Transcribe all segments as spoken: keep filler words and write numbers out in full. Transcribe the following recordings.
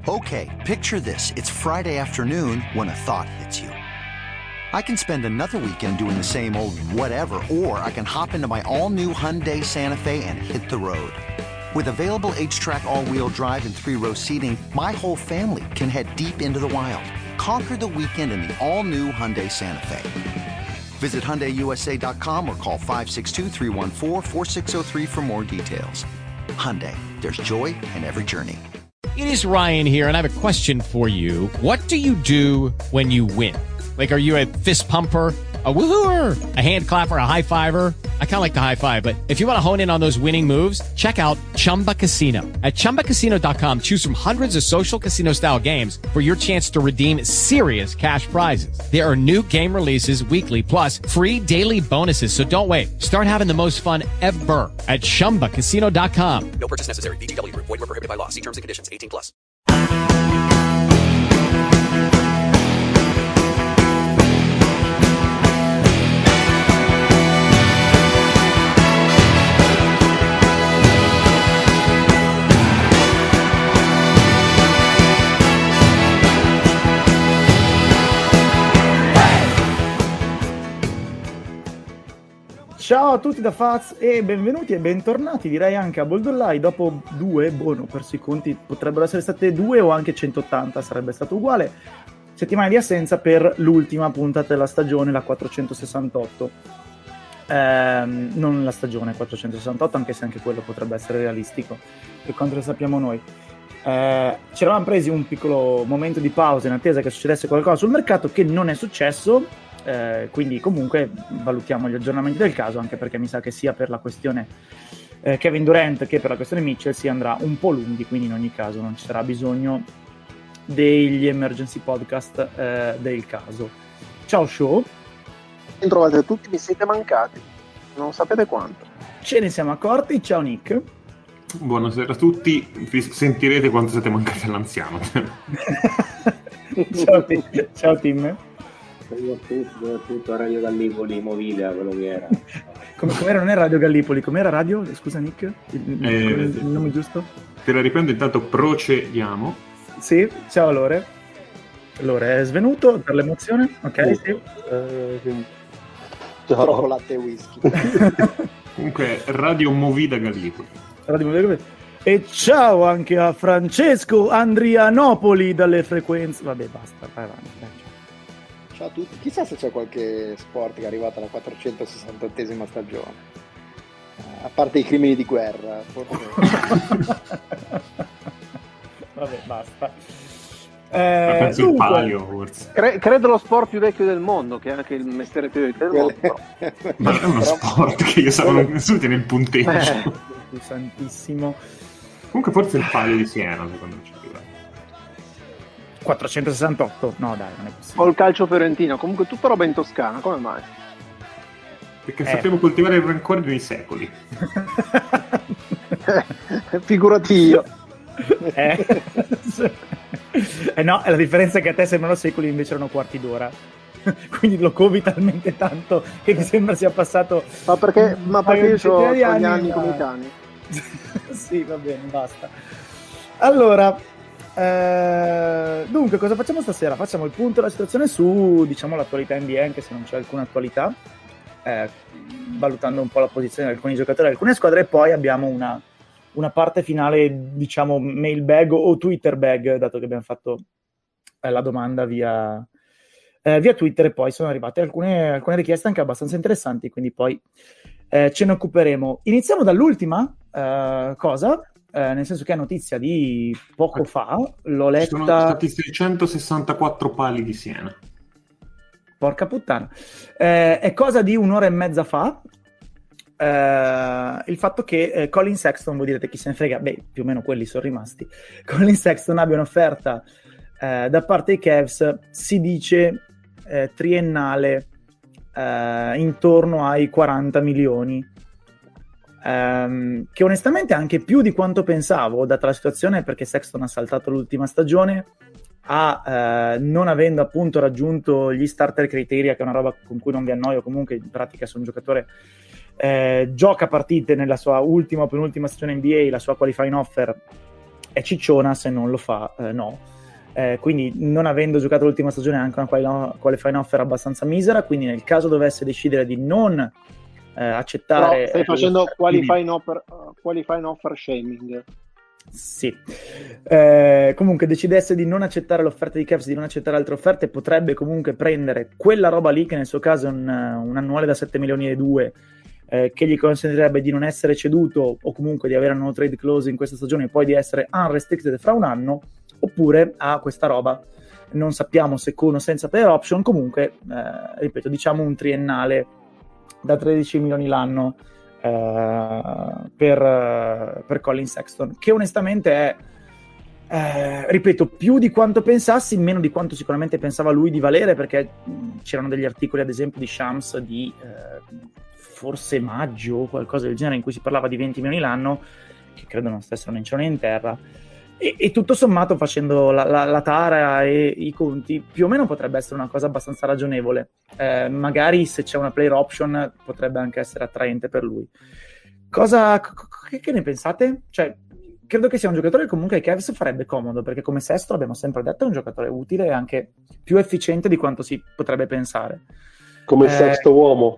Okay, picture this. It's Friday afternoon when a thought hits you. I can spend another weekend doing the same old whatever, or I can hop into my all-new Hyundai Santa Fe and hit the road. With available H-Track all-wheel drive and three-row seating, my whole family can head deep into the wild. Conquer the weekend in the all-new Hyundai Santa Fe. Visit Hyundai U S A dot com or call five six two, three one four, four six zero three for more details. Hyundai, there's joy in every journey. It is Ryan here, and I have a question for you. What do you do when you win? Like, are you a fist pumper, a woohooer, a hand clapper, a high fiver? I kind of like the high five, but if you want to hone in on those winning moves, check out Chumba Casino. At chumba casino dot com, choose from hundreds of social casino style games for your chance to redeem serious cash prizes. There are new game releases weekly, plus free daily bonuses. So don't wait. Start having the most fun ever at chumba casino dot com. No purchase necessary. V G W Group. Void where prohibited by law. See terms and conditions. eighteen plus. Ciao a tutti da Faz e benvenuti e bentornati, direi anche a Boldolai. Dopo due, buono, perso i conti, potrebbero essere state due o anche centottanta, sarebbe stato uguale, settimane di assenza per l'ultima puntata della stagione, la quattrocentosessantotto. Ehm, non la stagione quattrocentosessantotto, anche se anche quello potrebbe essere realistico, per quanto ne sappiamo noi. Eh, ci eravamo presi un piccolo momento di pausa in attesa che succedesse qualcosa sul mercato, che non è successo. Eh, quindi comunque valutiamo gli aggiornamenti del caso, anche perché mi sa che sia per la questione eh, Kevin Durant che per la questione Mitchell si andrà un po' lunghi, quindi in ogni caso non ci sarà bisogno degli emergency podcast eh, del caso. Ciao Show, ben trovate tutti, mi siete mancati, non sapete quanto. Ce ne siamo accorti. Ciao Nick. Buonasera a tutti, vi sentirete quando siete mancati all'anziano. Ciao, ciao Tim. Soprattutto a Radio Gallipoli, Movida, quello che era. Come com'era? Non era Radio Gallipoli, com'era radio? Scusa Nick, il, eh, il nome giusto? Te la riprendo, intanto procediamo. Sì, ciao Lore. Lore è svenuto per l'emozione? Ok, sì. Uh, troppo latte e whisky. Comunque, Radio Movida Gallipoli. Radio Movida Gallipoli. E ciao anche a Francesco Andrianopoli dalle frequenze. Vabbè, basta, vai avanti. Dai. Ciao a tutti. Chissà se c'è qualche sport che è arrivato alla quattrocentosessantottesima stagione. A parte i crimini di guerra. Forse... Vabbè, basta. Eh, penso dunque, il palio, forse. Cre- credo lo sport più vecchio del mondo, che è anche il mestiere più vecchio del mondo. Ma è uno sport che io so, nessuno tiene il punteggio. Eh. Santissimo. Comunque forse il palio di Siena, secondo me. quattrocentosessantotto? No dai, non è possibile. O il calcio fiorentino, comunque tutta roba in Toscana, come mai? Perché eh. sappiamo coltivare il rancore dei secoli. Figurati io. Eh. eh no, la differenza è che a te sembrano secoli, invece erano quarti d'ora. Quindi lo covi talmente tanto che mi sembra sia passato. Ma perché, ma perché io ho gli anni, anni ma... come i cani. Sì, va bene, basta. Allora, eh, dunque, cosa facciamo stasera? Facciamo il punto della situazione su, diciamo, l'attualità N B A, anche se non c'è alcuna attualità, eh, valutando un po' la posizione di alcuni giocatori di alcune squadre, e poi abbiamo una, una parte finale, diciamo, mailbag o Twitter bag, dato che abbiamo fatto eh, la domanda via, eh, via Twitter, e poi sono arrivate alcune, alcune richieste anche abbastanza interessanti, quindi poi eh, ce ne occuperemo. Iniziamo dall'ultima eh, cosa. Eh, nel senso che è notizia di poco fa, l'ho letta. Sono stati seicentosessantaquattro pali di Siena. Porca puttana. Eh, è cosa di un'ora e mezza fa. Eh, il fatto che eh, Colin Sexton, voi direte chi se ne frega, beh, più o meno quelli sono rimasti. Colin Sexton abbia un'offerta eh, da parte dei Cavs, si dice eh, triennale, eh, intorno ai quaranta milioni. Um, che onestamente è anche più di quanto pensavo, data la situazione, perché Sexton ha saltato l'ultima stagione, a, uh, non avendo appunto raggiunto gli starter criteria, che è una roba con cui non vi annoio. Comunque in pratica se un giocatore eh, gioca partite nella sua ultima o penultima stagione N B A, la sua qualifying offer è cicciona, se non lo fa eh, no. Eh, quindi non avendo giocato l'ultima stagione anche una quali- qualifying offer abbastanza misera, quindi nel caso dovesse decidere di non eh, accettare... Però stai facendo l'offerta- qualifying offer, uh, qualifying offer shaming. Sì, eh, comunque decidesse di non accettare l'offerta di Cavs, di non accettare altre offerte, potrebbe comunque prendere quella roba lì, che nel suo caso è un, un annuale da sette milioni e due, eh, che gli consentirebbe di non essere ceduto o comunque di avere una no trade clause in questa stagione e poi di essere unrestricted fra un anno, oppure ha questa roba, non sappiamo se con o senza player option, comunque, eh, ripeto, diciamo un triennale da tredici milioni l'anno Uh, per, uh, per Colin Sexton, che onestamente è uh, ripeto, più di quanto pensassi, meno di quanto sicuramente pensava lui di valere, perché mh, c'erano degli articoli ad esempio di Shams di uh, forse maggio o qualcosa del genere in cui si parlava di venti milioni l'anno, che credo non stessero né in cielo né in terra, e, e tutto sommato, facendo la, la, la tara e i conti, più o meno potrebbe essere una cosa abbastanza ragionevole. Eh, magari se c'è una player option potrebbe anche essere attraente per lui. Cosa che, che ne pensate? Cioè, credo che sia un giocatore che comunque ai Cavs farebbe comodo, perché come Sesto, abbiamo sempre detto, è un giocatore utile e anche più efficiente di quanto si potrebbe pensare. Come eh, sesto uomo.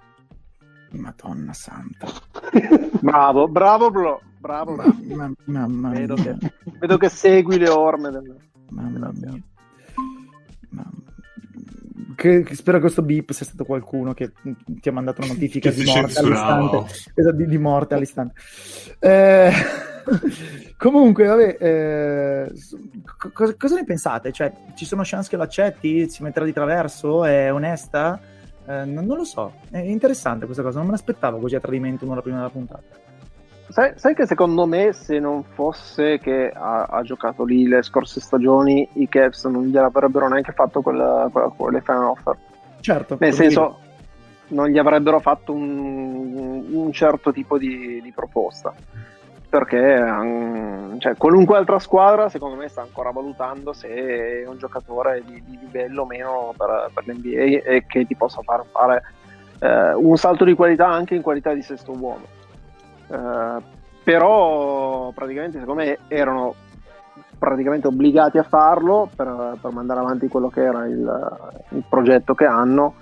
Madonna santa. Bravo, bravo bro, bravo. Ma, ma, mamma mia. Vedo che, vedo che segui le orme del... Mamma mia. Mamma. Che, che spero che questo beep sia stato qualcuno che ti ha mandato una notifica Che di si morte censurava. all'istante. Di, di morte all'istante. Eh, comunque, vabbè, eh, co- cosa ne pensate? Cioè, ci sono chance che lo accetti? Si metterà di traverso? È onesta? Eh, non, non lo so. È interessante questa cosa. Non me l'aspettavo così a tradimento un'ora prima della puntata. Sai, sai che secondo me, se non fosse che ha, ha giocato lì le scorse stagioni, i Cavs non gli avrebbero neanche fatto quella, quella, quelle fan offer. Certo. Nel senso, non gli avrebbero fatto un, un certo tipo di, di proposta. Perché um, cioè, qualunque altra squadra, secondo me, sta ancora valutando se è un giocatore di, di livello o meno per, per l'N B A e che ti possa far fare eh, un salto di qualità anche in qualità di sesto uomo. Uh, però praticamente secondo me erano praticamente obbligati a farlo per, per mandare avanti quello che era il, il progetto che hanno,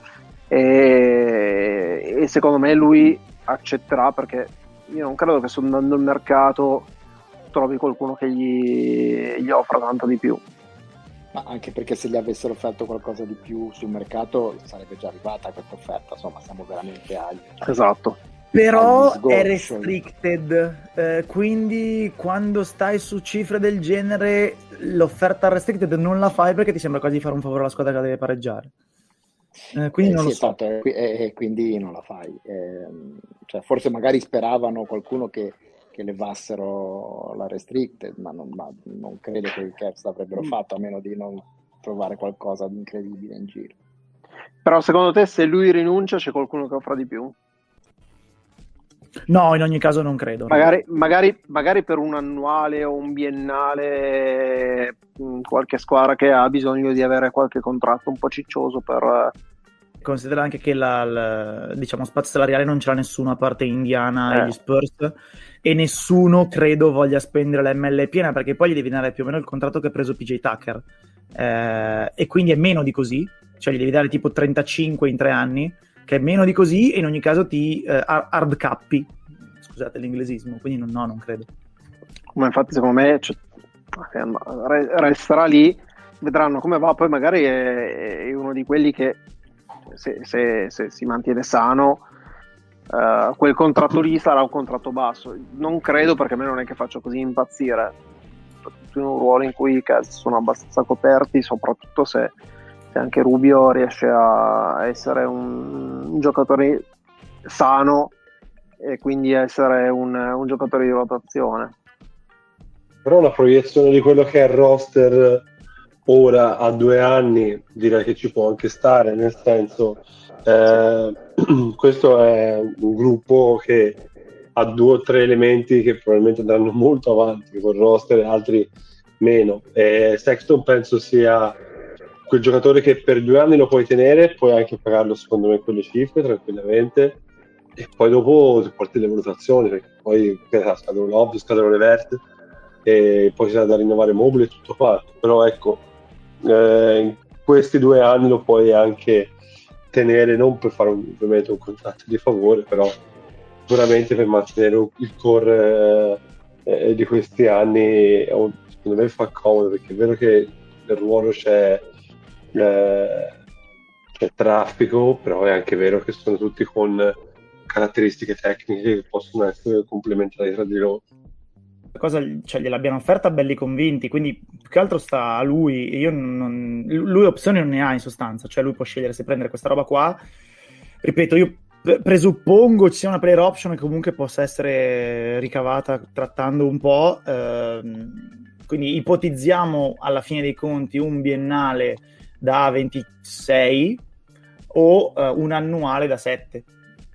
e, e secondo me lui accetterà, perché io non credo che sondando il mercato trovi qualcuno che gli, gli offra tanto di più. Ma anche perché se gli avessero offerto qualcosa di più sul mercato sarebbe già arrivata questa offerta, insomma siamo veramente agli... Esatto. Però Sgorcio. è restricted, eh, quindi quando stai su cifre del genere l'offerta restricted non la fai perché ti sembra quasi di fare un favore alla squadra che la deve pareggiare. Eh, quindi Eh, non sì, lo so. esatto, e, e- e quindi non la fai. Eh, cioè, forse magari speravano qualcuno che, che levassero la restricted, ma non, ma non credo che i Cavs l'avrebbero fatto, a meno di non trovare qualcosa di incredibile in giro. Però secondo te, se lui rinuncia, c'è qualcuno che offra di più? No, in ogni caso non credo. Magari, magari, magari per un annuale o un biennale, mh, qualche squadra che ha bisogno di avere qualche contratto un po' ciccioso per... Considera anche che la, la- diciamo, spazio salariale non ce l'ha nessuno a parte Indiana Eh. e gli Spurs, e nessuno credo voglia spendere l'M L piena, perché poi gli devi dare più o meno il contratto che ha preso P J Tucker, eh, e quindi è meno di così, cioè gli devi dare tipo trentacinque in tre anni, che è meno di così, e in ogni caso ti eh, hard cappi, scusate l'inglesismo, quindi no, no non credo. Ma infatti secondo me cioè, re- resterà lì, vedranno come va, poi magari è, è uno di quelli che se, se, se si mantiene sano, uh, quel contratto lì sarà un contratto basso. Non credo, perché a me non è che faccio così impazzire, soprattutto in un ruolo in cui i Cavs sono abbastanza coperti, soprattutto se, se anche Rubio riesce a essere un, un giocatore sano e quindi essere un, un giocatore di rotazione. Però la proiezione di quello che è il roster ora a due anni direi che ci può anche stare, nel senso eh, questo è un gruppo che ha due o tre elementi che probabilmente andranno molto avanti col roster e altri meno, e Sexton penso sia quel giocatore che per due anni lo puoi tenere, puoi anche pagarlo secondo me quelle cifre tranquillamente, e poi dopo ti porti le valutazioni, perché poi scadono l'Ob, scadono le Vert, e poi sarà da rinnovare Mobley e tutto fatto, però ecco, eh, in questi due anni lo puoi anche tenere, non per fare un, ovviamente un contratto di favore, però sicuramente per mantenere il core eh, eh, di questi anni, secondo me fa comodo, perché è vero che nel ruolo c'è, eh, c'è traffico, però è anche vero che sono tutti con caratteristiche tecniche che possono essere complementari tra di loro. La cosa, cioè, gliel'abbiano offerta belli convinti, quindi più che altro sta a lui. Io non, lui opzioni non ne ha in sostanza, cioè lui può scegliere se prendere questa roba qua. Ripeto, io presuppongo ci sia una player option che comunque possa essere ricavata trattando un po', ehm, quindi ipotizziamo alla fine dei conti un biennale da ventisei o eh, un annuale da sette.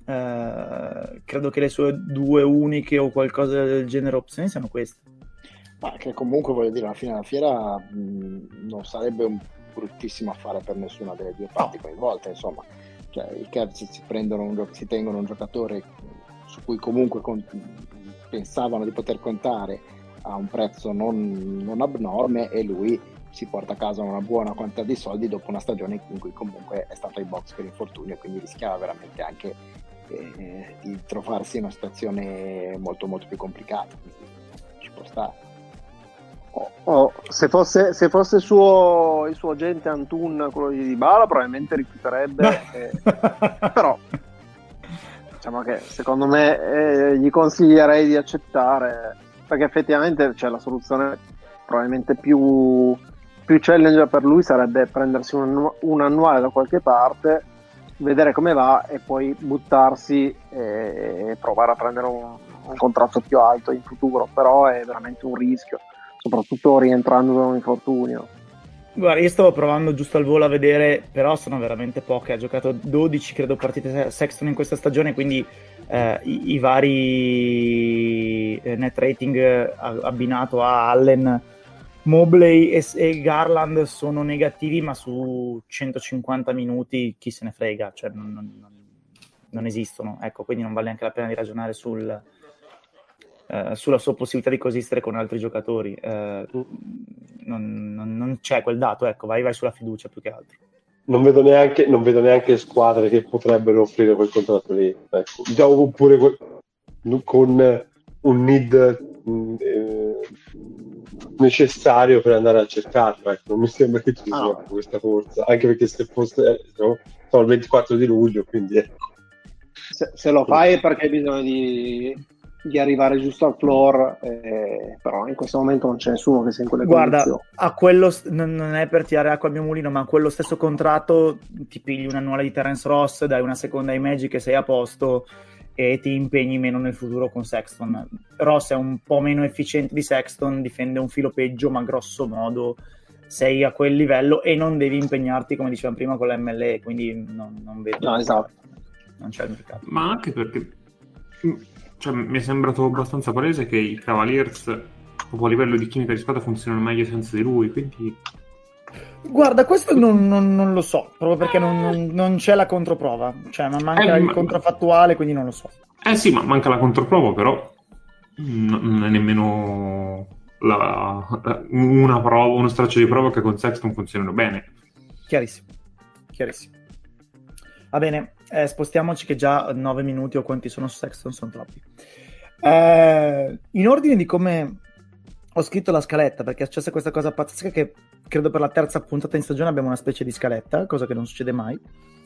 Uh, credo che le sue due uniche o qualcosa del genere opzioni siano queste. Ma che comunque, voglio dire, alla fine della fiera mh, non sarebbe un bruttissimo affare per nessuna delle due parti coinvolte, insomma. Cioè, i Cavs si prendono un, si tengono un giocatore su cui comunque con, pensavano di poter contare a un prezzo non, non abnorme, e lui si porta a casa una buona quantità di soldi dopo una stagione in cui comunque è stato ai box per infortunio, quindi rischiava veramente anche eh, di trovarsi in una situazione molto molto più complicata. Quindi ci può stare. Oh, oh, se fosse, se fosse suo, il suo agente Antun, quello di Dybala, probabilmente rifiuterebbe, eh, però diciamo che secondo me eh, gli consiglierei di accettare, perché effettivamente c'è la soluzione probabilmente più, più challenger per lui sarebbe prendersi un, un annuale da qualche parte, vedere come va e poi buttarsi e provare a prendere un, un contratto più alto in futuro, però è veramente un rischio, soprattutto rientrando da un infortunio. Guarda, io stavo provando giusto al volo a vedere, però sono veramente poche. Ha giocato dodici, credo, partite Sexton in questa stagione, quindi eh, i, i vari eh, net rating eh, abbinato a Allen, Mobley e, e Garland sono negativi, ma su centocinquanta minuti chi se ne frega, cioè non, non, non esistono, ecco, quindi non vale neanche la pena di ragionare sul, eh, sulla sua possibilità di coesistere con altri giocatori. Eh, non, non, non c'è quel dato, ecco, vai, vai sulla fiducia più che altro. Non vedo neanche, non vedo neanche squadre che potrebbero offrire quel contratto lì, ecco. Diciamo, oppure quel, con un need eh, necessario per andare a cercarlo, ecco. Non mi sembra che ci sia ah. questa forza, anche perché se fosse no, sono il ventiquattro di luglio, quindi ecco. Se, se lo fai è perché hai bisogno di, di arrivare giusto al floor, eh, però in questo momento non c'è nessuno che sia in quelle Guarda, condizioni. a quello non è per tirare acqua al mio mulino, ma a quello stesso contratto ti pigli un annuale di Terence Ross, dai una seconda ai Magic e sei a posto e ti impegni meno nel futuro con Sexton. Ross è un po' meno efficiente di Sexton, difende un filo peggio, ma grosso modo sei a quel livello e non devi impegnarti, come dicevamo prima, con l'M L E, quindi non, non vedo. No, esatto. Non c'è il mercato. Ma anche perché cioè, mi è sembrato abbastanza palese che i Cavaliers, proprio a livello di chimica di squadra, funzionano meglio senza di lui, quindi... Guarda, questo non, non, non lo so, proprio perché non, non, non c'è la controprova, cioè ma manca eh, il ma... controfattuale, quindi non lo so. Eh sì, ma manca la controprova, però non è nemmeno la, una prova, uno straccio di prova che con Sexton funzionano bene. Chiarissimo, chiarissimo. Va bene, eh, spostiamoci che già nove minuti o quanti sono su Sexton sono troppi. Eh, in ordine di come ho scritto la scaletta, perché è successa questa cosa pazzesca che credo per la terza puntata in stagione abbiamo una specie di scaletta, cosa che non succede mai.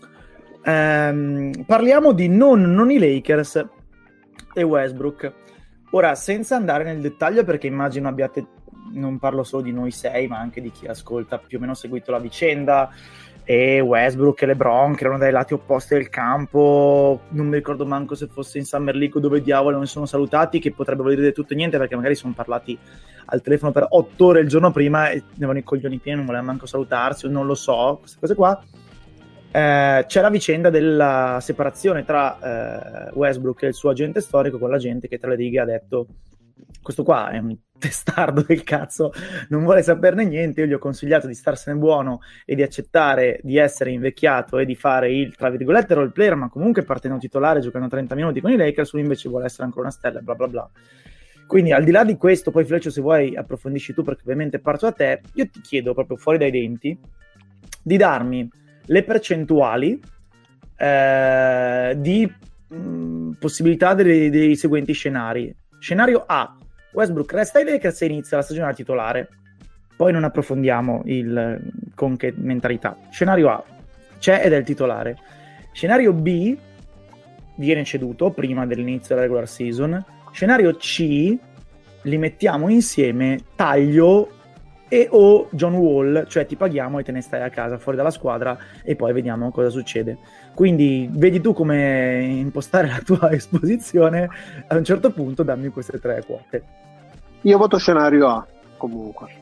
Eh, parliamo di non, non i Lakers e Westbrook. Ora, senza andare nel dettaglio, perché immagino abbiate, non parlo solo di noi sei, ma anche di chi ascolta, più o meno seguito la vicenda, e Westbrook e LeBron che erano dai lati opposti del campo, non mi ricordo manco se fosse in Summer League o dove diavolo non sono salutati, che potrebbe voler dire tutto e niente, perché magari sono parlati al telefono per otto ore il giorno prima e ne avevano i coglioni pieni, non volevano manco salutarsi, non lo so, queste cose qua. Eh, c'è la vicenda della separazione tra eh, Westbrook e il suo agente storico, con l'agente che tra le righe ha detto: questo qua è un testardo del cazzo, non vuole saperne niente, io gli ho consigliato di starsene buono e di accettare di essere invecchiato e di fare il, tra virgolette, role player, ma comunque partendo titolare, giocando trenta minuti con i Lakers, lui invece vuole essere ancora una stella, bla bla bla. Quindi al di là di questo, poi Fleccio se vuoi approfondisci tu perché ovviamente parto da te, io ti chiedo proprio fuori dai denti di darmi le percentuali eh, di mh, possibilità dei, dei seguenti scenari. Scenario A, Westbrook resta ai Lakers e inizia la stagione da titolare. Poi non approfondiamo il con che mentalità. Scenario A, c'è ed è il titolare. Scenario B, viene ceduto prima dell'inizio della regular season. Scenario C, li mettiamo insieme, taglio e o John Wall, cioè ti paghiamo e te ne stai a casa fuori dalla squadra e poi vediamo cosa succede. Quindi vedi tu come impostare la tua esposizione, a un certo punto dammi queste tre quote. Io voto scenario A comunque.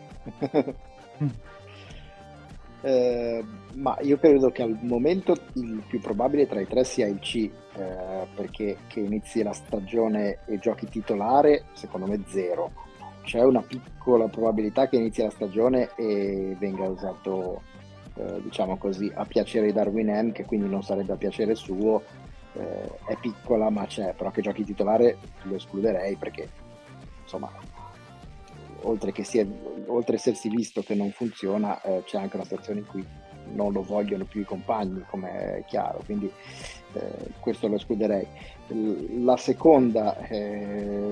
eh, ma io credo che al momento il più probabile tra i tre sia il C, eh, perché che inizi la stagione e giochi titolare secondo me zero. C'è una piccola probabilità che inizi la stagione e venga usato eh, diciamo così a piacere di Darwin Ham, che quindi non sarebbe a piacere suo, eh, è piccola ma c'è, però che giochi titolare lo escluderei perché insomma oltre che sia, oltre a essersi visto che non funziona, eh, c'è anche una situazione in cui non lo vogliono più i compagni, come è chiaro, quindi eh, questo lo escluderei. La seconda eh,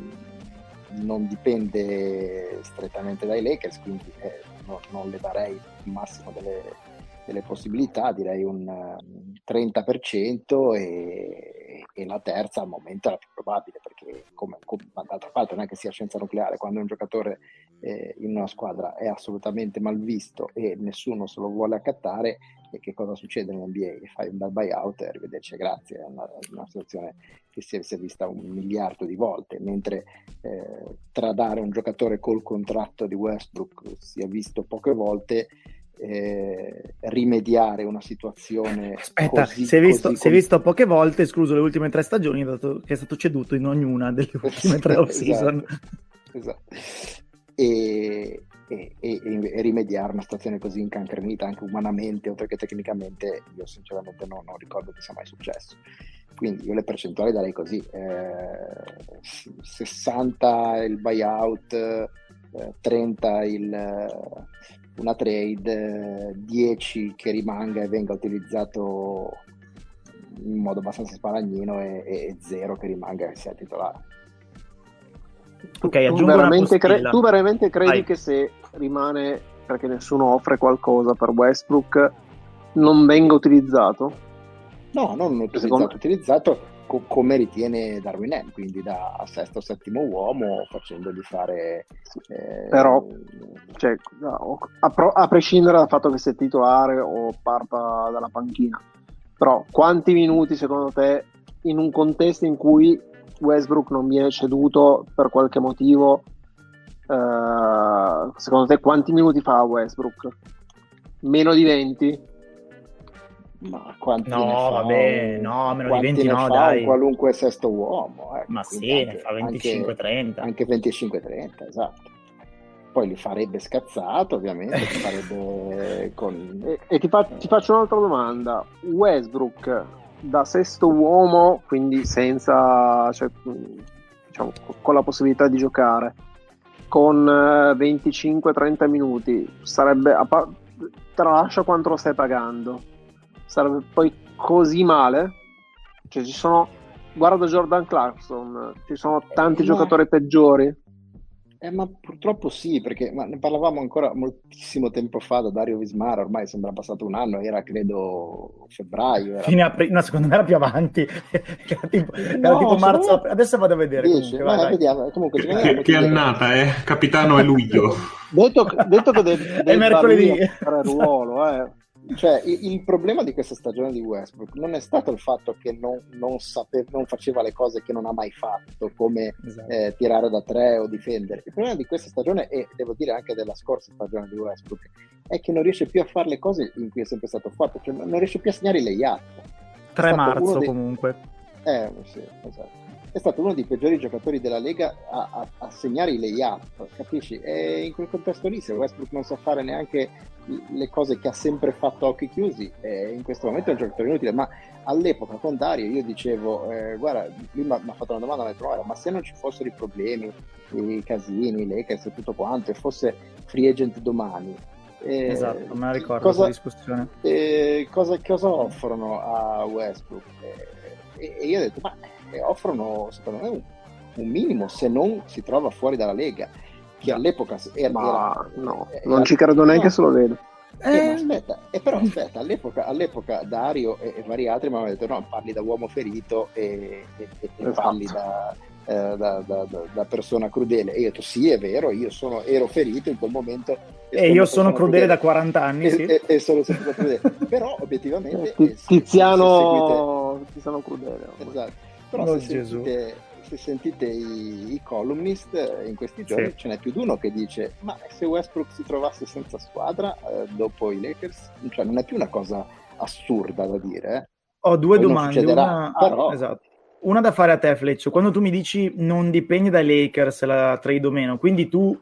non dipende strettamente dai Lakers, quindi eh, no, non le darei il massimo delle, delle possibilità, direi un trenta per cento e, e la terza al momento è la più probabile, perché come, come d'altra parte non è che sia scienza nucleare, quando un giocatore eh, in una squadra è assolutamente mal visto e nessuno se lo vuole accattare, e che cosa succede in N B A? Fai un bel buyout e arrivederci, grazie. È una, una situazione che si è, si è vista un miliardo di volte, mentre eh, tradare un giocatore col contratto di Westbrook si è visto poche volte. Eh, rimediare una situazione aspetta così, si è visto, così si è visto poche volte, escluso le ultime tre stagioni, dato che è stato ceduto in ognuna delle ultime tre off season. Esatto, esatto. E, e, e, e rimediare una situazione così incancrenita anche umanamente oltre che tecnicamente, io sinceramente no, non ricordo che sia mai successo. Quindi io le percentuali darei così, eh, sessanta il buyout, eh, trenta il una trade, dieci che rimanga e venga utilizzato in modo abbastanza spalagnino e, e zero che rimanga e sia titolare. Ok, tu, aggiungo veramente una cre- tu veramente credi Vai. che se rimane perché nessuno offre qualcosa per Westbrook non venga utilizzato? No, non utilizzato, Secondo... utilizzato co- come ritiene Darwin Ham, quindi da sesto o settimo uomo, facendogli fare eh... però cioè, a, pro- a prescindere dal fatto che sia titolare o parta dalla panchina, però quanti minuti secondo te in un contesto in cui Westbrook non viene ceduto per qualche motivo, eh, secondo te quanti minuti fa Westbrook? Meno di venti? Ma quanti no, ne fa vabbè, un, no, meno quanti di venti ne no, fa dai. un qualunque sesto uomo, ecco, ma sì, anche, ne fa venticinque trenta. Anche, anche venticinque trenta, esatto. Poi li farebbe scazzato, ovviamente, li farebbe con... E, e ti, fa, ti faccio un'altra domanda. Westbrook da sesto uomo, quindi senza, cioè, diciamo, con la possibilità di giocare, con venticinque trenta minuti, sarebbe, tralascia quanto lo stai pagando, sarebbe poi così male? Cioè ci sono, guarda Jordan Clarkson, ci sono tanti eh, giocatori ma... peggiori? Eh, ma purtroppo sì, perché ma ne parlavamo ancora moltissimo tempo fa da Dario Vismara, ormai sembra passato un anno, era credo febbraio. Era... Fine aprile, no, secondo me era più avanti, era tipo, era no, tipo marzo, me... adesso vado a vedere. Dici, comunque, vai, vai, vai. vediamo. Comunque, che, che annata, eh? Capitano è luglio. detto, detto che de- è mercoledì. Fare il ruolo, eh. Cioè, il, il problema di questa stagione di Westbrook non è stato il fatto che non, non, sape, non faceva le cose che non ha mai fatto, come esatto. eh, tirare da tre o difendere. Il problema di questa stagione, e devo dire anche della scorsa stagione di Westbrook, è che non riesce più a fare le cose in cui è sempre stato fatto, cioè non riesce più a segnare i layup. tre marzo dei... comunque. Eh, sì, esatto. è stato uno dei peggiori giocatori della Lega a, a, a segnare i layup, capisci? E in quel contesto lì, se Westbrook non sa fare neanche le cose che ha sempre fatto a occhi chiusi, eh, in questo momento è un giocatore inutile. Ma all'epoca con Dario io dicevo, eh, guarda, lui mi ha fatto una domanda, mi ha detto, guarda, ma se non ci fossero i problemi, i casini, i Lakers e tutto quanto, e fosse free agent domani, eh, esatto, me la ricordo cosa, questa discussione. Eh, cosa, cosa offrono a Westbrook? Eh, e, e io ho detto, ma eh, offrono secondo me un, un minimo, se non si trova fuori dalla Lega, che all'epoca era, ma era, no, era, non ci credo neanche no. se lo vedo. Eh, ma aspetta, eh, però aspetta, all'epoca, all'epoca Dario e, e vari altri mi hanno detto no, parli da uomo ferito e, e, e esatto. parli da, eh, da, da, da, da persona crudele. E io ho detto sì, è vero, io sono, ero ferito in quel momento e, e io sono crudele, crudele da quaranta anni, e, sì. e, e sono sempre crudele. Però obiettivamente eh, Tiziano se, se Tiziano crudele. Esatto. Però oh, se sentite, se sentite i, i columnist in questi giorni, sì, ce n'è più di uno che dice ma se Westbrook si trovasse senza squadra eh, dopo i Lakers, cioè non è più una cosa assurda da dire, eh. Ho due Poi domande, una... però... ah, esatto. Una da fare a te, Fleccio. Quando tu mi dici non dipende dai Lakers la trade o meno, quindi tu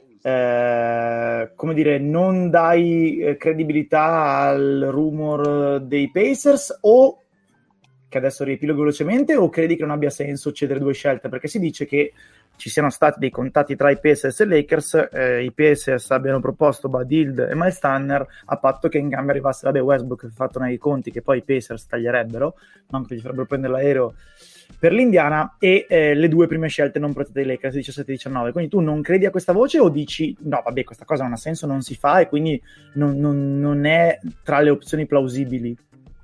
eh, come dire, non dai eh, credibilità al rumor dei Pacers, o che adesso riepilogo velocemente, o credi che non abbia senso cedere due scelte? Perché si dice che ci siano stati dei contatti tra i Pacers e i Lakers, eh, i Pacers abbiano proposto Buddy Hield e Miles Turner a patto che in cambio arrivasse vabbè Westbrook, fatto nei conti che poi i Pacers taglierebbero, non che gli farebbero prendere l'aereo per l'Indiana, e eh, le due prime scelte non protette dei Lakers, diciassette diciannove. Quindi tu non credi a questa voce o dici no vabbè questa cosa non ha senso, non si fa e quindi non, non, non è tra le opzioni plausibili?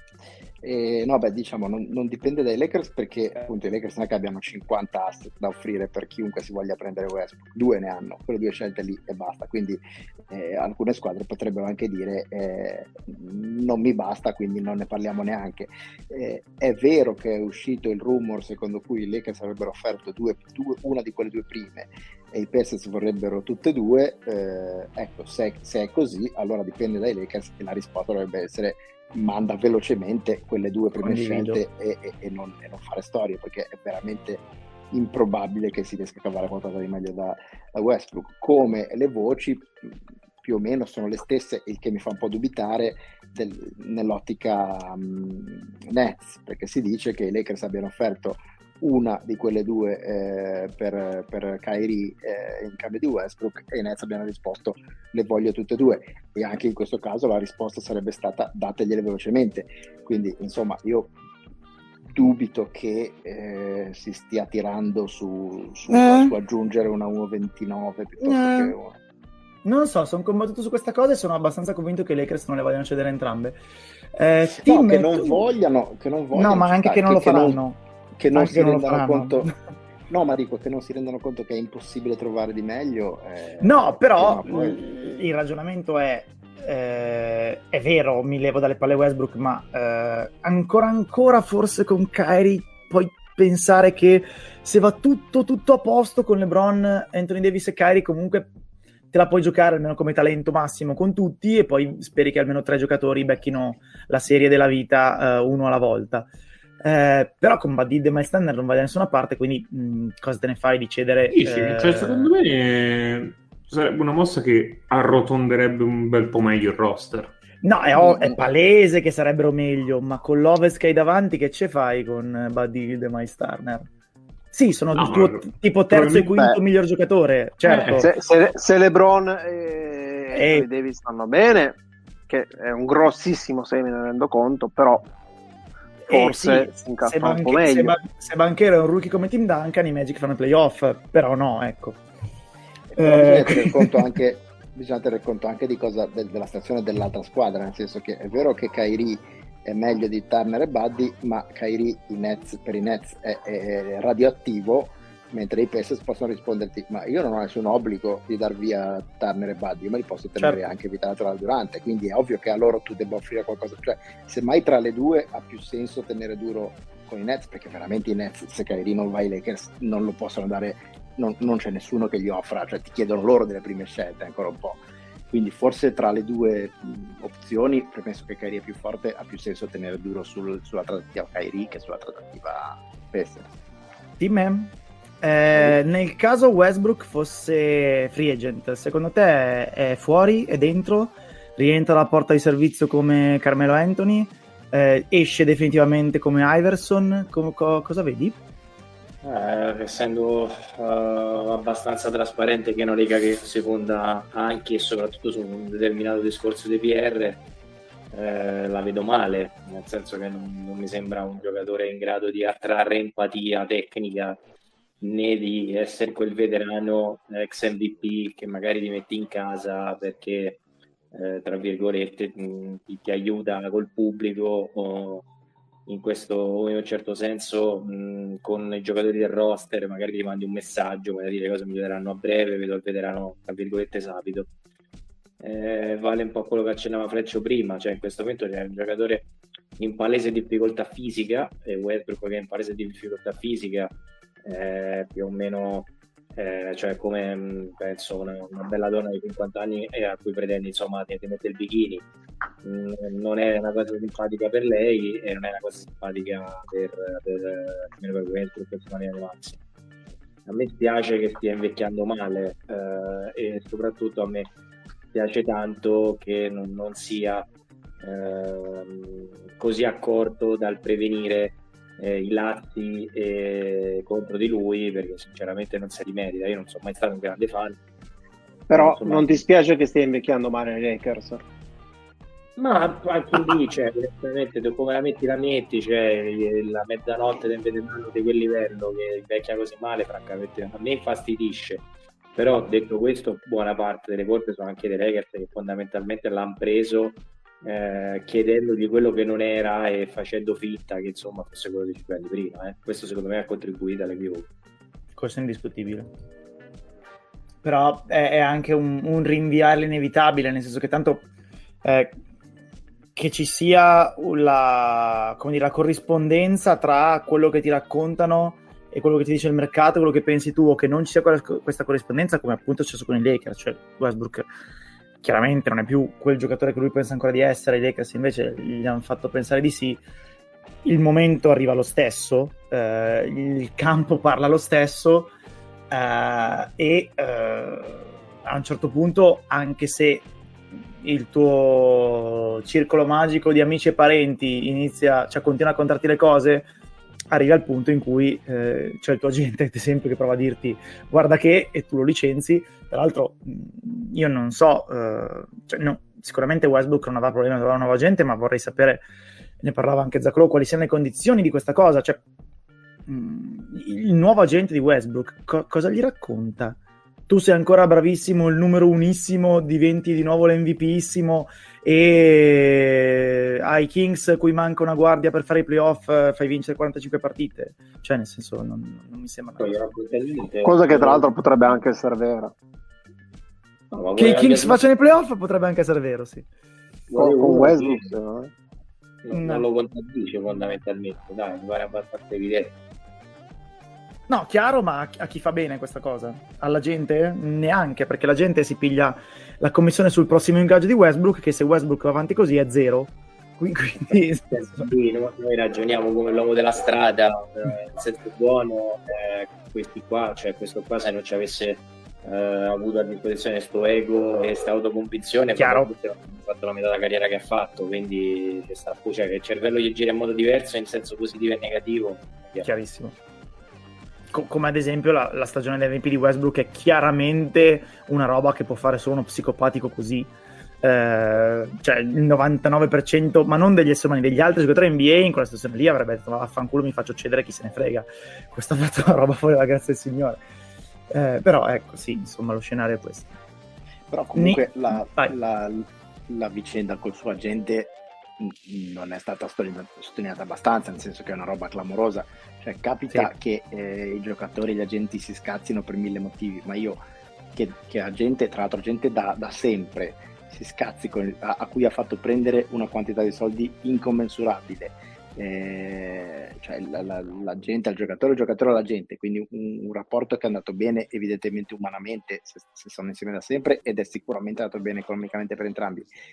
Eh, no, beh, diciamo, non, non dipende dai Lakers, perché appunto i Lakers non è che abbiano cinquanta asset da offrire per chiunque si voglia prendere Westbrook, due ne hanno, quelle due scelte lì e basta. Quindi eh, alcune squadre potrebbero anche dire eh, non mi basta, quindi non ne parliamo neanche. Eh, è vero che è uscito il rumor secondo cui i Lakers avrebbero offerto due, due, una di quelle due prime e i Pacers vorrebbero tutte e due. Eh, ecco, se, se è così, allora dipende dai Lakers e la risposta dovrebbe essere manda velocemente quelle due prime Condivido. scelte e, e, e, non, e non fare storie, perché è veramente improbabile che si riesca a cavare qualcosa di meglio da, da Westbrook. Come le voci più o meno sono le stesse, il che mi fa un po' dubitare del, nell'ottica um, Nets, perché si dice che i Lakers abbiano offerto una di quelle due eh, per, per Kyrie eh, in cambio di Westbrook, e i Nets abbiano risposto le voglio tutte e due, e anche in questo caso la risposta sarebbe stata dategliele velocemente. Quindi insomma io dubito che eh, si stia tirando su, su, eh. su aggiungere una uno ventinove piuttosto eh. che una... Non lo so, sono combattuto su questa cosa e sono abbastanza convinto che i Lakers non le vogliono cedere entrambe. Eh, no, Tim, che non tu... vogliano, che non vogliano, no, ma anche sta, che non che, lo faranno. Che non, che non anche si che non rendano lo conto. No, ma dico che non si rendano conto che è impossibile trovare di meglio. Eh, no, però poi... il ragionamento è eh, è vero, mi levo dalle palle Westbrook, ma eh, ancora ancora forse con Kyrie puoi pensare che se va tutto tutto a posto con LeBron, Anthony Davis e Kyrie, comunque te la puoi giocare almeno come talento massimo con tutti, e poi speri che almeno tre giocatori becchino la serie della vita eh, uno alla volta. Eh, però con Buddy e Miles Turner non vai da nessuna parte, quindi mh, cosa te ne fai di cedere? Sì, sì, eh... cioè, secondo me sarebbe una mossa che arrotonderebbe un bel po' meglio il roster. No, è, è palese che sarebbero meglio, ma con l'Overs che hai davanti che ce fai con Buddy e Miles Turner? Sì, sono no, il tuo ma... tipo terzo e quinto beh, miglior giocatore, certo. Eh, se, se, se LeBron e, e... e Davis stanno bene, che è un grossissimo se me ne rendo conto, però forse eh sì, si incassa se un Banche, po' meglio. Se, ba- se Banchero è un rookie come Tim Duncan, i Magic fanno i playoff, però no, ecco. Però eh, bisogna tener conto anche, bisogna tener conto anche di cosa de- della stazione dell'altra squadra, nel senso che è vero che Kyrie è meglio di Turner e Buddy, ma Kyrie i Nets, per i Nets è, è radioattivo, mentre i Pacers possono risponderti ma io non ho nessun obbligo di dar via Turner e Buddy, io me li posso tenere certo. anche vita Durante, quindi è ovvio che a loro tu debba offrire qualcosa, cioè semmai tra le due ha più senso tenere duro con i Nets, perché veramente i Nets, se Kyrie non va ai Lakers non lo possono dare, non, non c'è nessuno che gli offra, cioè ti chiedono loro delle prime scelte ancora un po', quindi forse tra le due mh, opzioni penso che Kyrie è più forte, ha più senso tenere duro sul, sulla trattativa Kyrie che sulla trattativa Pacers. Tim, eh, nel caso Westbrook fosse free agent, secondo te è fuori, è dentro, rientra alla porta di servizio come Carmelo Anthony, eh, esce definitivamente come Iverson, Co- co- cosa vedi? Eh, essendo uh, abbastanza trasparente che è una lega che si fonda anche e soprattutto su un determinato discorso di P R, eh, la vedo male, nel senso che non, non mi sembra un giocatore in grado di attrarre empatia tecnica, né di essere quel veterano ex M V P che magari ti metti in casa perché eh, tra virgolette mh, ti, ti aiuta col pubblico o in questo, in un certo senso, mh, con i giocatori del roster magari ti mandi un messaggio, magari le cose miglioreranno a breve, vedo il veterano tra virgolette sapido. Eh, vale un po' quello che accennava Freccio prima, cioè in questo momento c'è un giocatore in palese difficoltà fisica e Westbrook che è in palese difficoltà fisica, eh, più o meno eh, cioè come mh, penso una, una bella donna di cinquanta anni eh, a cui pretendi insomma ti, ti mette il bikini. Mm, non è una cosa simpatica per lei e non è una cosa simpatica per, per, per, per Westbrook e per Maxi. A me spiace che stia invecchiando male eh, e soprattutto a me piace tanto che non, non sia ehm, così accorto dal prevenire eh, i latti eh, contro di lui, perché sinceramente non se li merita. Io non sono mai stato un grande fan, Però insomma, non ti spiace che stia invecchiando male nei Lakers? ma anche lì, cioè, onestamente, tu come la metti la metti, cioè, la mezzanotte del veterano di quel livello che invecchia così male, francamente a me infastidisce. Però detto questo, buona parte delle colpe sono anche dei Lakers che fondamentalmente l'hanno preso eh, chiedendogli quello che non era e facendo finta che insomma fosse quello di cinque anni prima. Eh. Questo secondo me ha contribuito all'equivoco. Questo è indiscutibile. Però è, è anche un, un rinviare inevitabile, nel senso che tanto eh, che ci sia la, come dire, la corrispondenza tra quello che ti raccontano e quello che ti dice il mercato, quello che pensi tu, o che non ci sia quella, questa corrispondenza, come appunto è successo con i Lakers. Cioè Westbrook chiaramente non è più quel giocatore che lui pensa ancora di essere, i Lakers invece gli hanno fatto pensare di sì. Il momento arriva lo stesso, eh, il campo parla lo stesso, eh, e eh, a un certo punto, anche se il tuo circolo magico di amici e parenti inizia, cioè continua a contarti le cose, arriva al punto in cui eh, c'è il tuo agente, ad esempio, che prova a dirti guarda che, e tu lo licenzi. Tra l'altro io non so, eh, cioè, no, sicuramente Westbrook non avrà problemi a trovare un nuovo agente, ma vorrei sapere, ne parlava anche Zach Lowe, quali siano le condizioni di questa cosa. Cioè mh, il nuovo agente di Westbrook co- cosa gli racconta? Tu sei ancora bravissimo, il numero unissimo, diventi di nuovo l'M V P-issimo e ai Kings, cui manca una guardia per fare i playoff, fai vincere quarantacinque partite. Cioè, nel senso, non, non mi sembra una cosa. Cosa che tra l'altro potrebbe anche essere vera. No, che i Kings facciano i playoff potrebbe anche essere vero, sì. Con, con Westbrook, no, no? non lo contraddice fondamentalmente, dai, mi pare abbastanza evidente. No, chiaro, ma a chi fa bene questa cosa? Alla gente? Neanche, perché la gente si piglia la commissione sul prossimo ingaggio di Westbrook, che se Westbrook va avanti così è zero. Quindi noi ragioniamo come l'uomo della strada, eh, in senso buono, eh, questi qua, cioè questo qua se non ci avesse eh, avuto a disposizione questo ego e questa autoconvinzione, chiaro, ha fatto la metà della carriera che ha fatto, quindi c'è sta, cioè, che il cervello gli gira in modo diverso in senso positivo e negativo. Chiarissimo. Come ad esempio la, la stagione dell'M V P di Westbrook è chiaramente una roba che può fare solo uno psicopatico così, eh, cioè il novantanove per cento, ma non degli esseri umani, degli altri giocatori N B A in quella situazione lì avrebbe detto vaffanculo, mi faccio cedere, chi se ne frega, questo ha fatto una roba fuori dalla grazia del Signore. Eh, però ecco, sì, insomma lo scenario è questo. Però comunque Ni- la, la, la vicenda col suo agente non è stata sottolineata abbastanza, nel senso che è una roba clamorosa. Cioè capita sì. che eh, i giocatori, gli agenti si scazzino per mille motivi, ma io che, che la gente, tra l'altro gente da, da sempre si scazzi con, a, a cui ha fatto prendere una quantità di soldi incommensurabile, eh, cioè la, la, la gente al giocatore, il giocatore alla gente, quindi un, un rapporto che è andato bene evidentemente umanamente, se, se sono insieme da sempre, ed è sicuramente andato bene economicamente per entrambi.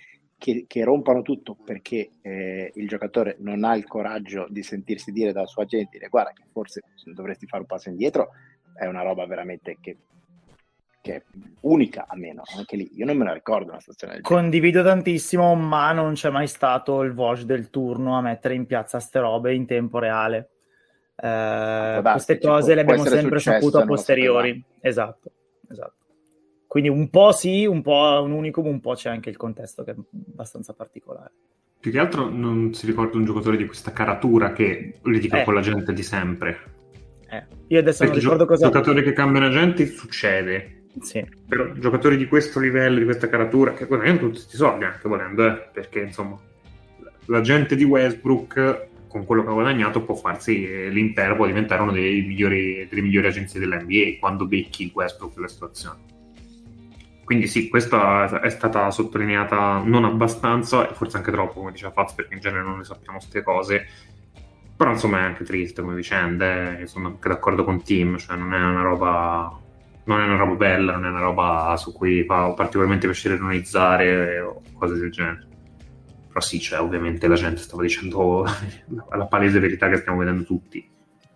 che, che rompano tutto perché eh, il giocatore non ha il coraggio di sentirsi dire dal suo agente guarda che forse dovresti fare un passo indietro, è una roba veramente che, che è unica, almeno anche lì io non me la ricordo una situazione del genere. Condivido tantissimo, ma non c'è mai stato il voce del turno a mettere in piazza ste robe in tempo reale. Eh, darsi, queste cose può, le abbiamo sempre successo, saputo a posteriori. Esatto, esatto. Quindi un po' sì, un po' un unicum, un po' c'è anche il contesto che è abbastanza particolare. Più che altro non si ricorda un giocatore di questa caratura che litiga eh. con la gente di sempre. Eh. Io adesso Perché non ricordo gio- cosa... giocatori che cambiano agenti succede. Sì. Però giocatori di questo livello, di questa caratura, che guadagnano tutti questi soldi anche volendo, eh? Perché insomma la gente di Westbrook con quello che ha guadagnato può farsi eh, l'Inter può diventare uno dei migliori, delle migliori agenzie dell'N B A quando becchi il Westbrook della situazione. Quindi sì, questa è stata sottolineata non abbastanza e forse anche troppo, come diceva Faz, perché in genere non ne sappiamo queste cose. Però insomma è anche triste come vicenda, eh. Sono anche d'accordo con Tim, cioè non è una roba non è una roba bella, non è una roba su cui fa particolarmente piacere ironizzare o cose del genere. Però sì, cioè ovviamente la gente stava dicendo la palese verità che stiamo vedendo tutti.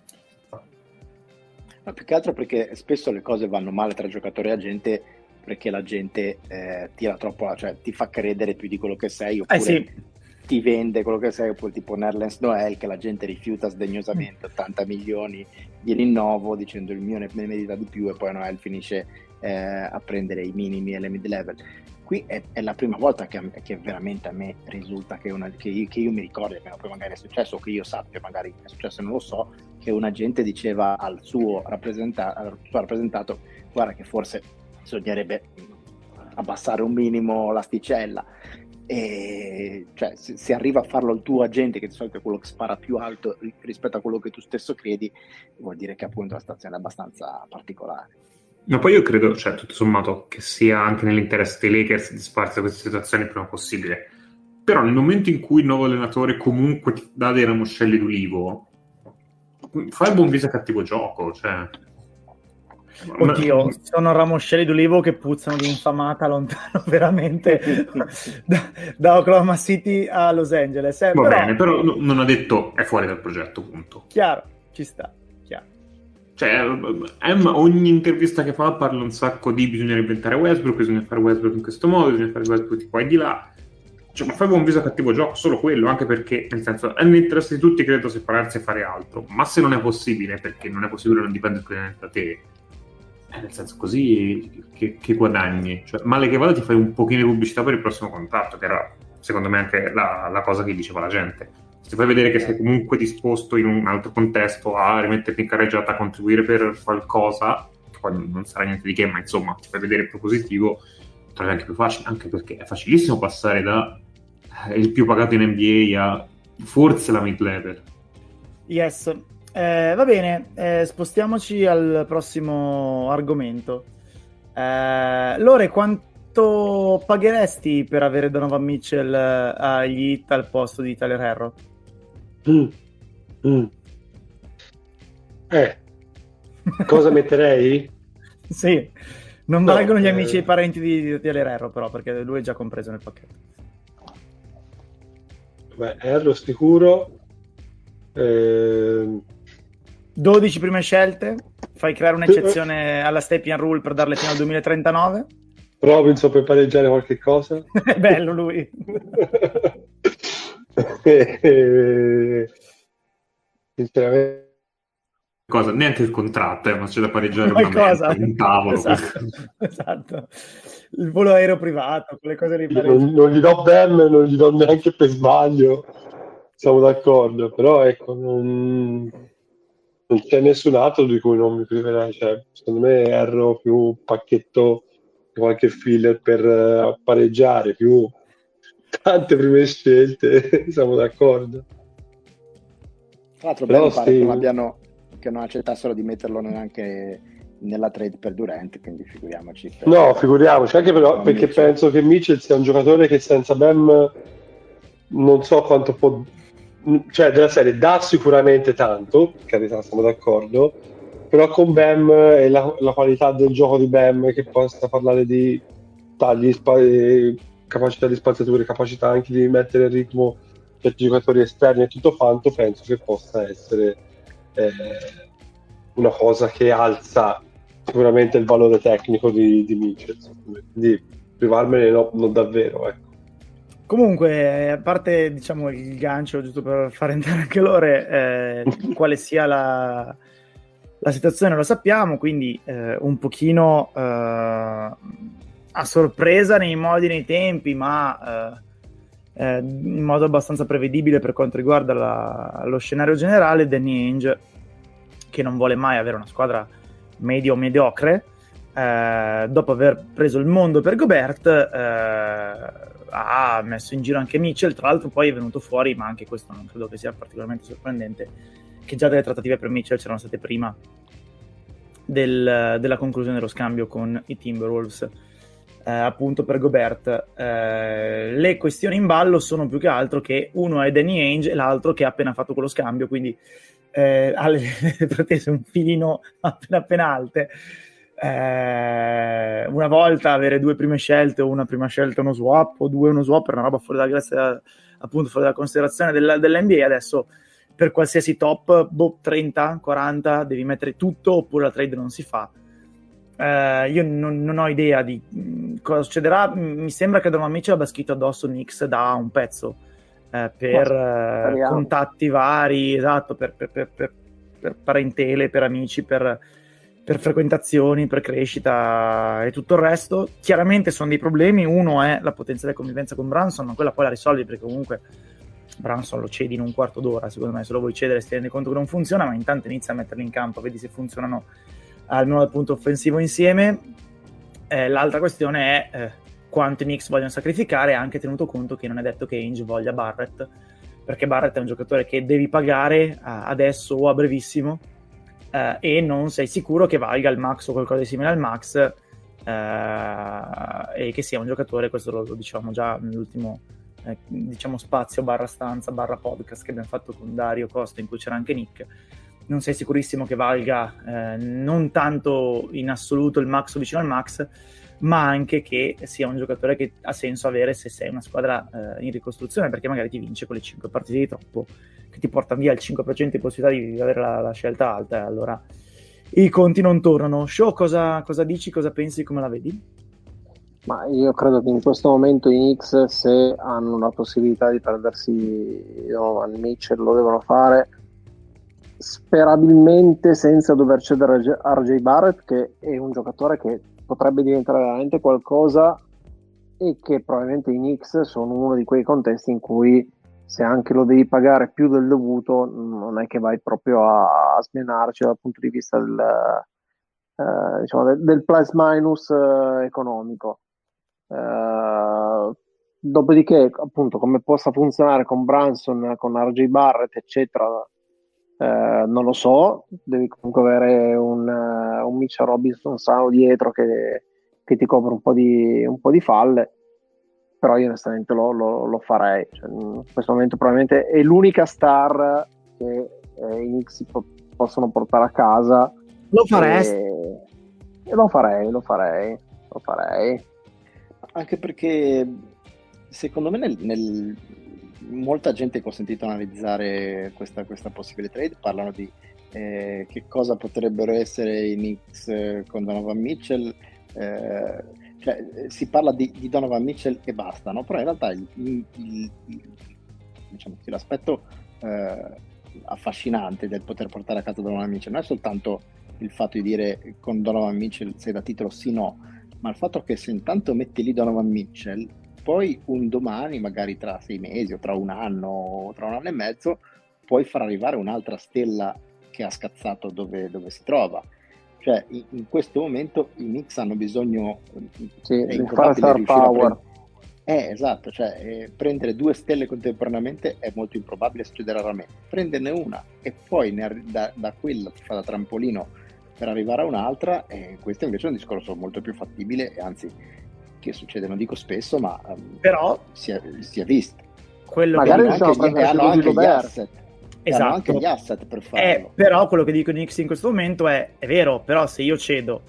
Ma più che altro perché spesso le cose vanno male tra giocatori e agente perché la gente eh, tira troppo, cioè ti fa credere più di quello che sei, oppure eh sì. ti vende quello che sei, oppure tipo Nerlens Noel che la gente rifiuta sdegnosamente ottanta milioni di rinnovo dicendo il mio ne merita di più e poi Noel finisce eh, a prendere i minimi e le mid level. Qui è, è la prima volta che, che veramente a me risulta che, una, che, io, che io mi ricordi, almeno poi magari è successo o che io sappia, magari è successo e non lo so, che un agente diceva al suo, rappresenta- al suo rappresentato guarda che forse bisognerebbe abbassare un minimo l'asticella. E cioè se, se arriva a farlo il tuo agente, che di solito è quello che spara più alto rispetto a quello che tu stesso credi, vuol dire che appunto la situazione è abbastanza particolare. Ma poi io credo, cioè tutto sommato, che sia anche nell'interesse dei Lakers di sparare da queste situazioni il prima possibile. Però nel momento in cui il nuovo allenatore comunque ti dà dei ramoscelli d'ulivo, fai buon viso a cattivo gioco, cioè... Oddio, ma... sono ramoscelli d'ulivo che puzzano di infamata lontano veramente da, da Oklahoma City a Los Angeles. Eh, Va però... bene, però no, non ha detto è fuori dal progetto, punto. Chiaro, ci sta, chiaro. Cioè, Em, ogni intervista che fa parla un sacco di bisogna reinventare Westbrook, bisogna fare Westbrook in questo modo, bisogna fare Westbrook di qua e di là. Cioè, ma fai buon viso a cattivo gioco, solo quello, anche perché, nel senso, è nell'interesse di tutti, credo, separarsi e fare altro. Ma se non è possibile, perché non è possibile, non dipende esclusivamente da te, eh, nel senso, così che, che guadagni? Cioè, male che vada ti fai un pochino di pubblicità per il prossimo contratto, che era, secondo me, anche la, la cosa che diceva la gente. Se fai vedere che sei comunque disposto in un altro contesto a rimetterti in carreggiata, a contribuire per qualcosa, che poi non sarà niente di che, ma insomma, ti fai vedere più positivo, trovi anche più facile, anche perché è facilissimo passare da il più pagato in N B A a forse la mid level. Yes, eh, va bene, eh, spostiamoci al prossimo argomento. eh, Lore, quanto pagheresti per avere Donovan Mitchell agli Heat al posto di Tyler Herro? Mm. Mm. eh cosa metterei? Sì, non no, valgono gli eh... amici e i parenti di, di Tyler Herro, però, perché lui è già compreso nel pacchetto. Beh, Herro sicuro. Eh... dodici prime scelte, fai creare un'eccezione alla Stepien Rule per darle fino al duemilatrentanove. Robinson per pareggiare qualche cosa. È bello lui. Sinceramente cosa, neanche il contratto, eh, ma c'è da pareggiare qualcosa, un tavolo. Esatto, esatto. Il volo aereo privato, quelle cose lì. Non, non gli do Bam, non gli do neanche per sbaglio, siamo d'accordo, però ecco, non, non c'è nessun altro di cui non mi priverei, cioè, secondo me ero più pacchetto, qualche filler per uh, pareggiare, più tante prime scelte, siamo d'accordo. Tra l'altro Bam pare sì. che non abbiano che non accettassero di metterlo neanche nella trade per Durant, quindi figuriamoci. Per... No, figuriamoci, anche però, perché Mitchell. Penso che Mitchell sia un giocatore che senza Bam non so quanto può, cioè della serie dà sicuramente tanto, per carità, siamo d'accordo, però con Bam e la, la qualità del gioco di Bam che possa parlare di tagli, spa- capacità di spaziature, capacità anche di mettere in ritmo certi giocatori esterni e tutto quanto, penso che possa essere eh, una cosa che alza sicuramente il valore tecnico di, di Mitchell, quindi privarmene no, non davvero, ecco. Comunque, a parte diciamo il gancio, giusto per far entrare anche loro, eh, quale sia la, la situazione lo sappiamo, quindi eh, un pochino eh, a sorpresa nei modi e nei tempi, ma eh, eh, in modo abbastanza prevedibile per quanto riguarda la, lo scenario generale. Danny Ainge, che non vuole mai avere una squadra medio o mediocre, eh, dopo aver preso il mondo per Gobert, eh, ha messo in giro anche Mitchell. Tra l'altro poi è venuto fuori, ma anche questo non credo che sia particolarmente sorprendente, che già delle trattative per Mitchell c'erano state prima del, della conclusione dello scambio con i Timberwolves, eh, appunto per Gobert. Eh, le questioni in ballo sono più che altro che uno è Danny Ainge e l'altro che ha appena fatto quello scambio, quindi eh, ha le, le pretese un filino appena appena alte. Eh, una volta avere due prime scelte o una prima scelta e uno swap, o due uno swap, per una roba fuori dalla grazia, appunto fuori dalla considerazione della, dell'N B A. Adesso per qualsiasi top, boh, trenta, quaranta, devi mettere tutto oppure la trade non si fa. Eh, io non, non ho idea di mh, cosa succederà. Mi sembra che Donovan Mitchell abbia scritto addosso Knicks da un pezzo eh, per eh, contatti vari, esatto, per, per, per, per, per parentele, per amici, per per frequentazioni, per crescita e tutto il resto. Chiaramente sono dei problemi. Uno è la potenziale convivenza con Brunson, ma quella poi la risolvi, perché comunque Brunson lo cedi in un quarto d'ora, secondo me. Se lo vuoi cedere si rende conto che non funziona, ma intanto inizia a metterli in campo, vedi se funzionano almeno dal punto offensivo insieme. Eh, l'altra questione è eh, quanto i Knicks vogliono sacrificare, anche tenuto conto che non è detto che Ainge voglia Barrett, perché Barrett è un giocatore che devi pagare eh, adesso o a brevissimo, Uh, e non sei sicuro che valga il max o qualcosa di simile al max, uh, e che sia un giocatore, questo lo, lo diciamo già nell'ultimo eh, diciamo spazio barra stanza barra podcast che abbiamo fatto con Dario Costa, in cui c'era anche Nick. Non sei sicurissimo che valga eh, non tanto in assoluto il max o vicino al max, ma anche che sia un giocatore che ha senso avere se sei una squadra eh, in ricostruzione, perché magari ti vince quelle cinque partite di troppo che ti portano via il cinque per cento di possibilità di avere la, la scelta alta, e allora i conti non tornano. Show, cosa, cosa dici, cosa pensi, come la vedi? Ma io credo che in questo momento i Knicks, se hanno la possibilità di prendersi Donovan Mitchell, lo devono fare sperabilmente senza dover cedere a R J Barrett, che è un giocatore che potrebbe diventare veramente qualcosa, e che probabilmente i Knicks sono uno di quei contesti in cui, se anche lo devi pagare più del dovuto, non è che vai proprio a, a smenarci dal punto di vista del, eh, diciamo del, del plus minus eh, economico. Eh, dopodiché, appunto, come possa funzionare con Brunson, con R J Barrett, eccetera, eh, non lo so. Devi comunque avere un, uh, un Mitchell Robinson sano dietro che, che ti copre un po' di, un po' di falle. Però io onestamente lo, lo, lo farei. Cioè, in questo momento probabilmente è l'unica star che eh, i Knicks po- possono portare a casa. Lo faresti? E, e lo farei, lo farei, lo farei. Anche perché secondo me nel, nel, molta gente che ho sentito analizzare questa, questa possibile trade parlano di eh, che cosa potrebbero essere i Knicks eh, con Donovan Mitchell. Eh, cioè, si parla di, di Donovan Mitchell e basta, no? Però in realtà il, il, il, il, diciamo, l'aspetto eh, affascinante del poter portare a casa Donovan Mitchell non è soltanto il fatto di dire con Donovan Mitchell sei da titolo sì no, ma il fatto che se intanto metti lì Donovan Mitchell, poi un domani, magari tra sei mesi o tra un anno o tra un anno e mezzo, puoi far arrivare un'altra stella che ha scazzato dove, dove si trova. Cioè, in, in questo momento i Knicks hanno bisogno, sì, è di fare star power. Eh, esatto, cioè eh, prendere due stelle contemporaneamente è molto improbabile, succede raramente. Prenderne una e poi ne arri- da, da quella ti fa da trampolino per arrivare a un'altra, eh, questo invece è un discorso molto più fattibile, e anzi, che succede, non dico spesso, ma um, però si è, si è visto. Quello magari che hanno anche, gli, hanno anche gli asset. Esatto. Hanno anche gli asset per farlo. Eh, però quello che dico i Knicks in questo momento è, è vero, però se io cedo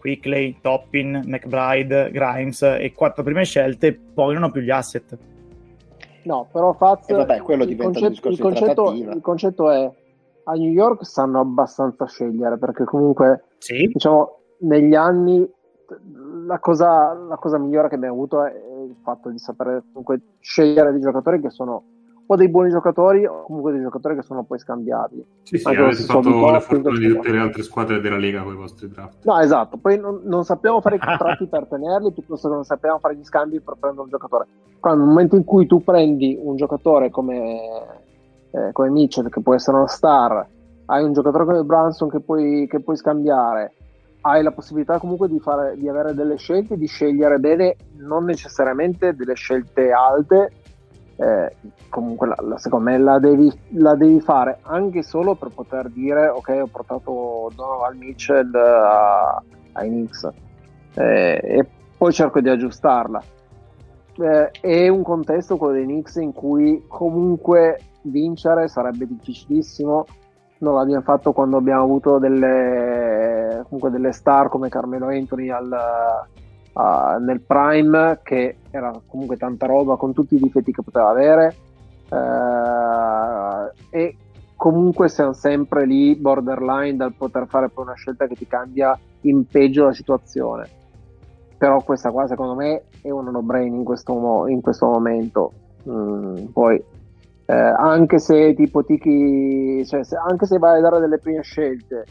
Quickley, Toppin, McBride, Grimes e quattro prime scelte, poi non ho più gli asset. No, però Faz, E vabbè, quello il diventa un concetto, discorso il, di concetto, trattativa. il concetto è, a New York sanno abbastanza scegliere, perché comunque, Sì. diciamo, negli anni la cosa, la cosa migliore che abbiamo avuto è il fatto di sapere comunque scegliere dei giocatori che sono o dei buoni giocatori o comunque dei giocatori che sono poi scambiabili. Sì, sì, Anche lo avete stesso fatto le Vittorio, fortune di eccetera. tutte le altre squadre della Lega con i vostri draft. No, esatto, poi non, non sappiamo fare i contratti per tenerli, piuttosto che non sappiamo fare gli scambi per prendere un giocatore. Però nel momento in cui tu prendi un giocatore come, eh, come Mitchell, che può essere una star, hai un giocatore come Brunson che puoi, che puoi scambiare, hai la possibilità comunque di, fare, di avere delle scelte, di scegliere bene, non necessariamente delle scelte alte, eh, comunque la, la, secondo me la devi, la devi fare anche solo per poter dire ok, ho portato Donovan Mitchell a, ai Knicks, eh, e poi cerco di aggiustarla. Eh, è un contesto, quello dei Knicks, in cui comunque vincere sarebbe difficilissimo. Non l'abbiamo fatto quando abbiamo avuto delle, comunque delle star come Carmelo Anthony al, uh, nel prime, che era comunque tanta roba con tutti i difetti che poteva avere, uh, e comunque siamo sempre lì borderline dal poter fare poi una scelta che ti cambia in peggio la situazione. Però questa qua secondo me è un no-brain in questo, mo- in questo momento. Mm, poi Eh, anche se tipo Tiki, cioè, se, anche se vai a dare delle prime scelte,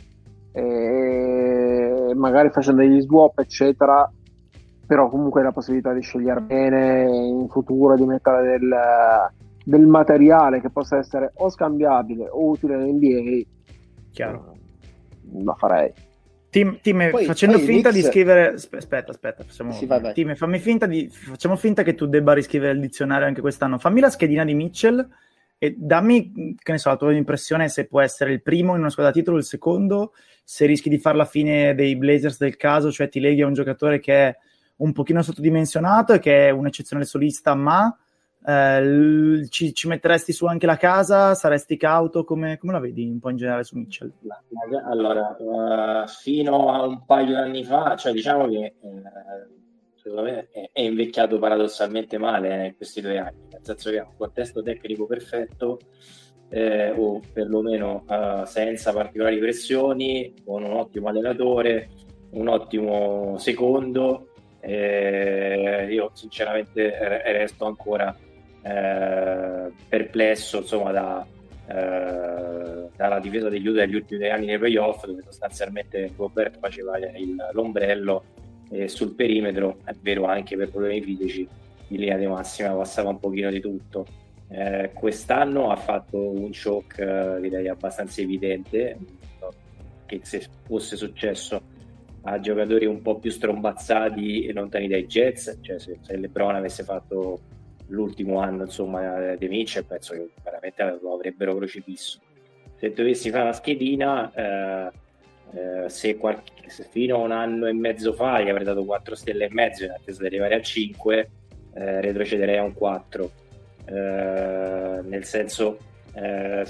eh, magari facendo degli swap eccetera, però comunque la possibilità di scegliere bene in futuro, di mettere del, del materiale che possa essere o scambiabile o utile in N B A, Chiaro. eh, la farei. Tim, Tim Poi- facendo poi i finta Knicks- di scrivere aspetta aspetta facciamo... Sì, vai, vai. Tim, fammi finta di facciamo finta che tu debba riscrivere il dizionario anche quest'anno. Fammi la schedina di Mitchell e dammi, che ne so, la tua impressione, se può essere il primo in una squadra da titolo, il secondo, se rischi di fare la fine dei Blazers del caso, cioè ti leghi a un giocatore che è un pochino sottodimensionato e che è un eccezionale solista, ma eh, l- ci, ci metteresti su anche la casa, saresti cauto, come, come la vedi un po' in generale su Mitchell? Allora, uh, fino a un paio di anni fa, cioè diciamo che uh, secondo me è, è invecchiato paradossalmente male in questi due anni, nel senso che ha un contesto tecnico perfetto, eh, o perlomeno uh, senza particolari pressioni, con un ottimo allenatore, un ottimo secondo. Eh, io sinceramente resto ancora eh, perplesso, insomma, da, eh, dalla difesa degli Utah degli ultimi due anni nei playoff, dove sostanzialmente Gobert faceva il, l'ombrello, e sul perimetro, è vero, anche per problemi fisici, in linea di massima passava un pochino di tutto. Eh, quest'anno ha fatto un shock, eh, direi abbastanza evidente, che se fosse successo a giocatori un po' più strombazzati e lontani dai Jets, cioè se, se LeBron avesse fatto l'ultimo anno, insomma, di Mitchell, penso che veramente lo avrebbero crocifisso. Se dovessi fare una schedina, eh, eh, se, qualche, se fino a un anno e mezzo fa gli avrei dato quattro stelle e mezzo in attesa di arrivare a cinque, eh, retrocederei a un quattro, eh, nel senso eh,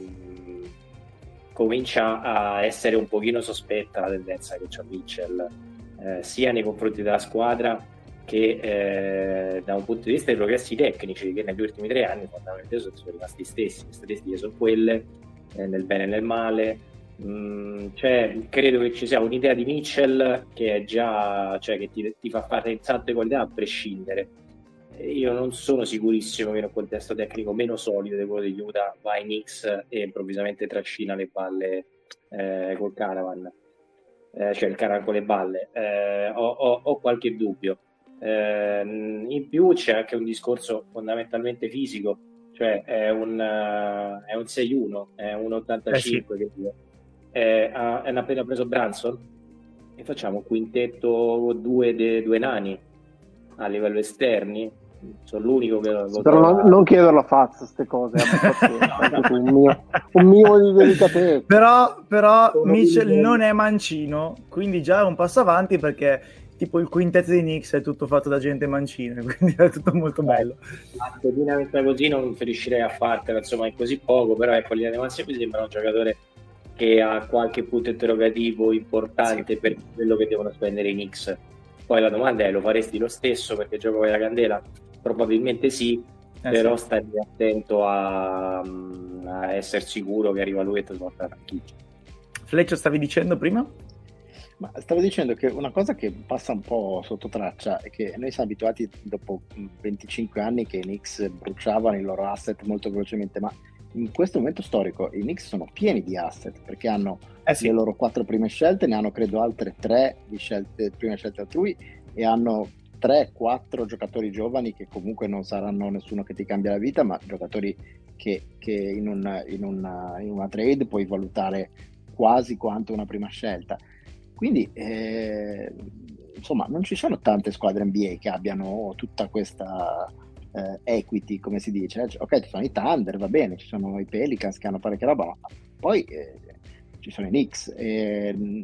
comincia a essere un pochino sospetta la tendenza che c'ha Mitchell, eh, sia nei confronti della squadra che eh, da un punto di vista dei progressi tecnici, che negli ultimi tre anni fondamentalmente sono, sono rimasti gli stessi. Le statistiche sono quelle, eh, nel bene e nel male. Mm, cioè, credo che ci sia un'idea di Mitchell che è già, cioè, che ti, ti fa fare tante qualità a prescindere. Io non sono sicurissimo che in un contesto tecnico meno solido di quello degli Utah va ai Knicks e improvvisamente trascina le balle eh, col Caravan, eh, cioè il Caravan con le balle. Eh, ho, ho, ho qualche dubbio. Eh, in più c'è anche un discorso fondamentalmente fisico, cioè è un, uh, è un sei uno, è un ottantacinque, eh sì. Che è, ha, è appena preso Brunson e facciamo un quintetto due, de, due nani a livello esterni. Sono l'unico che lo però non, non chiederlo a Faz queste cose, un, mio, un minimo di delicatezza. Però, però Mitchell non è mancino, quindi già è un passo avanti, perché tipo il quintetto di Knicks è tutto fatto da gente mancina, quindi è tutto molto bello. La dinamica così non riuscirei a fartela, insomma, in così poco, però ecco, l'idea di massimo mi sembra un giocatore che ha qualche punto interrogativo importante Sì. per quello che devono spendere i Knicks. Poi la domanda è: lo faresti lo stesso perché gioco con la candela? Probabilmente sì, Eh, però sì. stai attento a, a essere sicuro che arriva lui e ti svolta la franchigia. Fleccio, stavi dicendo prima? Ma stavo dicendo che una cosa che passa un po' sotto traccia è che noi siamo abituati dopo venticinque anni che i Knicks bruciavano i loro asset molto velocemente, ma in questo momento storico i Knicks sono pieni di asset perché hanno Eh sì. le loro quattro prime scelte, ne hanno credo altre tre di scelte, prime scelte altrui, e hanno tre quattro giocatori giovani che comunque non saranno nessuno che ti cambia la vita, ma giocatori che, che in, un, in, una, in una trade puoi valutare quasi quanto una prima scelta. Quindi eh, insomma non ci sono tante squadre N B A che abbiano tutta questa eh, equity, come si dice. Ok, ci sono i Thunder, va bene, ci sono i Pelicans che hanno parecchia roba, ma poi eh, ci sono i Knicks. E,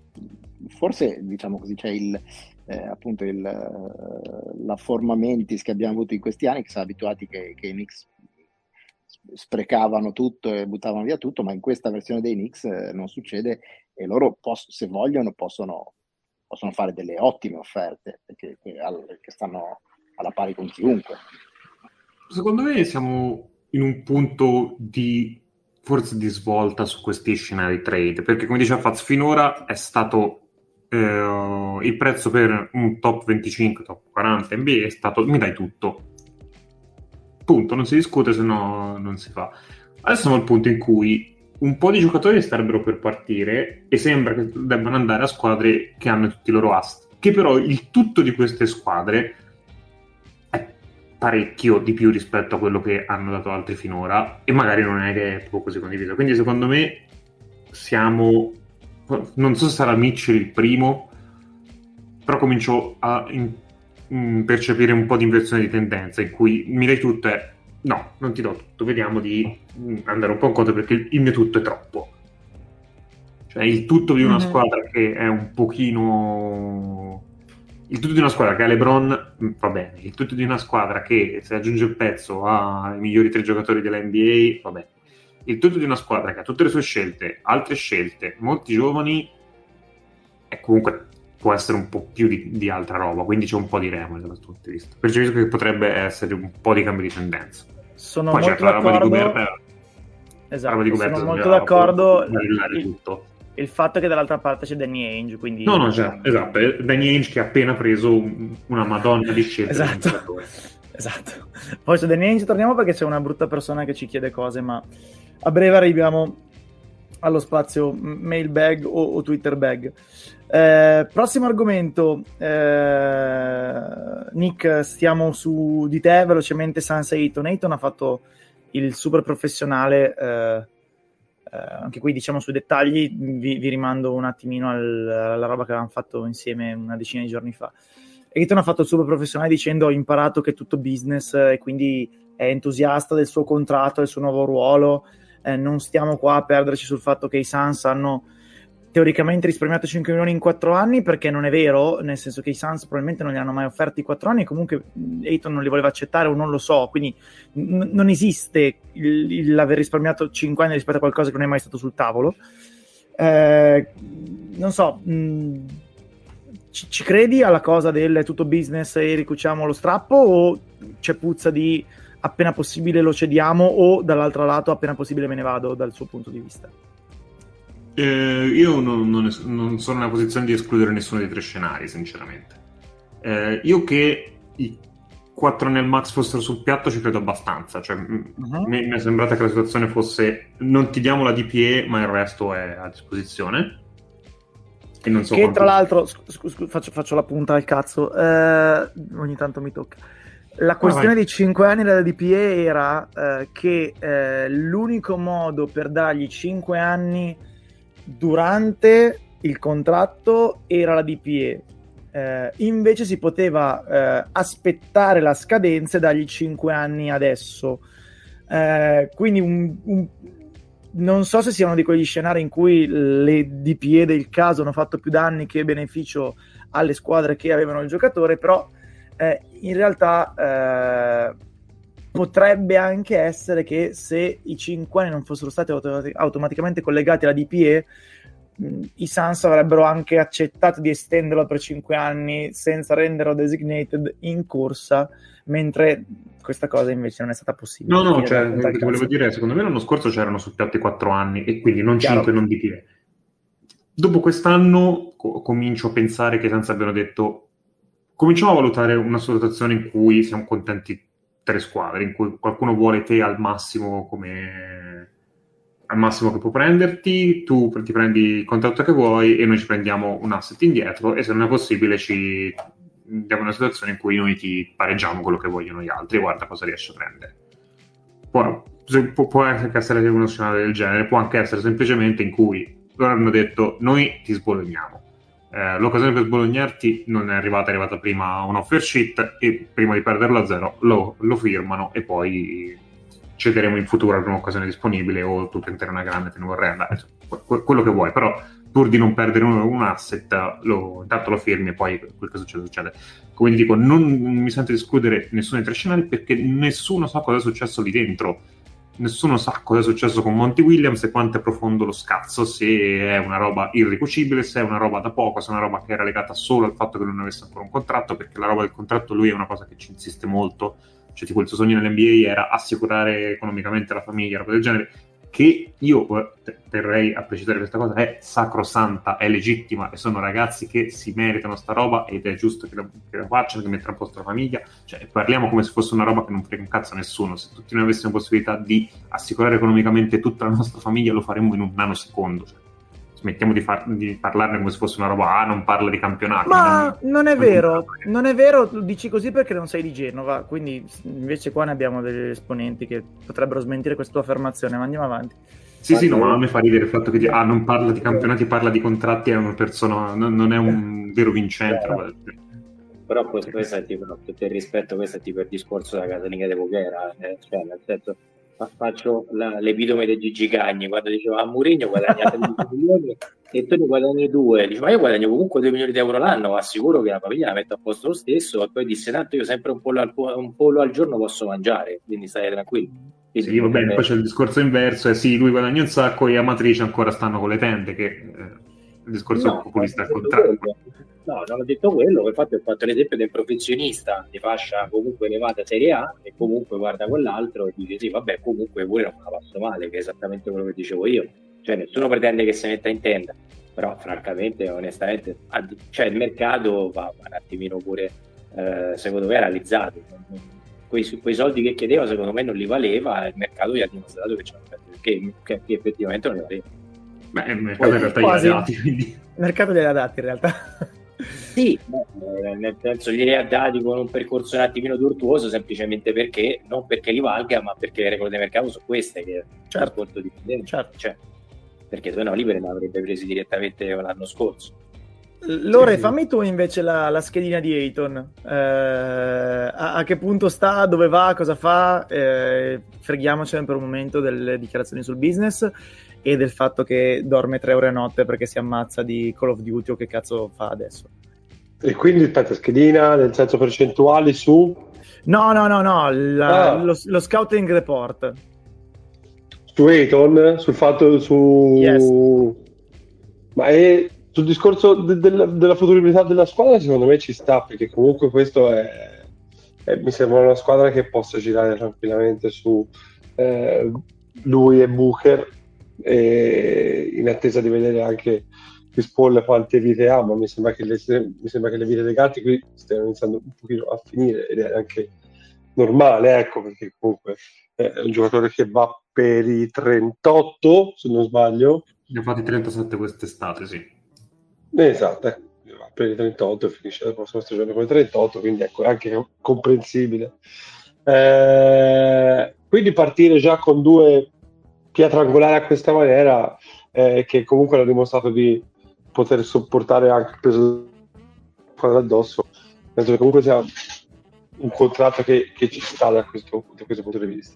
forse diciamo così c'è il eh, appunto il la forma mentis che abbiamo avuto in questi anni, che siamo abituati che, che i Knicks sprecavano tutto e buttavano via tutto, ma in questa versione dei Knicks eh, non succede, e loro poss- se vogliono possono, possono fare delle ottime offerte che, che, che stanno alla pari con chiunque. Secondo me siamo in un punto di forse di svolta su questi scenari trade, perché come diceva Faz, finora è stato eh, il prezzo per un top venticinque, top quaranta N B A è stato mi dai tutto. Punto, non si discute, se no non si fa. Adesso siamo al punto in cui un po' di giocatori starebbero per partire e sembra che debbano andare a squadre che hanno tutti i loro asset, che però il tutto di queste squadre è parecchio di più rispetto a quello che hanno dato altri finora, e magari non è che è proprio così condiviso. Quindi secondo me siamo, non so se sarà Mitchell il primo, però comincio a in, in percepire un po' di inversione di tendenza in cui mi dai tutto è no, non ti do tutto, vediamo di andare un po' in conto perché il, il mio tutto è troppo. Cioè il tutto di una Mm-hmm. squadra che è un pochino il tutto di una squadra che ha LeBron va bene, il tutto di una squadra che se aggiunge il pezzo ha i migliori tre giocatori della N B A va bene, il tutto di una squadra che ha tutte le sue scelte, altre scelte, molti giovani, e comunque può essere un po' più di, di altra roba, quindi c'è un po' di remore da questo punto di vista. Percepisco che potrebbe essere un po' di cambio di tendenza. Sono Poi molto c'è la roba di d'accordo. Gobert, Esatto, roba di Gobert sono molto bisogna d'accordo. barillare Il, tutto. il fatto che dall'altra parte c'è Danny Ainge, quindi No, no, cioè, esatto, è Danny Ainge che ha appena preso un, una madonna di scelte. Esatto, esatto. Poi su Danny Ainge torniamo perché c'è una brutta persona che ci chiede cose, ma a breve arriviamo allo spazio mailbag o, o Twitter bag. Eh, prossimo argomento, eh, Nick, stiamo su di te velocemente. Sans Ayton. Ayton ha fatto il super professionale, eh, eh, anche qui diciamo sui dettagli vi, vi rimando un attimino al, alla roba che avevamo fatto insieme una decina di giorni fa. Ayton ha fatto il super professionale dicendo ho imparato che è tutto business e quindi è entusiasta del suo contratto, del suo nuovo ruolo. Eh, non stiamo qua a perderci sul fatto che i Suns hanno teoricamente risparmiato cinque milioni in quattro anni, perché non è vero, nel senso che i Suns probabilmente non li hanno mai offerti quattro anni e comunque Ayton non li voleva accettare o non lo so, quindi n- non esiste il, il l'aver risparmiato cinque anni rispetto a qualcosa che non è mai stato sul tavolo. Eh, non so, mh, ci, ci credi alla cosa del tutto business e ricuciamo lo strappo, o c'è puzza di appena possibile lo cediamo, o dall'altro lato appena possibile me ne vado dal suo punto di vista? Eh, io non, non, non sono nella posizione di escludere nessuno dei tre scenari, sinceramente. Eh, io che i quattro nel max fossero sul piatto ci credo abbastanza. Cioè, uh-huh. mi, mi è sembrata che la situazione fosse non ti diamo la D P E, ma il resto è a disposizione. E non so che quanto... tra l'altro, scu- scu- faccio, faccio la punta al cazzo, eh, ogni tanto mi tocca. La questione ah, dei cinque anni della D P E era eh, che eh, l'unico modo per dargli cinque anni durante il contratto era la D P E, eh, invece si poteva eh, aspettare la scadenza e dargli cinque anni adesso, eh, quindi un, un, non so se sia uno di quegli scenari in cui le D P E del caso hanno fatto più danni che beneficio alle squadre che avevano il giocatore, però eh, in realtà eh, potrebbe anche essere che se i cinque anni non fossero stati auto- automaticamente collegati alla D P E, mh, i Suns avrebbero anche accettato di estenderlo per cinque anni senza renderlo designated in corsa, mentre questa cosa invece non è stata possibile. No, no, Fine cioè, della punta quello al che volevo cazzo. dire è, secondo me l'anno scorso c'erano sul piatto i quattro anni e quindi non Chiaro. cinque, non D P E. Dopo quest'anno co- comincio a pensare che senza abbiano detto, cominciamo a valutare una situazione in cui siamo contenti tre squadre, in cui qualcuno vuole te al massimo come al massimo che può prenderti, tu ti prendi il contratto che vuoi e noi ci prendiamo un asset indietro, e se non è possibile ci diamo una situazione in cui noi ti pareggiamo quello che vogliono gli altri e guarda cosa riesci a prendere. Può, può, può essere uno scenario del genere, può anche essere semplicemente in cui loro hanno detto noi ti sbologniamo. Eh, l'occasione per sbolognarti non è arrivata, è arrivata prima un offer sheet e prima di perderlo a zero lo, lo firmano e poi cederemo in futuro alla prima occasione disponibile, o tu tenterai una grande, te ne vorrei andare, que- quello che vuoi, però pur di non perdere un, un asset lo, intanto lo firmi e poi quel che succede succede. Quindi dico, non mi sento di escludere nessuno dei tre scenari perché nessuno sa cosa è successo lì dentro. Nessuno sa cosa è successo con Monty Williams e quanto è profondo lo scazzo, se è una roba irricucibile, se è una roba da poco, se è una roba che era legata solo al fatto che lui non avesse ancora un contratto, perché la roba del contratto lui è una cosa che ci insiste molto, cioè tipo il suo sogno nell'N B A era assicurare economicamente la famiglia, roba del genere, che io terrei a precisare questa cosa, è sacrosanta, è legittima e sono ragazzi che si meritano sta roba ed è giusto che la, che la facciano, che mettano a posto la famiglia, cioè parliamo come se fosse una roba che non frega un cazzo a nessuno. Se tutti noi avessimo possibilità di assicurare economicamente tutta la nostra famiglia lo faremmo in un nanosecondo, cioè, smettiamo di, far, di parlarne come se fosse una roba, ah non parla di campionati, Ma non, non è non vero, non è vero, lo dici così perché non sei di Genova, quindi invece qua ne abbiamo degli esponenti che potrebbero smentire questa tua affermazione, ma andiamo avanti. Sì, sì, no, ma a me fa ridere il fatto che ah, non parla di campionati, parla di contratti, è una persona, non, non è un vero vincente. Però, però questo, questo è tipo, no, tutto il rispetto, questo è tipo il discorso della casalinga di Voghera, eh, cioè nel senso, faccio la, l'epitome di Gigi Cagni, quando diceva a Mourinho guadagna tredici milioni e tu ne guadagni due, dice ma io guadagno comunque due milioni di euro l'anno, ma assicuro che la famiglia la metto a posto lo stesso, e poi disse tanto io sempre un pollo al, un pollo al giorno posso mangiare, quindi stai tranquillo. Quindi, sì, va bene, eh, poi c'è il discorso inverso, e sì, lui guadagna un sacco e Amatrice ancora stanno con le tende, che eh, il discorso no, populista al non ho detto contrario. quello. No, non ho detto quello, infatti ho fatto l'esempio del professionista di fascia comunque elevata Serie A e comunque guarda quell'altro e dice sì, vabbè, comunque pure non me la passo male, che è esattamente quello che dicevo io. Cioè nessuno pretende che si metta in tenda, però francamente, onestamente, cioè il mercato va, va un attimino pure, eh, secondo me, realizzato. Quei, quei soldi che chiedeva secondo me non li valeva, il mercato gli ha dimostrato che, che, che, che effettivamente non li valeva. Beh, il mercato Poi, in realtà quasi. gli ha dati, quindi... Il mercato glieli ha dati in realtà. Sì, eh, nel senso glieli ha dati con un percorso un attimino tortuoso, semplicemente perché, non perché li valga, ma perché le regole del mercato sono queste, che certo, di certo. Cioè, perché se no Liberi ne avrebbe presi direttamente l'anno scorso. Lore, fammi tu invece la, la schedina di Ayton, eh, a, a che punto sta, dove va, cosa fa, eh, freghiamocene per un momento delle dichiarazioni sul business e del fatto che dorme tre ore a notte perché si ammazza di Call of Duty o che cazzo fa adesso. E quindi aspetta, schedina nel senso percentuali su? No, no, no, no, la, ah. lo, lo scouting report. Su Ayton, sul fatto su... Yes. Ma è... sul discorso de- de- della futuribilità della squadra secondo me ci sta, perché comunque questo è, è mi sembra una squadra che possa girare tranquillamente su eh, lui e Booker, e in attesa di vedere anche Chris Paul quante vite ha, ma mi sembra che le, mi sembra che le vite legate qui stiano iniziando un pochino a finire ed è anche normale, ecco, perché comunque è un giocatore che va per i trentotto, se non sbaglio. Ne ha fatti trentasette quest'estate, sì. Esatto, eh. Per i trentotto e finisce la prossima stagione con i trentotto, quindi ecco, è anche comprensibile. Eh, quindi partire già con due pietrangolari a questa maniera, eh, che comunque hanno dimostrato di poter sopportare anche il peso addosso, penso che comunque sia un contratto che, che ci sta da questo, da questo punto di vista.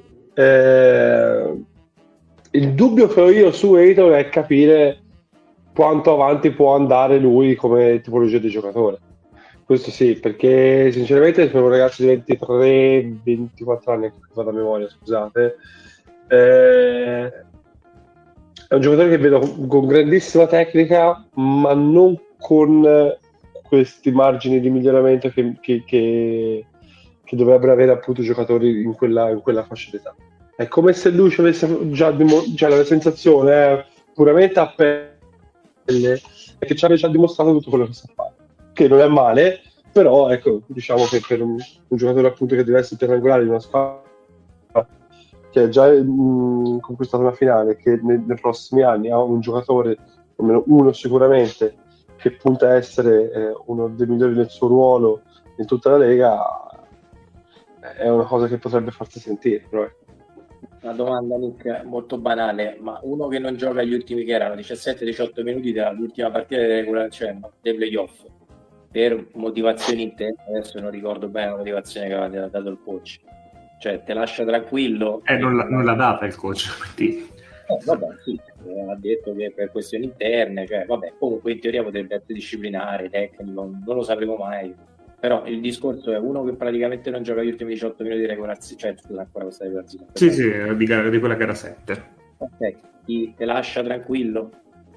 Eh, il dubbio che ho io su Ayton è capire quanto avanti può andare lui come tipologia di giocatore, questo sì, perché sinceramente sono un ragazzo di ventitré ventiquattro anni, che vado a memoria, scusate. Eh, è un giocatore che vedo con, con grandissima tecnica, ma non con questi margini di miglioramento che, che, che, che dovrebbero avere appunto i giocatori in quella, in quella fascia d'età. È come se lui ci avesse già, dimo- già la sensazione eh, puramente a pelle che ci aveva già dimostrato tutto quello che sa fare, che non è male, però ecco, diciamo che per un, un giocatore appunto che deve essere triangolare di una squadra che ha già mh, conquistato una finale, che nei, nei prossimi anni ha un giocatore, almeno uno sicuramente, che punta a essere eh, uno dei migliori nel suo ruolo in tutta la Lega, è una cosa che potrebbe farsi sentire, però ecco. Una domanda, Nick, molto banale, ma uno che non gioca gli ultimi che erano diciassette diciotto minuti dall'ultima partita dei regolazione, cioè, dei playoff, per motivazioni interne, adesso non ricordo bene la motivazione che aveva dato il coach, cioè te lascia tranquillo. Eh, non, la, non l'ha data il coach, quindi... Eh, vabbè, sì, ha detto che per questioni interne, cioè, vabbè, comunque in teoria potrebbe essere disciplinare, tecnico, non lo sapremo mai. Però il discorso è uno che praticamente non gioca gli ultimi diciotto minuti di regolazione, cioè scusa ancora questa regolazione. Sì, sì, di, di quella che era sette. Ok, ti te lascia tranquillo?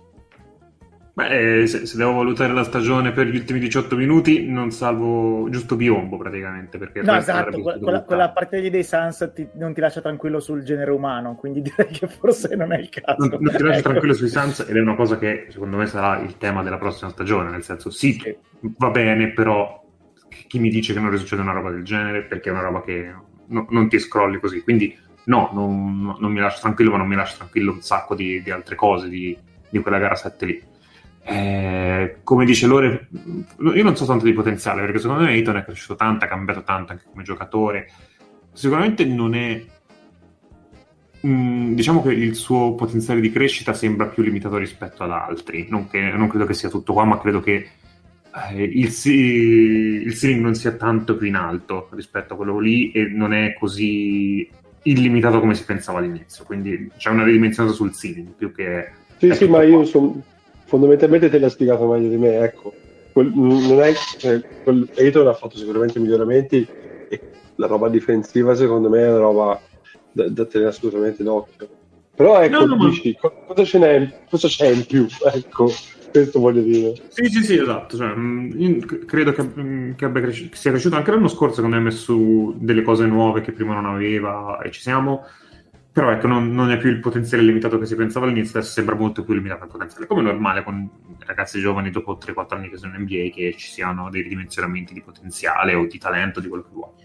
Beh, se, se devo valutare la stagione per gli ultimi diciotto minuti, non salvo giusto Biombo praticamente. Perché no, esatto, quella, quella, quella partita dei Suns ti, non ti lascia tranquillo sul genere umano, quindi direi che forse non è il caso. Non, non ti lascia ecco. tranquillo sui Suns, ed è una cosa che secondo me sarà il tema della prossima stagione, nel senso sì, sì. va bene, però chi mi dice che non succede una roba del genere, perché è una roba che no, non ti scrolli così, quindi no, non, non mi lascia tranquillo, ma non mi lascia tranquillo un sacco di, di altre cose di, di quella gara sette lì. Eh, come dice Lore, io non so tanto di potenziale, perché secondo me Ayton è cresciuto tanto, ha cambiato tanto anche come giocatore, sicuramente non è mh, diciamo che il suo potenziale di crescita sembra più limitato rispetto ad altri, non, che, non credo che sia tutto qua, ma credo che eh, il, il ceiling non sia tanto più in alto rispetto a quello lì, e non è così illimitato come si pensava all'inizio, quindi c'è una ridimensionata sul ceiling più che sì sì ma io sono fondamentalmente te l'hai spiegato meglio di me, ecco. Quel, non è, cioè, quel Ayton ha fatto sicuramente miglioramenti, e la roba difensiva secondo me è una roba da, da tenere assolutamente d'occhio. Però ecco, no, no, dici, ma... cosa, ce n'è, cosa c'è in più? Ecco, questo voglio dire. Sì, sì, sì, esatto. Cioè, io credo che, che, abbia cresci- che sia cresciuto anche l'anno scorso, quando ha messo su delle cose nuove che prima non aveva, e ci siamo. Però ecco, non, non è più il potenziale limitato che si pensava all'inizio, adesso sembra molto più limitato il potenziale, come è normale con ragazzi giovani dopo tre quattro anni che sono in N B A, che ci siano dei ridimensionamenti di potenziale o di talento, di quello che vuoi.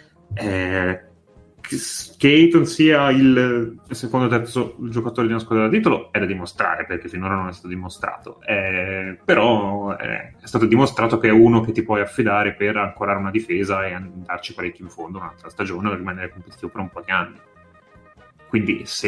Eh, che Ayton sia il secondo o terzo giocatore di una squadra da titolo è da dimostrare, perché finora non è stato dimostrato, eh, però è stato dimostrato che è uno che ti puoi affidare per ancorare una difesa e andarci parecchio in fondo un'altra stagione o rimanere competitivo per un po' di anni. Quindi se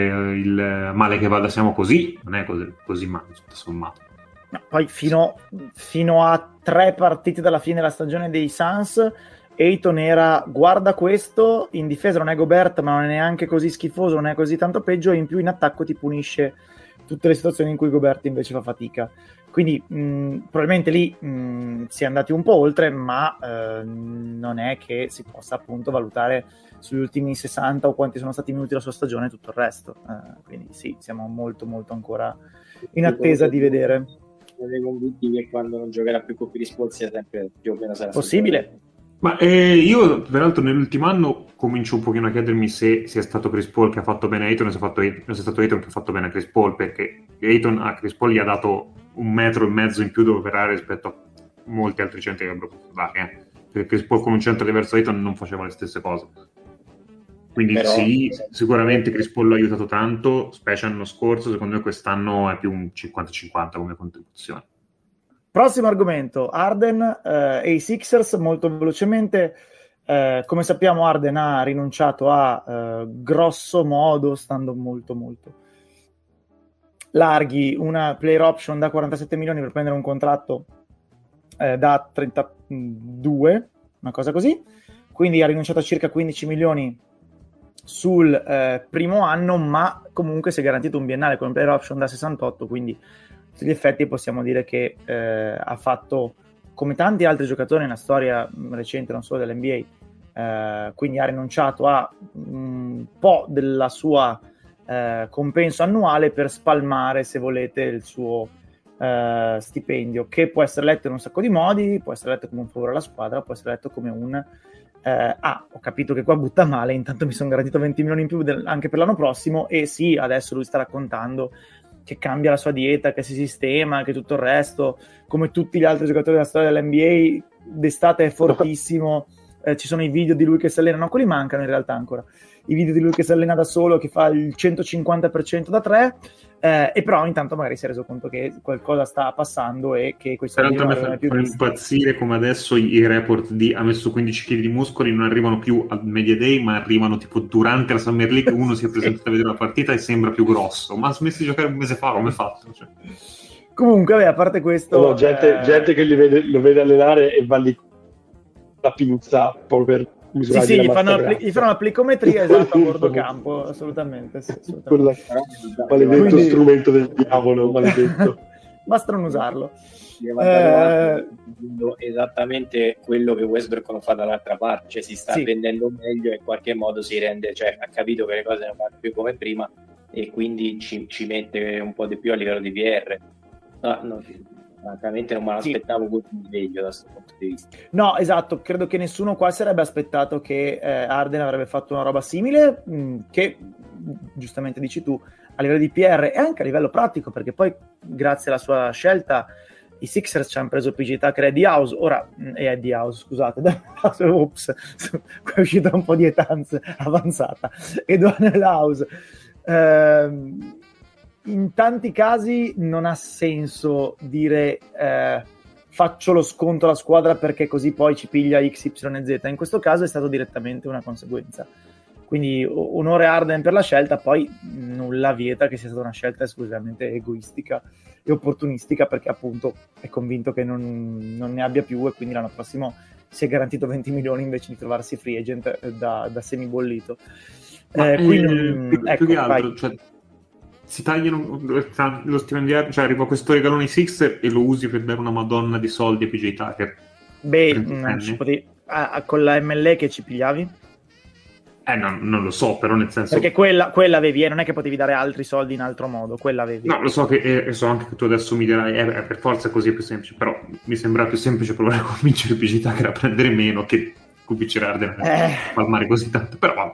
il male che vada siamo così, non è così, così male tutto sommato. No, poi fino, fino a tre partite dalla fine della stagione dei Suns, Ayton era guarda questo, in difesa non è Gobert ma non è neanche così schifoso, non è così tanto peggio, e in più in attacco ti punisce tutte le situazioni in cui Gobert invece fa fatica. Quindi mh, probabilmente lì mh, si è andati un po' oltre, ma eh, non è che si possa appunto valutare sugli ultimi sessanta o quanti sono stati i minuti della sua stagione e tutto il resto. Eh, quindi sì, siamo molto molto ancora in attesa di vedere. Siete convinti che quando non giocherà più con Chris Paul sia sempre più o meno sarà possibile? Ma eh, io peraltro nell'ultimo anno comincio un pochino a chiedermi se sia stato Chris Paul che ha fatto bene a Ayton o se è stato Ayton che ha fatto bene a Chris Paul, perché Ayton a Chris Paul gli ha dato un metro e mezzo in più dove operare rispetto a molti altri centri che avrebbero potuto dare, eh. Perché Chris Paul con un centro diverso Ayton non faceva le stesse cose. Quindi però, sì, sicuramente Chris Paul l'ha aiutato tanto, specie l'anno scorso, secondo me quest'anno è più un cinquanta cinquanta come contribuzione. Prossimo argomento, Harden eh, e i Sixers, molto velocemente. Eh, come sappiamo Harden ha rinunciato a eh, grosso modo, stando molto molto larghi, una player option da quarantasette milioni per prendere un contratto eh, da trentadue, una cosa così, quindi ha rinunciato a circa quindici milioni sul eh, primo anno, ma comunque si è garantito un biennale con un player option da sessantotto, quindi a tutti gli effetti possiamo dire che eh, ha fatto come tanti altri giocatori nella storia recente, non solo dell'N B A, eh, quindi ha rinunciato a un po' della sua eh, compenso annuale per spalmare, se volete, il suo eh, stipendio, che può essere letto in un sacco di modi, può essere letto come un favore alla squadra, può essere letto come un eh, ah, ho capito che qua butta male, intanto mi sono garantito venti milioni in più del, anche per l'anno prossimo, e sì, adesso lui sta raccontando che cambia la sua dieta, che si sistema, che tutto il resto, come tutti gli altri giocatori della storia dell'N B A, d'estate è fortissimo, eh, ci sono i video di lui che si allena, no, quelli mancano in realtà ancora, i video di lui che si allena da solo, che fa il centocinquanta per cento da tre, eh, e però intanto magari si è reso conto che qualcosa sta passando e che questo Peraltro non mi è fa, più fa visto. impazzire come adesso i, i report di ha messo quindici chili di muscoli non arrivano più al Media Day, ma arrivano tipo durante la Summer League, uno si è presentato a vedere la partita e sembra più grosso, ma ha smesso di giocare un mese fa, come ha fatto? Cioè. Comunque, vabbè, a parte questo, No, gente, eh... gente che li vede, lo vede allenare e va lì la pinza proprio per sì, misurare sì, la gli massa fanno, grassa. gli fanno la plicometria, esatto, a bordo campo, assolutamente, sì, assolutamente. Maledetto Quindi... strumento del diavolo, maledetto. Basta non usarlo. Eh... esattamente quello che Westbrook non fa dall'altra parte, cioè si sta sì. vendendo meglio e in qualche modo si rende, cioè ha capito che le cose non vanno più come prima e quindi ci, ci mette un po' di più a livello di P R. No, no, francamente non me l'aspettavo così sveglio da questo punto di vista. No, esatto, credo che nessuno qua si sarebbe aspettato che eh, Harden avrebbe fatto una roba simile, mh, che giustamente dici tu, a livello di P R e anche a livello pratico, perché poi grazie alla sua scelta i Sixers ci hanno preso P J Tucker e Eddie House, ora è Eddie House, scusate, ops, è uscita un po' di etanze avanzata, e Dwayne House. Ehm, in tanti casi non ha senso dire eh, faccio lo sconto alla squadra perché così poi ci piglia X Y Z, in questo caso è stato direttamente una conseguenza, quindi onore a Harden per la scelta, poi nulla vieta che sia stata una scelta esclusivamente egoistica e opportunistica, perché appunto è convinto che non, non ne abbia più e quindi l'anno prossimo si è garantito venti milioni invece di trovarsi free agent da, da semibollito. Ma, eh, quindi, eh, più, ecco, più che altro, cioè, si tagliano lo stipendio, cioè arriva questo regalone Sixer e lo usi per dare una madonna di soldi a P J Tucker. Beh, non ci potevi, ah, con la M L E che ci pigliavi? Eh, no, non lo so, però nel senso... Perché quella, quella avevi, e non è che potevi dare altri soldi in altro modo, quella avevi. No, lo so che eh, so anche che tu adesso mi dirai, eh, per forza così è più semplice, però mi sembra più semplice provare a convincere P J Tucker a prendere meno che convincere Harden a eh. palmare così tanto, però...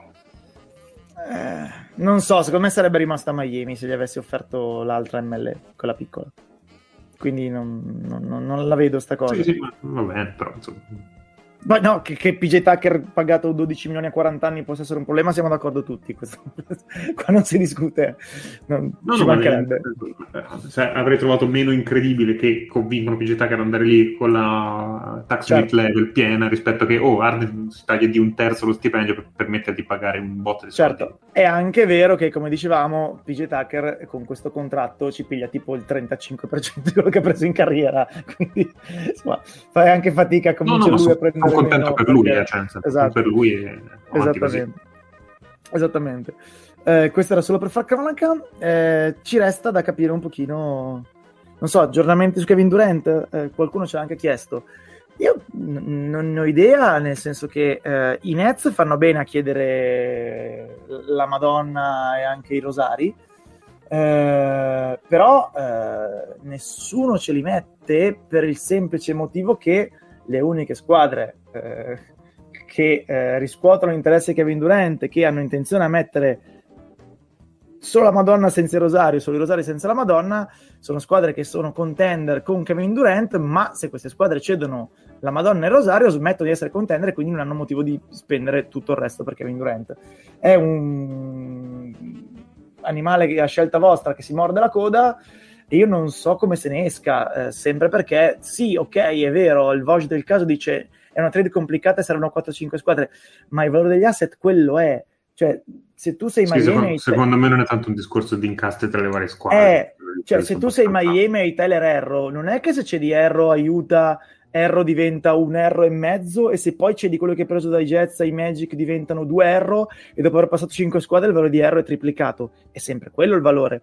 Eh, non so, secondo me sarebbe rimasta a Miami se gli avessi offerto l'altra M L E, quella piccola. Quindi non, non, non la vedo sta cosa. Sì, sì, ma va bene, però insomma... Ma no, che, che P J Tucker pagato dodici milioni a quaranta anni possa essere un problema, siamo d'accordo tutti. Questo, qua non si discute, non no, ci no, mancherebbe. Cioè, avrei trovato meno incredibile che convincono P J Tucker ad andare lì con la tax certo. rate level piena rispetto che, oh, Harden si taglia di un terzo lo stipendio per permettere di pagare un botto di soldi. Certo, è anche vero che, come dicevamo, P J Tucker con questo contratto ci piglia tipo il trentacinque per cento di quello che ha preso in carriera, quindi insomma, fai anche fatica a convincere no, no, lui so, a prendere sono contento per perché... lui, eh, cioè, esatto. per lui è esattamente così. Esattamente. Eh, questo era solo per far cronaca. Eh, ci resta da capire un pochino, non so, aggiornamenti su Kevin Durant. Eh, qualcuno ci ha anche chiesto. Io n- non ne ho idea, nel senso che eh, i Nets fanno bene a chiedere la Madonna e anche i rosari, eh, però eh, nessuno ce li mette per il semplice motivo che le uniche squadre eh, che eh, riscuotono l'interesse di Kevin Durant, che hanno intenzione a mettere solo la Madonna senza il rosario, solo i rosari senza la Madonna, sono squadre che sono contender con Kevin Durant, ma se queste squadre cedono la Madonna e il rosario smettono di essere contender e quindi non hanno motivo di spendere tutto il resto per Kevin Durant. È un animale che a scelta vostra che si morde la coda e io non so come se ne esca, eh, sempre perché sì, ok, è vero, il Vosge del caso dice è una trade complicata e saranno quattro cinque squadre, ma il valore degli asset quello è, cioè se tu sei sì, Miami secondo, te... secondo me non è tanto un discorso di incastri tra le varie squadre, eh, cioè se tu sei Miami e Tyler Herro, non è che se cedi Herro aiuta, Herro diventa un Herro e mezzo e se poi cedi quello che hai preso dai Jets ai Magic diventano due Herro e dopo aver passato cinque squadre il valore di Herro è triplicato, è sempre quello il valore.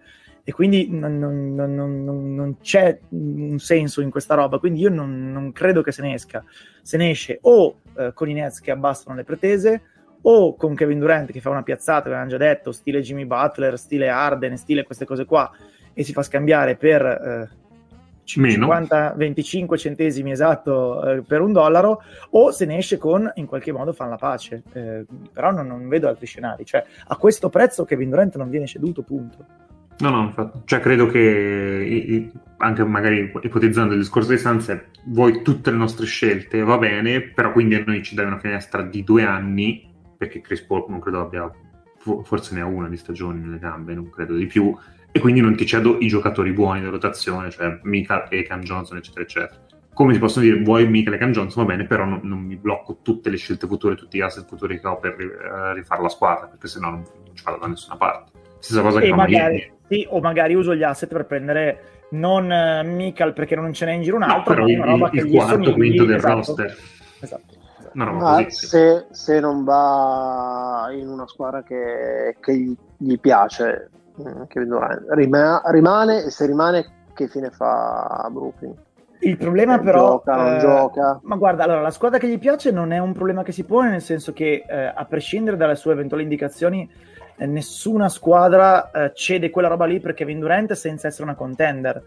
e quindi non, non, non, non, non c'è un senso in questa roba, quindi io non, non credo che se ne esca. Se ne esce o eh, con i Nets che abbassano le pretese, o con Kevin Durant che fa una piazzata, avevamo già detto, stile Jimmy Butler, stile Harden, stile queste cose qua, e si fa scambiare per eh, cinquanta venticinque centesimi esatto eh, per un dollaro, o se ne esce con in qualche modo fanno la pace, eh, però non, non vedo altri scenari, cioè a questo prezzo Kevin Durant non viene ceduto, punto. No, no, infatti, cioè credo che anche magari ipotizzando il discorso dei Suns, vuoi tutte le nostre scelte, va bene, però quindi a noi ci dai una finestra di due anni, perché Chris Paul non credo abbia, forse ne ha una di stagioni nelle gambe, non credo di più, e quindi non ti cedo i giocatori buoni di rotazione, cioè Michael e Cam Johnson, eccetera, eccetera. Come si possono dire, vuoi Michael e Cam Johnson, va bene, però non, non mi blocco tutte le scelte future, tutti gli asset futuri che ho per uh, rifare la squadra, perché sennò non, non ci vado da nessuna parte. Stessa cosa che e fa magari, Miami. sì, o magari uso gli asset per prendere non uh, Michael perché non ce n'è in giro un altro, no, però ma il, una roba il, che il gli quarto somigli, quinto del esatto. roster. Esatto. Una roba Ma così, sì. se, se non va in una squadra che, che gli, gli piace, che rimane, rimane, e se rimane che fine fa a Brooklyn? Il problema eh, però gioca, non eh, gioca. Ma guarda, allora la squadra che gli piace non è un problema che si pone, nel senso che eh, a prescindere dalle sue eventuali indicazioni eh, nessuna squadra eh, cede quella roba lì per Kevin Durant senza essere una contender.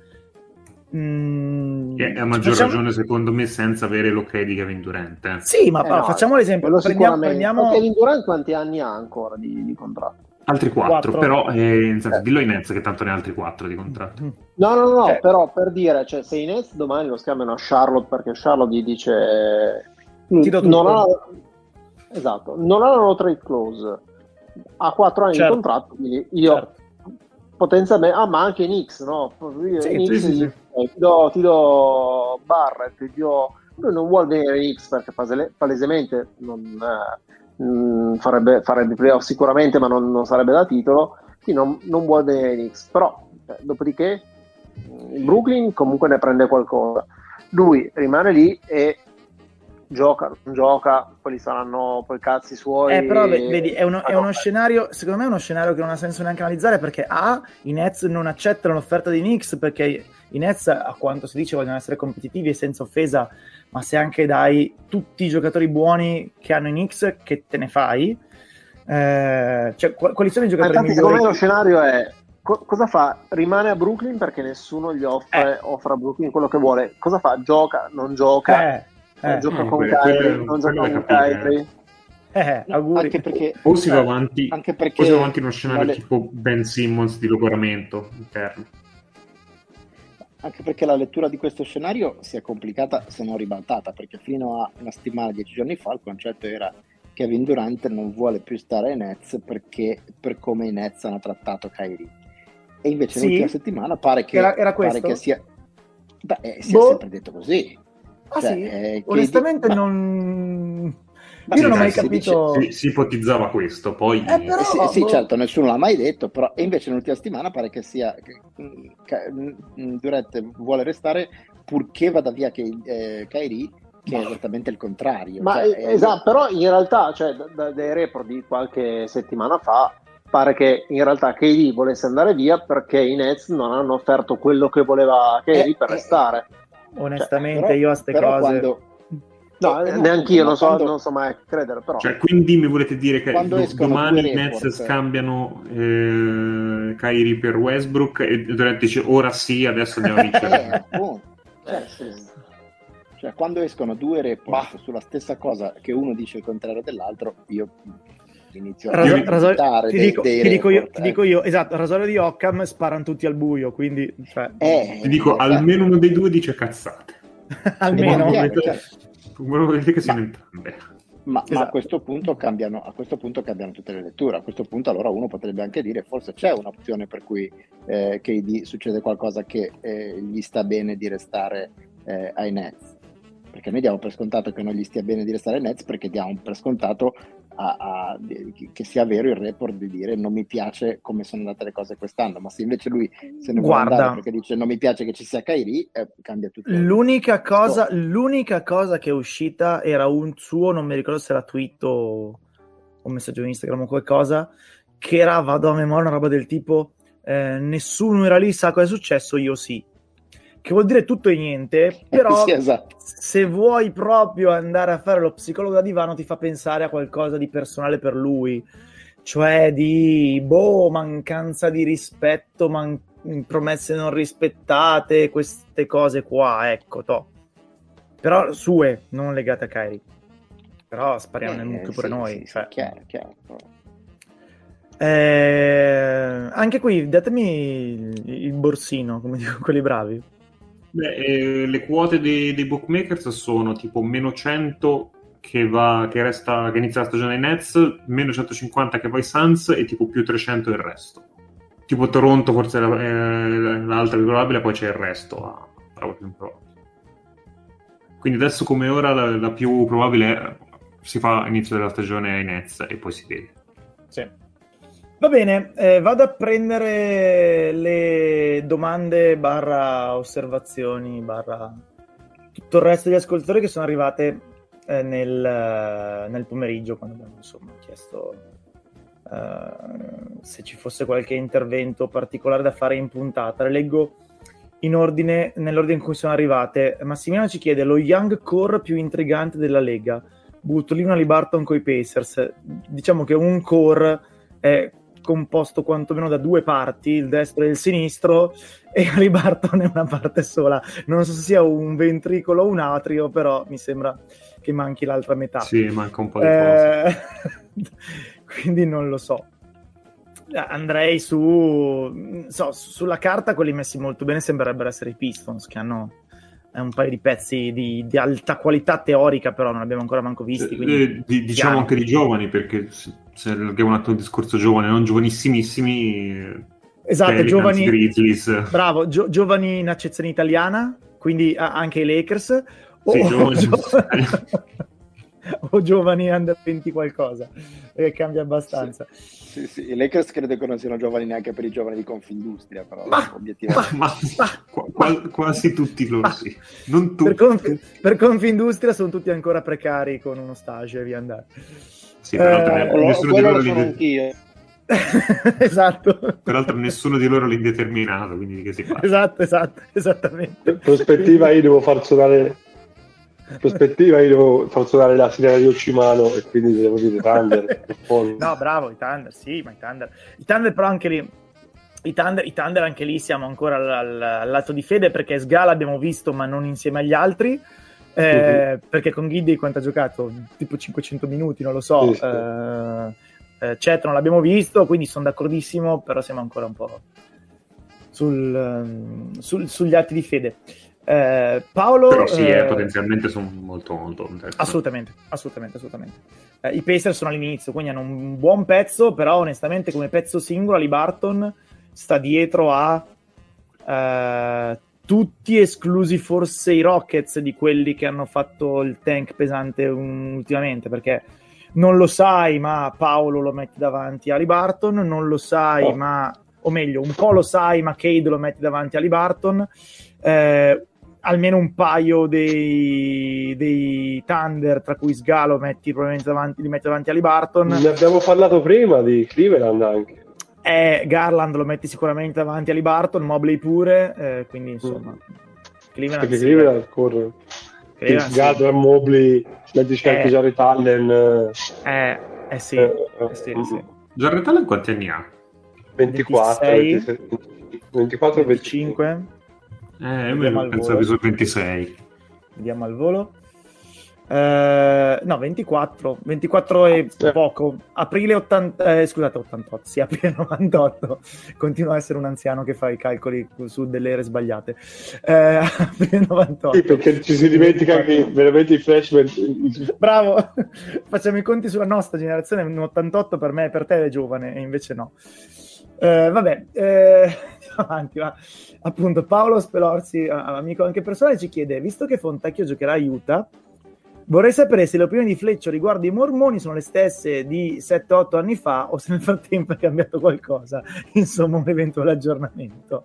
Mm, E a maggior facciamo... ragione secondo me senza avere l'ok di Kevin Durant. Eh. Sì, ma eh no, facciamo l'esempio. Prendiamo, prendiamo... Ma Kevin Durant quanti anni ha ancora di, di contratto? Altri quattro, però eh, in senso, eh. dillo ai Nets che tanto ne ha altri quattro di contratto. No, no, no, eh. però per dire, cioè, se i Nets domani lo scambiano a Charlotte perché Charlotte gli dice Ti do non ha, esatto, non hanno trade clause, ha quattro anni certo. di contratto, quindi io certo. potenzialmente, ah ma anche Knicks, no? Sì, Knicks, sì, sì. Eh, ti, do, ti do Barrett, ti do... lui non vuole venire Knicks perché palesemente non... Eh, Farebbe, farebbe playoff sicuramente, ma non, non sarebbe da titolo, quindi non, non vuole vedere Knicks, però eh, dopodiché il Brooklyn comunque ne prende qualcosa, lui rimane lì e gioca, non gioca, quelli saranno poi cazzi suoi. Eh, però vedi, è uno, è uno scenario, secondo me è uno scenario che non ha senso neanche analizzare, perché A, i Nets non accettano l'offerta di Knicks, perché i Nets, a quanto si dice, vogliono essere competitivi e senza offesa, ma se anche dai tutti i giocatori buoni che hanno i Knicks, che te ne fai? Eh, cioè, quali sono i giocatori infatti, migliori? Secondo me lo scenario è co- cosa fa? Rimane a Brooklyn perché nessuno gli offre, eh. offre a Brooklyn quello che vuole. Cosa fa? Gioca? Non gioca? Eh. Eh. Gioca no, con quello, Kyrie? quello, non quello gioca con capire, Kyrie? Eh, auguri. Anche perché, o si va eh, avanti, anche perché o si va avanti in uno scenario le... tipo Ben Simmons di logoramento interno. Anche perché la lettura di questo scenario si è complicata se non ribaltata, perché fino a una settimana, dieci giorni fa, il concetto era Kevin Durant non vuole più stare ai Nets perché per come i Nets hanno trattato Kyrie. E invece sì? l'ultima settimana pare che, era, era pare che sia... Beh, eh, si boh. è sempre detto così. Ah cioè, sì? eh, Onestamente di... non... Ma io non ho dai, mai si capito... Dice, si, si ipotizzava questo, poi... Eh, però, eh sì, sì boh. certo, nessuno l'ha mai detto, però e invece l'ultima settimana pare che sia che, che, Durant vuole restare purché vada via che, eh, Kyrie, che è esattamente il contrario. Ma cioè, eh, esatto, però in realtà, cioè, da, dai report di qualche settimana fa, pare che in realtà K D volesse andare via perché i Nets non hanno offerto quello che voleva K D eh, per eh, restare. Onestamente, cioè, però, io a ste però cose... Quando... No, eh, no neanche io, non so, quando... non so mai credere, però. Cioè, quindi mi volete dire che Quando do- domani i report... Nets scambiano eh, Kyrie per Westbrook e Durant dice ora sì, adesso andiamo a vincere. eh, appunto. Cioè, cioè, quando escono due report bah. sulla stessa cosa che uno dice il contrario dell'altro, io inizio a Raso- raso- dare ti, dei, dico, dei ti, dico io, report, ti eh. dico io, esatto, Rasorio di Occam sparano tutti al buio, quindi... Cioè... Eh, Ti dico, esatto. almeno uno dei due dice cazzate. Almeno. Ma, chiaro, certo. Volete che siano Ma- entrambe. Ma, Esatto. ma a questo punto cambiano, a questo punto cambiano tutte le letture. A questo punto allora uno potrebbe anche dire forse c'è un'opzione per cui eh, K D succede qualcosa che eh, gli sta bene di restare eh, ai Nets, perché noi diamo per scontato che non gli stia bene di restare ai Nets perché diamo per scontato a, a, che sia vero il report di dire non mi piace come sono andate le cose quest'anno, ma se invece lui se ne vuole Guarda, andare perché dice non mi piace che ci sia Kyrie, eh, cambia tutto. l'unica cosa, l'unica cosa che è uscita era un suo, non mi ricordo se era tweet o un messaggio di Instagram o qualcosa, che era, vado a memoria, una roba del tipo eh, nessuno era lì, sa cosa è successo, io sì. Che vuol dire tutto e niente, però Sì, esatto. se vuoi proprio andare a fare lo psicologo da divano ti fa pensare a qualcosa di personale per lui, cioè di boh, mancanza di rispetto, man- promesse non rispettate, queste cose qua, ecco, to. Però sue, non legate a Kyrie. Però spariamo nel Eh, mucchio pure sì, noi. sì, sì, cioè. chiaro, chiaro. Eh, anche qui datemi il, il borsino, come dicono quelli bravi. Beh, eh, le quote dei, dei bookmakers sono tipo meno cento che, va, che, resta, che inizia la stagione ai Nets, meno centocinquanta che va ai Suns e tipo più trecento il resto. Tipo Toronto forse è la- è l'altra più probabile, poi c'è il resto a a più probabile. Quindi adesso come ora la, la più probabile è, si fa inizio della stagione ai Nets e poi si vede. Sì. Va bene, eh, vado a prendere le domande barra osservazioni barra tutto il resto degli ascoltatori che sono arrivate eh, nel, nel pomeriggio, quando abbiamo insomma chiesto eh, se ci fosse qualche intervento particolare da fare in puntata. Le leggo in ordine, nell'ordine in cui sono arrivate. Massimiliano ci chiede lo young core più intrigante della Lega. Butto lì una Haliburton coi Pacers. Diciamo che un core è composto quantomeno da due parti, il destro e il sinistro, e Haliburton è una parte sola. Non so se sia un ventricolo o un atrio, però mi sembra che manchi l'altra metà. Sì, manca un po' di cose. Eh, quindi non lo so. Andrei su so, sulla carta quelli messi molto bene sembrerebbero essere i Pistons, che hanno un paio di pezzi di, di alta qualità teorica, però non abbiamo ancora manco visti, quindi Eh, di- diciamo piano. anche di giovani, perché se, se allarghiamo un attimo il discorso giovane, non giovanissimissimi, eh, Esatto, Pelicans, giovani, Grizzlies. bravo, gio- giovani in accezione italiana, quindi a- anche i Lakers, o, Sì, o giovani. gio- o giovani under venti qualcosa, perché cambia abbastanza. Sì, sì, i Lakers credo che non siano giovani neanche per i giovani di Confindustria, però Ma- obiettivamente. Ma qua- qua- quasi tutti loro sì. Non Per, tutti. Conf- per Confindustria sono tutti ancora precari con uno stage e via andare. Sì, peraltro Eh, ne- Quello, nessuno, di quello loro lo sono l'inde- anch'io. esatto. peraltro nessuno di loro l'indeterminato, quindi di che si parla? Esatto, esatto, esattamente. Prospettiva io devo far suonare prospettiva io devo far suonare la sirena di Ocimano e quindi devo dire Thunder. No, bravo, i Thunder, sì, ma i Thunder. I Thunder però anche lì i Thunder, i Thunder anche lì siamo ancora al, al, al lato di fede, perché Sga l'abbiamo visto ma non insieme agli altri, eh, uh-huh. perché con Giddy quanto ha giocato? Tipo cinquecento minuti, non lo so. Sì, sì. Eh, eh, Chet non l'abbiamo visto, quindi sono d'accordissimo, però siamo ancora un po' sul, um, sul, sugli atti di fede. Eh, Paolo, però sì, eh, eh, potenzialmente sono molto molto assolutamente, assolutamente, assolutamente. Eh, i Pacers sono all'inizio, quindi hanno un buon pezzo, però onestamente come pezzo singolo Haliburton sta dietro a eh, tutti esclusi forse i Rockets, di quelli che hanno fatto il tank pesante um, ultimamente, perché non lo sai ma Paolo lo metti davanti a Haliburton, non lo sai oh. ma o meglio un po' lo sai ma Cade lo metti davanti a Haliburton, eh, almeno un paio dei, dei Thunder, tra cui Sga lo metti probabilmente davanti, li metti davanti a Haliburton. Ne abbiamo parlato prima di Cleveland anche. Eh, Garland lo metti sicuramente davanti a Haliburton, Mobley pure, eh, quindi insomma mm. Cleveland perché sì, Cleveland corre Gato e Mobley, mettici anche Jarrett Allen. Eh, eh sì, eh, eh, sì, mm. sì. Jarrett Allen quanti anni ha? ventiquattro, ventisei, ventiquattro, venticinque. Eh, io pensavo su ventisei. Andiamo al volo. Eh, no, ventiquattro. ventiquattro è poco. Aprile ottanta, eh, scusate, ottantotto. Sì, aprile novantotto. Continua a essere un anziano che fa i calcoli su delle ere sbagliate. Eh, aprile novantotto. Sì, perché ci si dimentica che veramente i freshman. Bravo. Facciamo i conti sulla nostra generazione. Un ottantotto per me e per te è giovane, e invece no. Eh, vabbè, eh, avanti, va. Appunto, Paolo Spelorzi, amico anche personale, ci chiede: visto che Fontecchio giocherà a Utah, vorrei sapere se le opinioni di Fleccio riguardo i mormoni sono le stesse di sette otto anni fa o se nel frattempo è cambiato qualcosa. Insomma, un eventuale aggiornamento.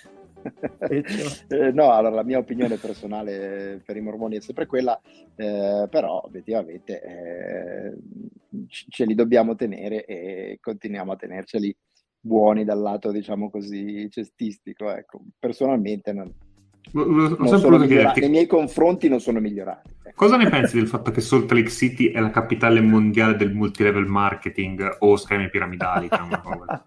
eh, no, allora la mia opinione personale per i mormoni è sempre quella, eh, però obiettivamente eh, ce li dobbiamo tenere e continuiamo a tenerceli buoni dal lato, diciamo così, cestistico. Ecco. Personalmente non, Lo- lo- ho non sempre sono voluto migliorati, chiederti, nei miei confronti non sono migliorati. Ecco. cosa ne pensi del fatto che Salt Lake City è la capitale mondiale del multilevel marketing o schemi piramidali? Che è una cosa.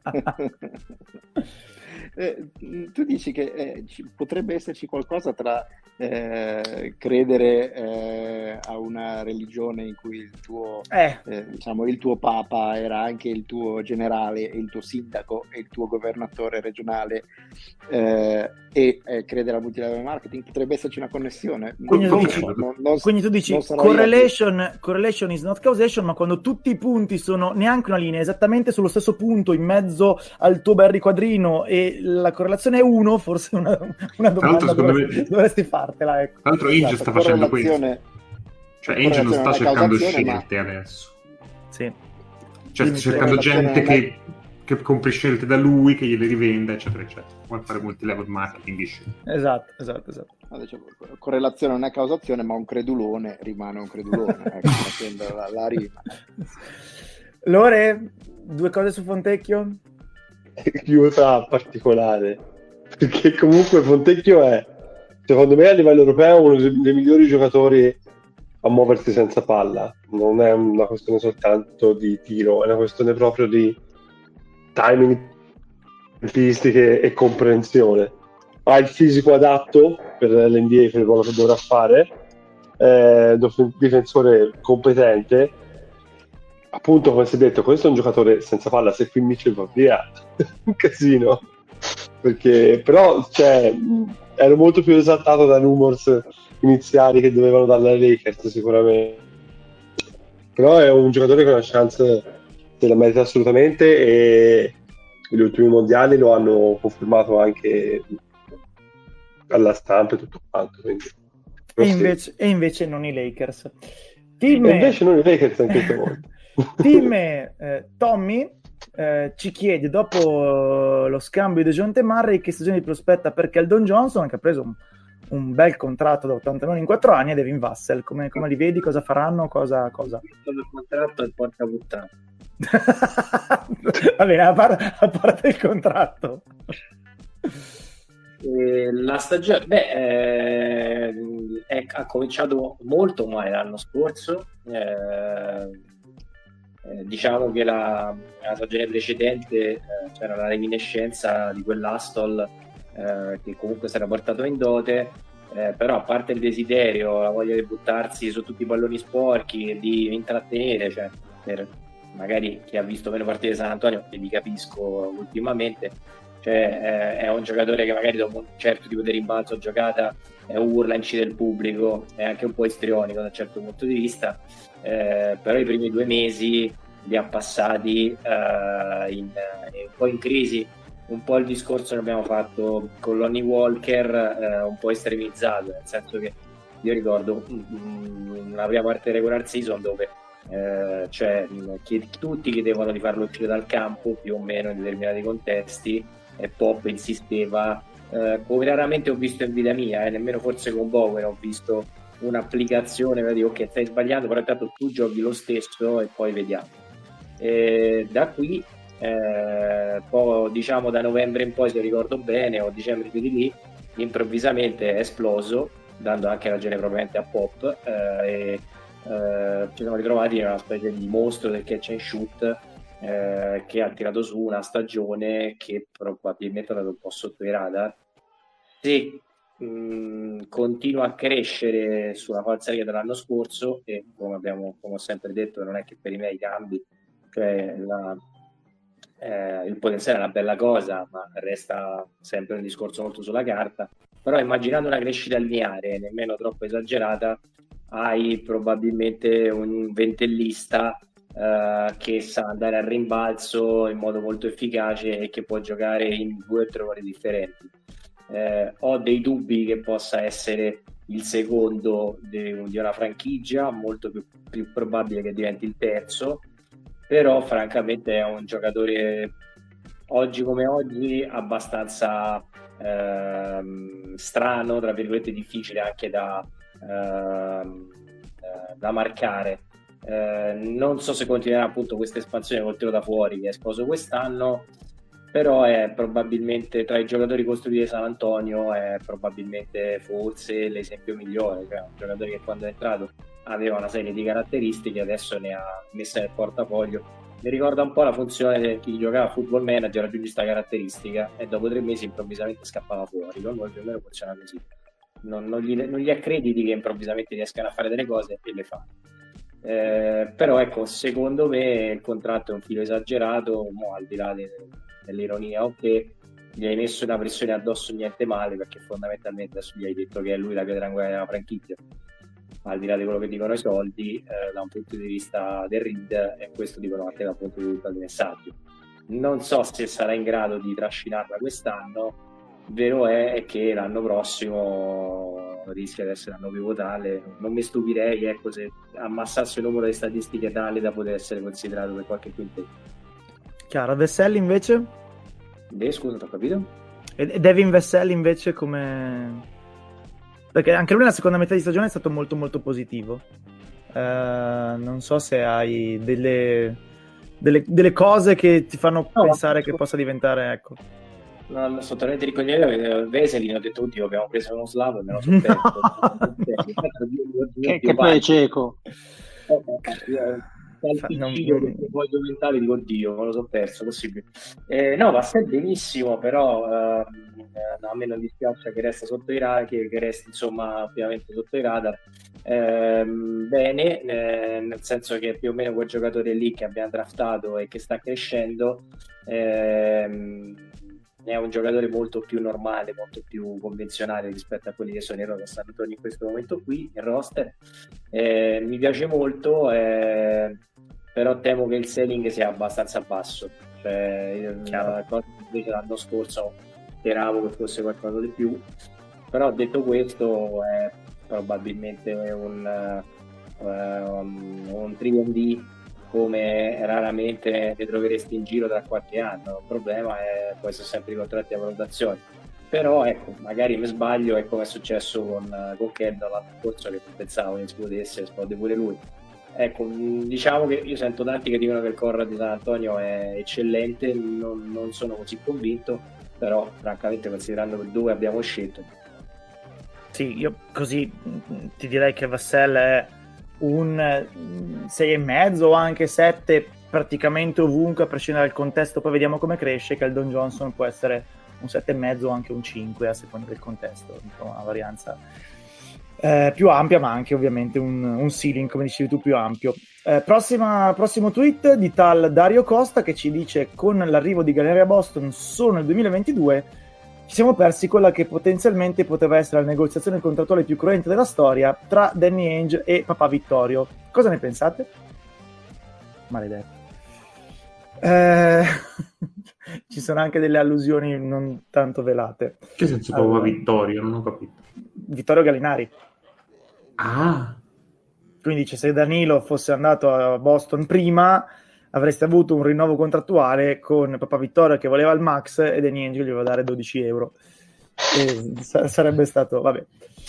Eh, tu dici che eh, ci- potrebbe esserci qualcosa tra eh, credere eh, a una religione in cui il tuo, Eh, eh, diciamo, il tuo papa era anche il tuo generale, e il tuo sindaco e il tuo governatore regionale, eh, e eh, credere al multilevel marketing, potrebbe esserci una connessione. Quindi tu Non- dici- non- non- non- quindi tu dici non sarò io a correlation, correlation is not causation, ma quando tutti i punti sono neanche una linea, esattamente sullo stesso punto in mezzo al tuo bel riquadrino e la correlazione è uno, forse una, una Tra l'altro, domanda secondo dovresti, me- dovresti fartela, ecco. Tra l'altro Inge Esatto, sta facendo questo. correlazione- Cioè Inge non sta correlazione cercando alla causazione, ma- scelte adesso. Sì. Cioè Dimmi, sta cercando correlazione gente non è- che, che compri scelte da lui, che gliele rivenda, eccetera, eccetera. Vuole fare multilevel marketing di scelte. Esatto, esatto, esatto. No, dicevo, correlazione non è causazione, ma un credulone rimane un credulone, ecco, facendo la, la rima. Lore, due cose su Fontecchio? Chiusa particolare, perché comunque Fontecchio è, secondo me, a livello europeo uno dei, dei migliori giocatori a muoversi senza palla. Non è una questione soltanto di tiro, è una questione proprio di timing, tempistiche e comprensione. Ha il fisico adatto per l'N B A, per quello che dovrà fare, è un difensore competente. Appunto, come si è detto, questo è un giocatore senza palla. Se qui Mitchell va via, un casino. Perché, però, cioè, ero molto più esaltato da rumors iniziali che dovevano dalla Lakers, sicuramente. Però è un giocatore che ha una chance, se la merita assolutamente, e gli ultimi mondiali lo hanno confermato anche alla stampa e tutto quanto. Quindi, E sì. invece, e invece non i Lakers. Team, E invece non i Lakers anche stavolta. team eh, Tommy eh, ci chiede, dopo lo scambio di DeJounte Murray, che stagione di prospetta per Keldon Johnson, che ha preso un, un bel contratto da ottanta milioni in quattro anni, e Devin Vassell, come, come li vedi? Cosa faranno? Cosa? cosa? Il contratto è porca puttana. Va bene, a, par- a parte il contratto. Eh, la stagione beh, eh, è- ha cominciato molto male l'anno scorso. Eh, eh, diciamo che la, la stagione precedente eh, c'era la reminiscenza di quell'Astol eh, che comunque si era portato in dote, eh, però a parte il desiderio, la voglia di buttarsi su tutti i palloni sporchi e di intrattenere, cioè, per magari chi ha visto meno partite di San Antonio, che vi capisco ultimamente, cioè, eh, è un giocatore che magari dopo un certo tipo di rimbalzo giocata eh, urla, incide il pubblico, è anche un po' istrionico da un certo punto di vista, eh, però i primi due mesi li ha passati eh, in, in, un po' in crisi, un po' il discorso che abbiamo fatto con Lonnie Walker, eh, un po' estremizzato, nel senso che io ricordo una prima parte del regular season dove eh, cioè, che tutti chiedevano di farlo uscire dal campo più o meno in determinati contesti, e Pop insisteva, eh, come raramente ho visto in vita mia, eh, nemmeno forse con Bowen ho visto un'applicazione per dire ok, stai sbagliando, però intanto tu giochi lo stesso e poi vediamo. E da qui eh, poi diciamo da novembre in poi, se ricordo bene, o dicembre più di lì, improvvisamente è esploso, dando anche ragione probabilmente a Pop, eh, e eh, ci siamo ritrovati in una specie di mostro del catch and shoot, eh, che ha tirato su una stagione che probabilmente è andata un po' sotto i radar. Se mh, continua a crescere sulla falsariga dell'anno scorso, e come abbiamo come ho sempre detto, non è che per i miei cambi, cioè la, eh, il potenziale è una bella cosa, ma resta sempre un discorso molto sulla carta. Però immaginando una crescita lineare, nemmeno troppo esagerata, hai probabilmente un ventellista Uh, che sa andare al rimbalzo in modo molto efficace e che può giocare in due o tre ruoli differenti. Uh, ho dei dubbi che possa essere il secondo di, di una franchigia, molto più, più probabile che diventi il terzo, però francamente è un giocatore oggi come oggi abbastanza uh, strano, tra virgolette difficile anche da, uh, da marcare. Eh, non so se continuerà appunto questa espansione col tiro da fuori che è esploso quest'anno, però è probabilmente tra i giocatori costruiti di San Antonio è probabilmente forse l'esempio migliore, cioè un giocatore che quando è entrato aveva una serie di caratteristiche, adesso ne ha messe nel portafoglio. Mi ricorda un po' la funzione di chi giocava a Football Manager, raggiunge questa caratteristica e dopo tre mesi improvvisamente scappava fuori. Con noi più o meno funziona così, non, non, gli, non gli accrediti che improvvisamente riescano a fare delle cose e le fa. Eh, però ecco, secondo me il contratto è un filo esagerato, mo, al di là de, dell'ironia, ok, gli hai messo una pressione addosso, niente male, perché fondamentalmente adesso gli hai detto che è lui la pietra angolare della franchigia, al di là di quello che dicono i soldi, eh, da un punto di vista del read, e questo dicono anche dal punto di vista dei messaggi. Non so se sarà in grado di trascinarla quest'anno. Vero è che l'anno prossimo rischia di essere un anno pivotale. Non mi stupirei, ecco, se ammassasse il numero di statistiche tali da poter essere considerato per qualche quintetto. Chiaro. Vesselli invece? Beh, scusa, non ho capito. E Devin Vesselli invece come... Perché anche lui nella seconda metà di stagione è stato molto molto positivo. Uh, non so se hai delle, delle, delle cose che ti fanno no, pensare no. che possa diventare, ecco. No, no, sto talmente ricogliendo che Veseli ho detto, oddio, abbiamo preso uno slavo e me lo sono perso. No. che, che poi è cieco. Che poi mentale dico, oddio, me lo sono perso, possibile. Eh, no, va sempre benissimo, però eh, a me non dispiace che resta sotto i radar, che, che resti insomma ovviamente sotto i radar. Eh, bene, eh, nel senso che più o meno quel giocatore lì che abbiamo draftato e che sta crescendo eh, è un giocatore molto più normale, molto più convenzionale rispetto a quelli che sono i San Antonio in questo momento qui, il roster. Eh, mi piace molto, eh, però temo che il ceiling sia abbastanza basso. Cioè, la cosa invece l'anno scorso speravo che fosse qualcosa di più, però detto questo è probabilmente un, uh, um, un tre D come raramente ne troveresti in giro tra qualche anno. Il problema è poi sono sempre i contratti a valutazione, però ecco, magari mi sbaglio, è come è successo con, con Kendall l'anno scorso, che pensavo che esplodesse, esplode pure lui. Ecco, diciamo che io sento tanti che dicono che il core di San Antonio è eccellente, non, non sono così convinto, però francamente considerando dove abbiamo scelto. Sì, io così ti direi che Vassell è un sei e mezzo o anche sette praticamente ovunque, a prescindere dal contesto. Poi vediamo come cresce. Keldon Johnson può essere un sette e mezzo o anche un cinque a seconda del contesto, una varianza eh, più ampia, ma anche ovviamente un, un ceiling, come dicevi tu, più ampio. Eh, prossima, prossimo tweet di tal Dario Costa, che ci dice: con l'arrivo di Galleria Boston solo nel duemilaventidue ci siamo persi quella che potenzialmente poteva essere la negoziazione contrattuale più cruenta della storia tra Danny Ainge e papà Vittorio. Cosa ne pensate? Maledetto. Eh... ci sono anche delle allusioni non tanto velate. Che senso allora, papà Vittorio? Non ho capito. Vittorio Gallinari. Ah. Quindi dice, se Danilo fosse andato a Boston prima, avreste avuto un rinnovo contrattuale con papà Vittorio che voleva il max e Danny Ainge gli voleva dare dodici euro. E sa- sarebbe stato, vabbè.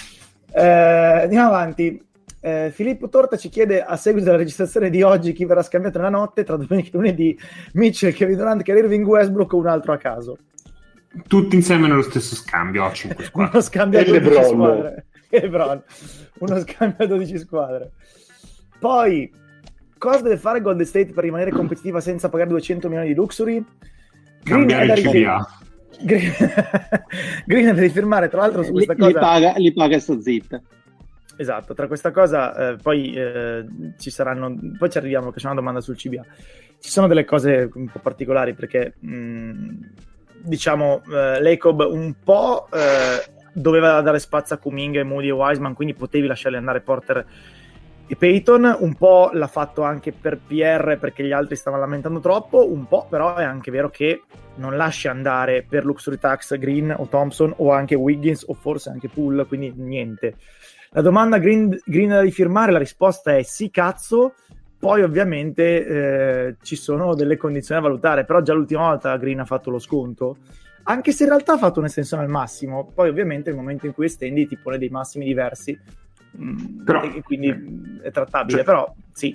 Eh, andiamo avanti. Eh, Filippo Torta ci chiede: a seguito della registrazione di oggi, chi verrà scambiato nella notte tra domenica e lunedì? Mitchell, Kevin Durant, Irving, Westbrook o un altro a caso? Tutti insieme nello stesso scambio a cinque squadre. Uno scambio a dodici squadre. E LeBron. Uno scambio a dodici squadre. Poi, cosa deve fare Golden State per rimanere competitiva senza pagare duecento milioni di luxury? Cambiare il C D A. Green, Green deve firmare, tra l'altro, su questa li, cosa. Li paga, li paga e sto zitta. Esatto, tra questa cosa eh, poi eh, ci saranno, poi ci arriviamo, che c'è una domanda sul C B A. Ci sono delle cose un po' particolari perché mh, diciamo eh, Lacob un po' eh, doveva dare spazio a Kuminga e Moody e Wiseman, quindi potevi lasciarli andare Porter e Payton, un po' l'ha fatto anche per P R perché gli altri stavano lamentando troppo, un po' però è anche vero che non lasci andare per luxury tax Green o Thompson o anche Wiggins o forse anche Poole, quindi niente. La domanda Green, Green da rifirmare, la risposta è sì cazzo, poi ovviamente eh, ci sono delle condizioni da valutare, però già l'ultima volta Green ha fatto lo sconto, anche se in realtà ha fatto un'estensione al massimo, poi ovviamente nel momento in cui estendi ti pone dei massimi diversi, mh, però, e quindi è trattabile, cioè, però sì. Cioè.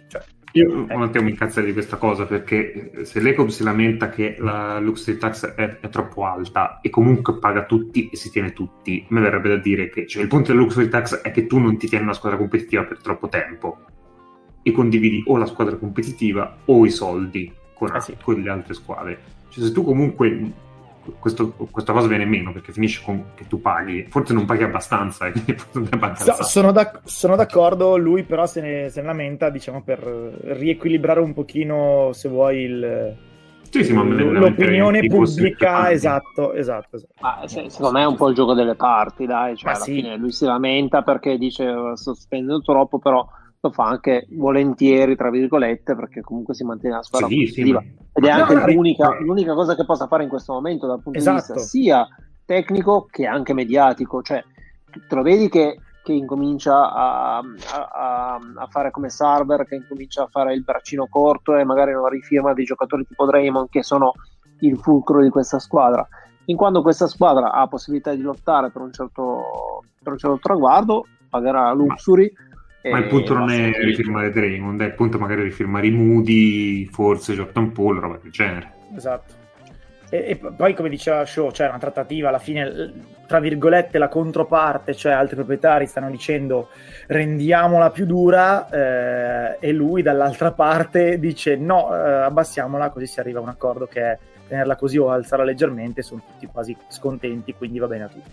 Io un attimo mi incazzerei di questa cosa, perché se l'Ecob si lamenta che la luxury tax è, è troppo alta e comunque paga tutti e si tiene tutti, a me verrebbe da dire che cioè, il punto della luxury tax è che tu non ti tieni una squadra competitiva per troppo tempo e condividi o la squadra competitiva o i soldi con, Eh sì. con le altre squadre. Cioè, se tu comunque questo, questa cosa viene meno, perché finisce con che tu paghi, forse non paghi abbastanza e quindi non So- sono, d'ac- sono d'accordo, lui però se ne, se ne lamenta, diciamo, per riequilibrare un pochino, se vuoi, il, Sì, sì, ma me ne l- lamenterei l'opinione anche fosse pubblica. tanti. Esatto, esatto, esatto. Ma se- secondo me è un po' il gioco delle parti, dai, cioè Ma alla sì. fine lui si lamenta perché dice "Oh, sto spendendo troppo", però lo fa anche volentieri, tra virgolette, perché comunque si mantiene la squadra Sì, sì, competitiva. ma- Ed è ma- anche No, no, l'unica, ri- l'unica cosa che possa fare in questo momento dal punto di Esatto. vista sia tecnico che anche mediatico. Cioè, te lo vedi che, che incomincia a, a- a- a fare come Sarver, che incomincia a fare il braccino corto e magari non rifirma dei giocatori tipo Draymond, che sono il fulcro di questa squadra. In quando questa squadra ha possibilità di lottare per un certo, per un certo traguardo, pagherà la luxury. Ma il e punto non basta è che- rifirmare Draymond, è il punto magari rifirmare i Moody, forse Jordan Poole, roba del genere. Esatto. E, e poi, come diceva Shaw, c'è una trattativa, alla fine, l- tra virgolette, la controparte, cioè altri proprietari stanno dicendo rendiamola più dura, eh, e lui dall'altra parte dice no, eh, abbassiamola, così si arriva a un accordo che è tenerla così o alzarla leggermente, sono tutti quasi scontenti, quindi va bene a tutti.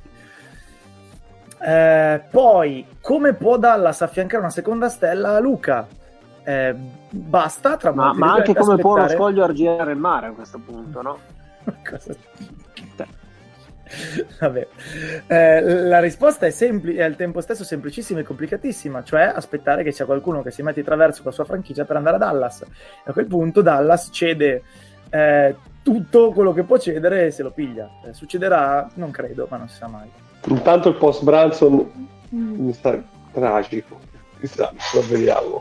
Eh, poi, come può Dallas affiancare una seconda stella a Luca? Eh, basta, tra ma, molte ma anche virgolette, come può lo aspettare- scoglio arginare il mare a questo punto, no? Cosa... Vabbè. Eh, la risposta è semplice e al tempo stesso semplicissima e complicatissima, cioè aspettare che sia qualcuno che si mette di traverso con la sua franchigia per andare a Dallas. E a quel punto Dallas cede eh, tutto quello che può cedere e se lo piglia. Eh, succederà? Non credo, ma non si sa mai. Intanto il post Branson mi sta tragico, chissà, lo vediamo.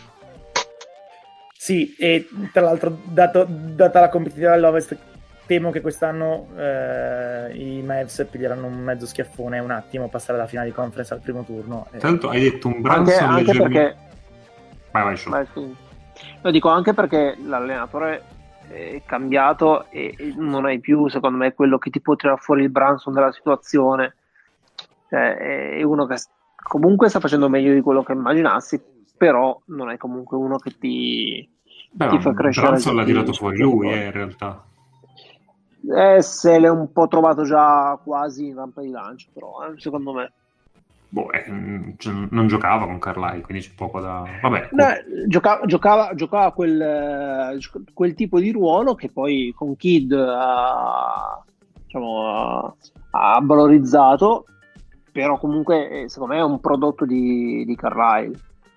Sì, e tra l'altro, dato, data la competitività dell'Ovest, temo che quest'anno eh, i Mavs piglieranno un mezzo schiaffone un attimo, passare alla finale di conference al primo turno. E... Tanto hai detto un Anche, Branson anche leggermente... perché Vai, vai, Shaw. Vai, sì. Lo dico anche perché l'allenatore è cambiato e e non hai più, secondo me, quello che ti può tirare fuori il Branson dalla situazione. Cioè, è uno che s- comunque sta facendo meglio di quello che immaginassi, però non è comunque uno che ti, Beh, ti ma fa crescere. Branson l'ha giochi- tirato fuori giochi lui, fuori. eh, in realtà. Eh, se l'è un po' trovato già quasi in rampa di lancio, però, eh, secondo me. Boh, eh, mm, cioè, non giocava con Carlisle, quindi c'è poco da... Vabbè, No, giocava, giocava, giocava quel, eh, gio- quel tipo di ruolo che poi con Kidd ha, diciamo, ha, ha valorizzato, però comunque eh, secondo me è un prodotto di, di Carlisle.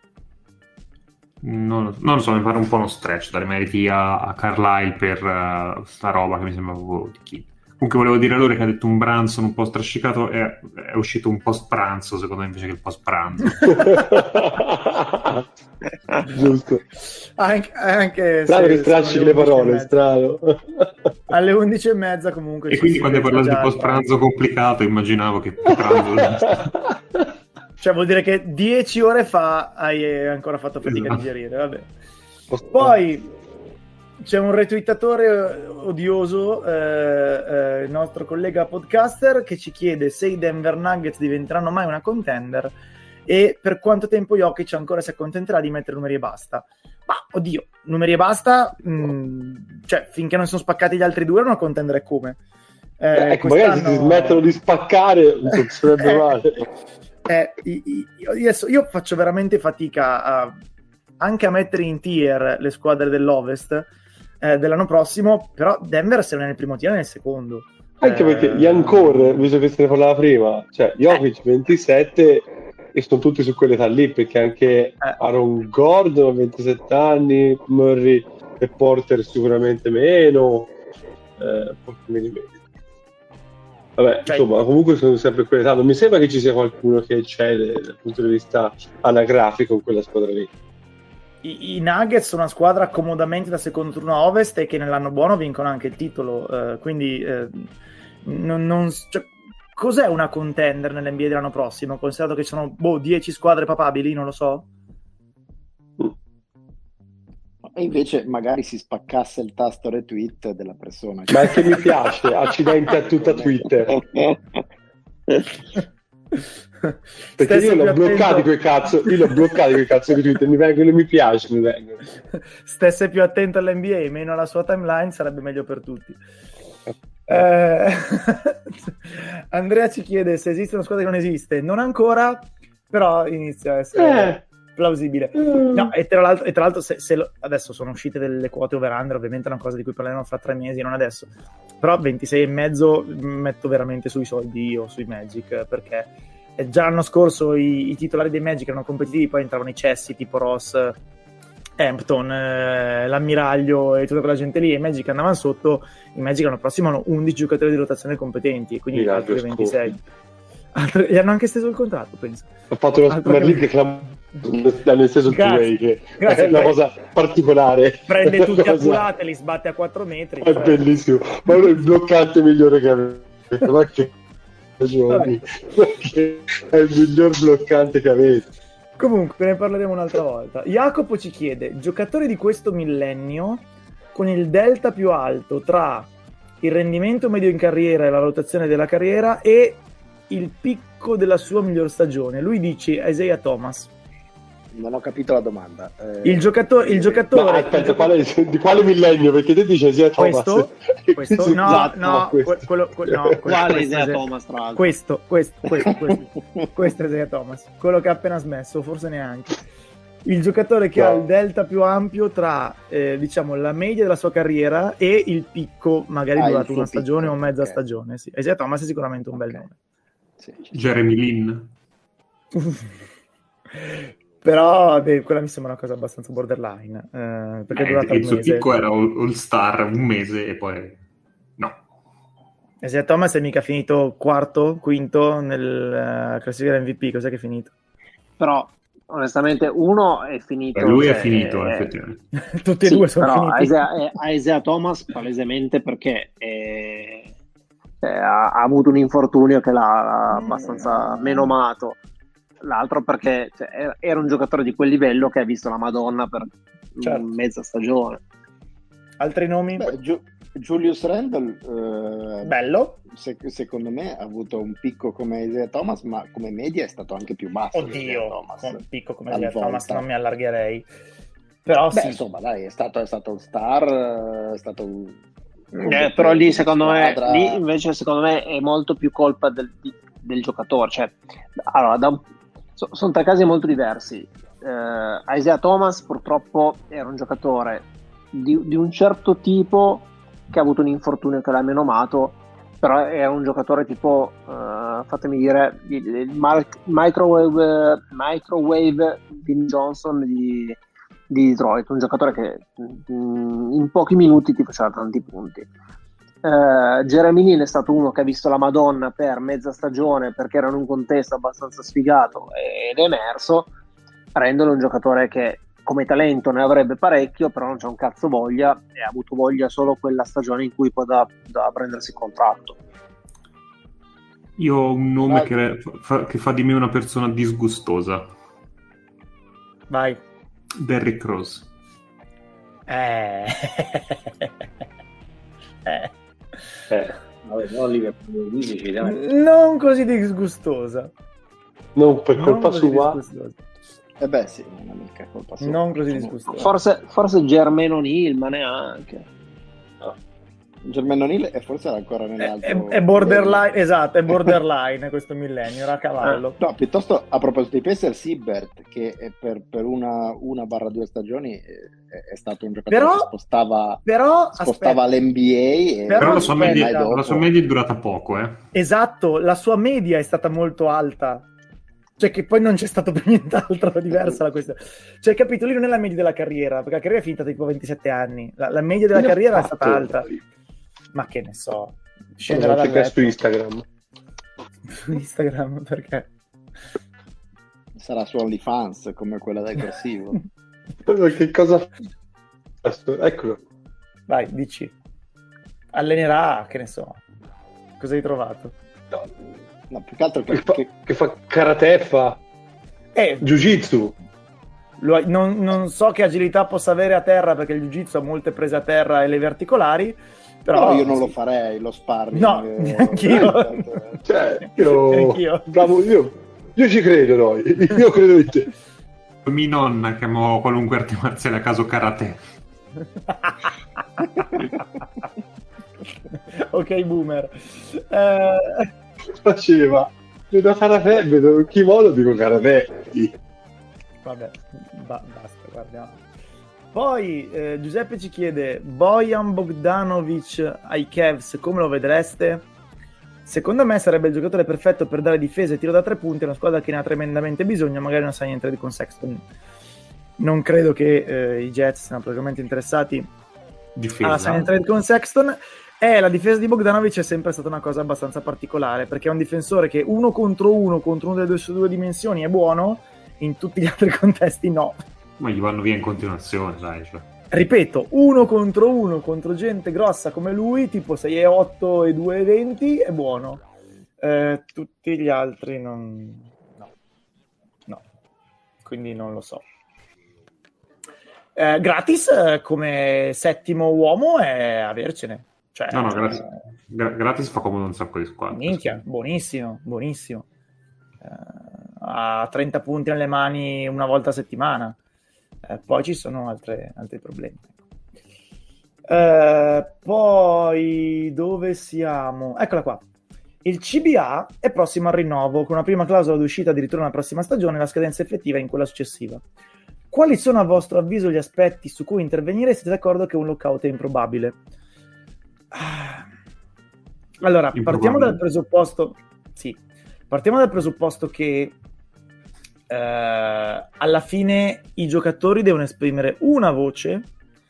non, non lo so, mi pare un po' uno stretch dare meriti a, a Carlisle per uh, sta roba che mi sembra proprio di chi. Comunque volevo dire a loro che ha detto un Branson un po' strascicato, è, è uscito un post pranzo secondo me invece che il post pranzo. Giusto. Anche, anche Strano se che stracci sono le undici e parole, mezza. strano. Alle undici e mezza comunque E ci quindi si quando hai resta parlato di già post pranzo complicato immaginavo che che pranzo... Cioè vuol dire che dieci ore fa hai eh, ancora fatto fatica Esatto. a digerire, vabbè. Poi c'è un retweetatore odioso, eh, eh, il nostro collega podcaster, che ci chiede se i Denver Nuggets diventeranno mai una contender e per quanto tempo Jokic ancora si accontenterà di mettere numeri e basta. Ma oddio, numeri e basta, mh, cioè finché non sono spaccati gli altri due una contender è come? Eh, ecco, magari se ti smettono di spaccare non succederebbe male. Eh, io, adesso, io faccio veramente fatica a, anche a mettere in tier le squadre dell'Ovest eh, dell'anno prossimo, però Denver se non è nel primo tier è nel secondo. Anche perché Jancore, visto che se ne parlava prima, cioè Jokic ventisette e sono tutti su quell'età lì, perché anche Aaron Gordon ha ventisette anni, Murray e Porter sicuramente meno, eh, Porter meno. Vabbè, Cioè, insomma, comunque sono sempre quell'età. Non mi sembra che ci sia qualcuno che eccede dal punto di vista anagrafico in quella squadra lì. I, i Nuggets sono una squadra comodamente da secondo turno a Ovest e che nell'anno buono vincono anche il titolo, eh, quindi eh, non, non, cioè, cos'è una contender nell'N B A dell'anno prossimo? Considerato che ci sono boh, dieci squadre papabili, non lo so. E invece magari si spaccasse il tasto retweet della persona. Ma è che mi piace, accidenti a tutta Twitter. Perché Stesse io l'ho più bloccato attento- quei cazzo, io l'ho bloccato quei cazzo di Twitter, mi vengono e mi piace, mi vengono. Stesse più attento all'N B A, meno alla sua timeline, sarebbe meglio per tutti. Eh, Andrea ci chiede se esiste una squadra che non esiste. Non ancora, però inizia a essere Eh. plausibile. Mm. No, e tra l'altro, e tra l'altro se, se lo- adesso sono uscite delle quote over-under, ovviamente è una cosa di cui parleremo fra tre mesi, non adesso. Però ventisei e mezzo metto veramente sui soldi io, sui Magic, perché eh, già l'anno scorso i, i titolari dei Magic erano competitivi, poi entravano i cessi tipo Ross, Hampton, eh, l'ammiraglio e tutta quella gente lì, e i Magic andavano sotto. I Magic l'anno prossimo hanno undici giocatori di rotazione competenti, e quindi Miraggio altri ventisei. Altri- gli hanno anche esteso il contratto, penso. Ho fatto una Altro Summer che- League clamorosa, nel senso Grazie. che Grazie, è una pre- cosa particolare. Prende Una tutti a cosa- culate, li sbatte a quattro metri. È cioè. bellissimo, ma è il bloccante migliore che avete. Ma che ragioni, ma che è il miglior bloccante che avete. Comunque, ne parleremo un'altra volta. Jacopo ci chiede: giocatori di questo millennio con il delta più alto tra il rendimento medio in carriera e la rotazione della carriera e il picco della sua miglior stagione. Lui dice Isaiah Thomas. Non ho capito la domanda. Eh, Il, giocato- il Ma giocatore... aspetta, quale- di quale millennio? Perché te dici Isaiah Thomas. Questo? Questo? No, Esatto, no, questo. que- quello, que- no, que- Quale questo Isaiah è- Thomas, tra l'altro? Questo, questo, questo, questo, questo è Isaiah Thomas, quello che ha appena smesso, forse neanche. Il giocatore che No. ha il delta più ampio tra, eh, diciamo, la media della sua carriera e il picco, magari Ah, il durato suo una stagione picco, o mezza ok. stagione. Sì. Isaiah Thomas è sicuramente un bel Ok. nome. Sì, ci sta. Jeremy Lin. Però beh, quella mi sembra una cosa abbastanza borderline, eh, perché è Eh, durata il un suo mese. picco era all, all star un mese e poi no. Isaiah Thomas è mica finito quarto, quinto nel uh, classifica M V P, cos'è che è finito? Però onestamente uno è finito, E lui è cioè, finito eh, effettivamente. Tutti e sì, due sono però finiti. Isaiah, eh, Isaiah Thomas palesemente perché eh, eh, ha, ha avuto un infortunio che l'ha abbastanza menomato, l'altro perché cioè, era- era un giocatore di quel livello che ha visto la Madonna per Certo. mezza stagione. Altri nomi? Beh, Giu- Julius Randle, eh, Bello. se- secondo me ha avuto un picco come Isaiah Thomas, ma come media è stato anche più basso di Isaiah Oddio, Thomas. con un picco come Talvolta. Isaiah Thomas non mi allargherei. Però Beh, sì, insomma, dai, è stato, è stato un star, è stato un... Eh, però lì secondo me squadra. lì invece secondo me è molto più colpa del, di- del giocatore, cioè allora da un- so- sono tre casi molto diversi. Eh, Isaiah Thomas purtroppo era un giocatore di, di un certo tipo che ha avuto un infortunio che l'ha menomato, però era un giocatore tipo eh, fatemi dire il, il mar- microwave microwave Vin Johnson di di Detroit, un giocatore che mh, in pochi minuti ti faceva tanti punti. Eh, Jeremy Lin è stato uno che ha visto la Madonna per mezza stagione perché era in un contesto abbastanza sfigato ed è emerso. Randle è un giocatore che come talento ne avrebbe parecchio, però non c'è un cazzo voglia e ha avuto voglia solo quella stagione in cui poi da, da prendersi il contratto. Io ho un nome Ma- che fa, che fa di me una persona disgustosa. vai. Derrick Rose. Eh. Eh. Eh, Vabbè, no, Liverpool dici, dai. Non così disgustosa. non per Non colpa così sua. disgustosa. Eh beh, sì, non è mica colpa sua. Non così disgustosa. Forse, forse Jermaine O'Neal, ma neanche. Germano O'Neal è forse era ancora È, nell'altro... è- è borderline, esatto, è borderline questo millennio, era a cavallo. No, piuttosto a proposito di Pacer, Siebert, che è per, per una, una barra due stagioni è, è stato un giocatore Però- che spostava, Però, spostava aspetta, l'N B A e Però Però la sua, aspetta, media, mai dopo. la sua media è durata poco, eh. esatto, la sua media è stata molto alta. Cioè che poi non c'è stato per nient'altro diversa la questione. Cioè, capito, lì non è la media della carriera, perché la carriera è finita tipo ventisette anni. La, la media della Fine ha carriera è fatto? stata alta. Ma che ne so, scenderà Scenderà dal su letto. Instagram. Su Instagram, perché? sarà su OnlyFans come quella del corsivo. Che cosa? Eccolo. Vai, dici. Allenerà, che ne so. Cosa hai trovato? No, No, più che altro che, che, fa, che- che fa karate, fa Eh, jiu-jitsu. Lo- non, non so che agilità possa avere a terra, perché il jiu-jitsu ha molte prese a terra e le verticolari, però, Però io non sì. lo farei, lo sparring. No, eh, neanch'io. Cioè, io, Anch'io. bravo, io, io ci credo, no? Io credo in te. Mia nonna chiamò qualunque arte marziale a caso karate. Ok, boomer. Eh, Faceva vedo karate, vedo un kimono, dico karate. vabbè, ba- basta, guardiamo. Poi eh, Giuseppe ci chiede: Bojan Bogdanovic ai Cavs, come lo vedreste? Secondo me sarebbe il giocatore perfetto per dare difesa e tiro da tre punti, una squadra che ne ha tremendamente bisogno, magari una sign and trade con Sexton. Non credo che eh, i Jets siano praticamente interessati Difesa. alla sign and trade con Sexton. E la difesa di Bogdanovic è sempre stata una cosa abbastanza particolare, perché è un difensore che uno contro uno, contro uno delle due su due dimensioni è buono, in tutti gli altri contesti no. Ma gli vanno via in continuazione, dai. Cioè. Ripeto, uno contro uno contro gente grossa come lui, tipo sei e otto e due e venti, è buono. Eh, tutti gli altri non... no. No. Quindi non lo so. Eh, gratis eh, come settimo uomo è avercene. Cioè, No, no, gratis, gra- gratis fa comodo un sacco di squadre. minchia, buonissimo, buonissimo. Eh, ha trenta punti nelle mani una volta a settimana. Eh, poi ci sono altre, altri problemi. Eh, poi dove siamo? Eccola qua. Il C B A è prossimo al rinnovo con una prima clausola d'uscita addirittura nella prossima stagione e la scadenza effettiva in quella successiva. Quali sono a vostro avviso gli aspetti su cui intervenire? Siete d'accordo che un lockout è improbabile? Allora, Improbabile. partiamo dal presupposto sì, partiamo dal presupposto che eh, alla fine i giocatori devono esprimere una voce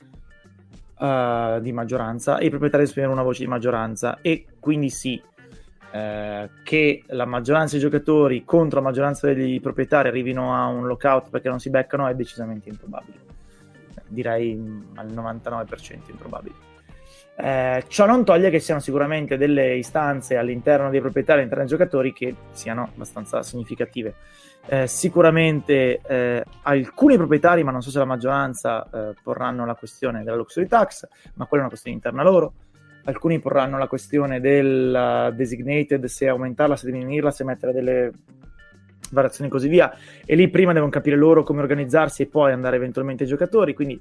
uh, di maggioranza e i proprietari esprimere una voce di maggioranza, e quindi sì, eh, che la maggioranza dei giocatori contro la maggioranza degli proprietari arrivino a un lockout perché non si beccano è decisamente improbabile, direi al novantanove per cento improbabile. Eh, ciò non toglie che siano sicuramente delle istanze all'interno dei proprietari, all'interno dei giocatori, che siano abbastanza significative. Eh, sicuramente eh, alcuni proprietari, ma non so se la maggioranza, eh, porranno la questione della luxury tax, ma quella è una questione interna loro. Alcuni porranno la questione del designated, se aumentarla, se diminuirla, se mettere delle variazioni e così via, e lì prima devono capire loro come organizzarsi e poi andare eventualmente ai giocatori, quindi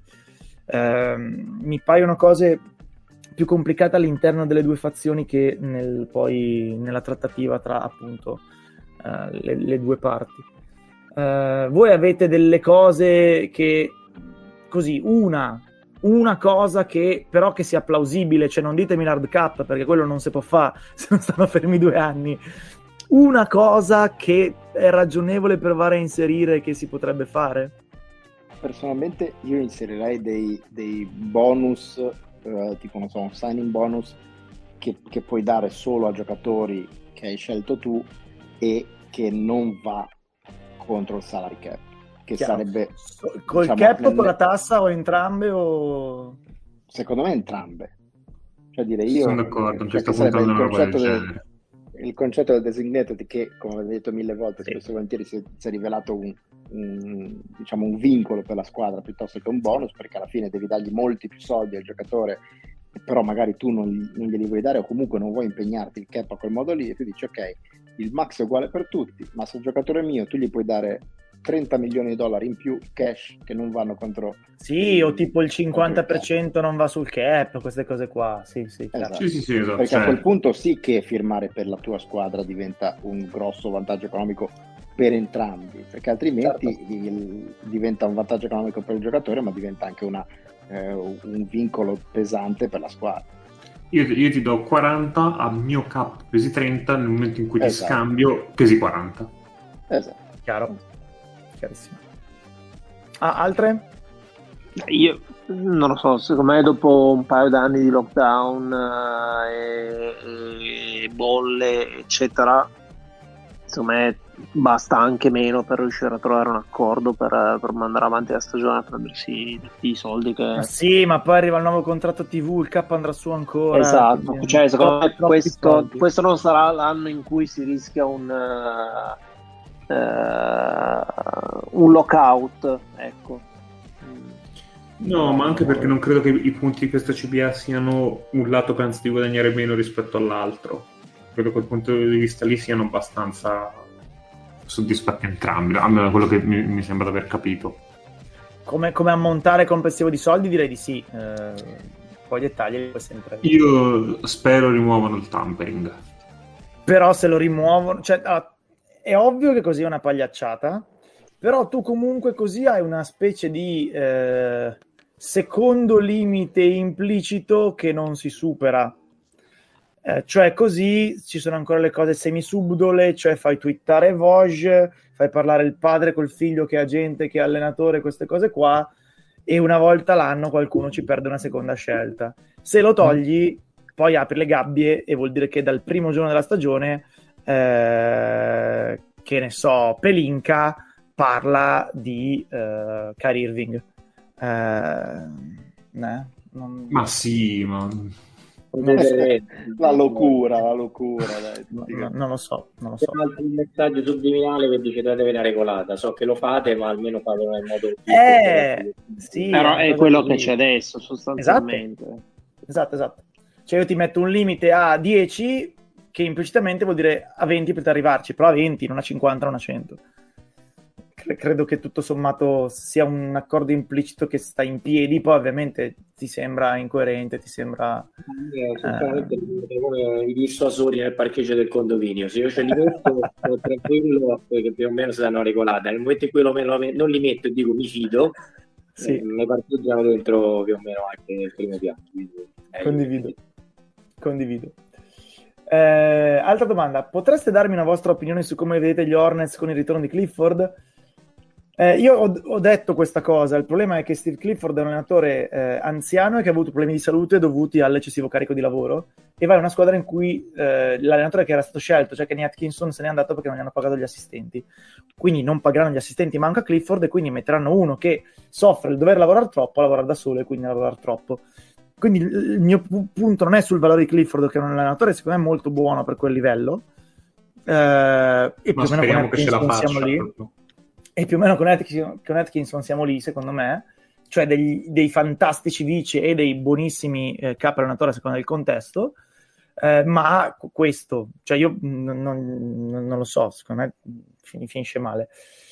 ehm, mi paiono cose più complicate all'interno delle due fazioni che nel, poi nella trattativa tra appunto uh, le, le due parti. Uh, voi avete delle cose che così, una una cosa che però che sia plausibile, cioè non ditemi l'hard cap perché quello non si può fare se non stanno fermi due anni, una cosa che è ragionevole provare a inserire che si potrebbe fare? Personalmente io inserirei dei, dei bonus, Uh, tipo non so, un signing bonus che, che puoi dare solo a giocatori che hai scelto tu e che non va contro il salary cap, che Chiaro. sarebbe col diciamo, cap o nelle... con la tassa o entrambe o... secondo me entrambe, cioè dire io sono d'accordo, ci sto sarebbe puntando il una roba del concetto del, genere. il concetto del designated, che come avete detto mille volte Sì. spesso e volentieri si, si è rivelato un, un, diciamo un vincolo per la squadra piuttosto che un bonus, perché alla fine devi dargli molti più soldi al giocatore, però magari tu non, gli, non glieli vuoi dare o comunque non vuoi impegnarti il cap a quel modo lì, e tu dici ok, il max è uguale per tutti, ma se il giocatore è mio tu gli puoi dare trenta milioni di dollari in più cash che non vanno contro sì, o tipo il cinquanta per cento non va sul cap, queste cose qua, sì sì, esatto. Sì, sì, sì, esatto. Perché cioè... a quel punto sì che firmare per la tua squadra diventa un grosso vantaggio economico per entrambi, perché altrimenti certo. il, diventa un vantaggio economico per il giocatore, ma diventa anche una, eh, un vincolo pesante per la squadra. Io, io ti do quaranta, a mio cap pesi trenta, nel momento in cui Esatto. ti scambio pesi quaranta. Esatto. Chiaro, chiarissimo. Ah, altre? Io non lo so, secondo me dopo un paio d'anni di lockdown eh, e, e bolle eccetera, secondo me basta anche meno per riuscire a trovare un accordo per, per mandare avanti la stagione a prendersi tutti i soldi che... Ma sì, ma poi arriva il nuovo contratto tivù, il cap andrà su ancora. Esatto, quindi- cioè secondo me troppi questo, soldi. questo non sarà l'anno in cui si rischia un, uh, un lockout, ecco. No, ma anche perché non credo che i punti di questa C B A siano un lato penso di guadagnare meno rispetto all'altro. Credo che quel punto di vista lì siano abbastanza soddisfatti entrambi, almeno da quello che mi, mi sembra di aver capito. Come, come ammontare complessivo di soldi direi di sì, eh, poi i dettagli poi sempre. Io spero rimuovano il tampering. Però se lo rimuovono, cioè, ah, è ovvio che così è una pagliacciata, però tu comunque così hai una specie di eh, secondo limite implicito che non si supera. Eh, cioè così ci sono ancora le cose semisubdole, cioè fai twittare Vogue, fai parlare il padre col figlio che è agente, che è allenatore, queste cose qua, e una volta l'anno qualcuno ci perde una seconda scelta. Se lo togli, poi apri le gabbie e vuol dire che dal primo giorno della stagione, eh, che ne so, Pelinka parla di eh, Kyrie Irving. Eh, né? Non... Ma sì, ma... la locura, la locura. Dai, no, no, non lo so, non lo so. Un messaggio subliminale che dice date una regolata. So che lo fate, ma almeno fatelo nel modo eh, sì, però è quello che c'è adesso sostanzialmente. Esatto, esatto, esatto. Cioè io ti metto un limite a dieci che implicitamente vuol dire a venti per arrivarci, però a venti, non a cinquanta, non a cento. Credo che tutto sommato sia un accordo implicito che sta in piedi, poi ovviamente ti sembra incoerente, ti sembra... Eh, sinceramente eh... come i dissuasori nel parcheggio del condominio, se io ce li metto sono tranquillo che più o meno si danno regolata, nel momento in cui lo, lo, non li metto e dico mi fido, sì. eh, mi parcheggiano dentro più o meno anche nel primo piano. Quindi, eh, condivido, io... condivido. Eh, altra domanda, potreste darmi una vostra opinione su come vedete gli Hornets con il ritorno di Clifford? Eh, io ho, ho detto questa cosa, il problema è che Steve Clifford è un allenatore eh, anziano e che ha avuto problemi di salute dovuti all'eccessivo carico di lavoro e va in una squadra in cui eh, l'allenatore che era stato scelto, cioè Kenny Atkinson, se n'è andato perché non gli hanno pagato gli assistenti, quindi non pagheranno gli assistenti ma anche Clifford e quindi metteranno uno che soffre il dover lavorare troppo a lavorare da solo e quindi a lavorare troppo. Quindi il mio pu- punto non è sul valore di Clifford, che è un allenatore secondo me molto buono per quel livello, eh, e più o meno con Atkinson siamo lì. Proprio. E più o meno con Atkinson, con Atkinson siamo lì, secondo me, cioè degli, dei fantastici vice e dei buonissimi eh, capo allenatori a seconda del contesto, eh, ma questo, cioè io non, non, non lo so, secondo me fin- finisce male.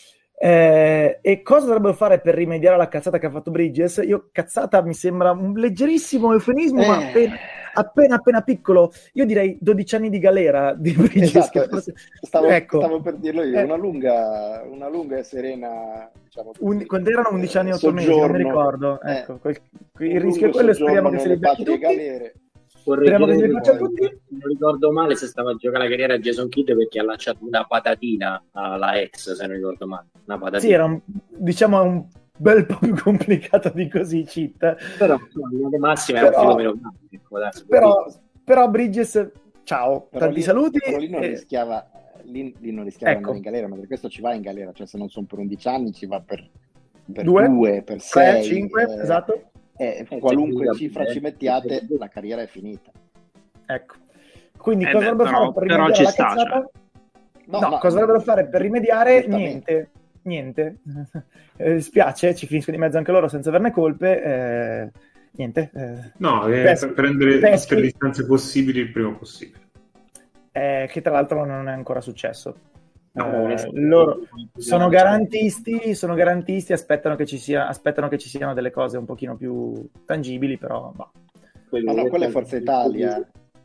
Eh, e cosa dovrebbero fare per rimediare alla cazzata che ha fatto Bridges? Io cazzata mi sembra un leggerissimo eufemismo, eh. ma appena, appena appena piccolo. Io direi dodici anni di galera di Bridges. Esatto, che forse... stavo, ecco. stavo per dirlo io, eh. una lunga, una lunga e serena, diciamo, Un, quando erano undici anni e otto mesi, non mi ricordo. Eh, ecco, quel, il rischio è quello, speriamo che se li becchi tutti. Galere. Speriamo che se li faccia tutti. Non ricordo male se stava a giocare la carriera a Jason Kidd perché ha lanciato una patatina alla ex, se non ricordo male. Una patatina. Sì, era un, diciamo un bel po' più complicato di così, cheat. Però la massima era un filo meno. Però, però Bridges, ciao, però tanti lì, saluti. Però lì non e... rischiava, lì, lì non rischiava ecco. di andare in galera, ma per questo ci va in galera, cioè se non sono per undici anni ci va per, per due, due, per sei, cinque, eh, esatto. Eh, qualunque cifra ci mettiate, la carriera è finita. Ecco. Quindi eh cosa beh, dovrebbero fare per rimediare alla sta, cazzata? cioè. No, no, no, cosa dovrebbero fare per rimediare? Niente. Niente. eh, spiace, ci finiscono di mezzo anche loro senza averne colpe. Eh, niente. Eh, no, eh, peschi, per prendere peschi, tutte le distanze possibili il prima possibile. Eh, che tra l'altro non è ancora successo. No, eh, loro sono garantisti, sono garantisti, aspettano che ci sia, aspettano che ci siano delle cose un pochino più tangibili, però bah. Ma no, quella è Forza Italia.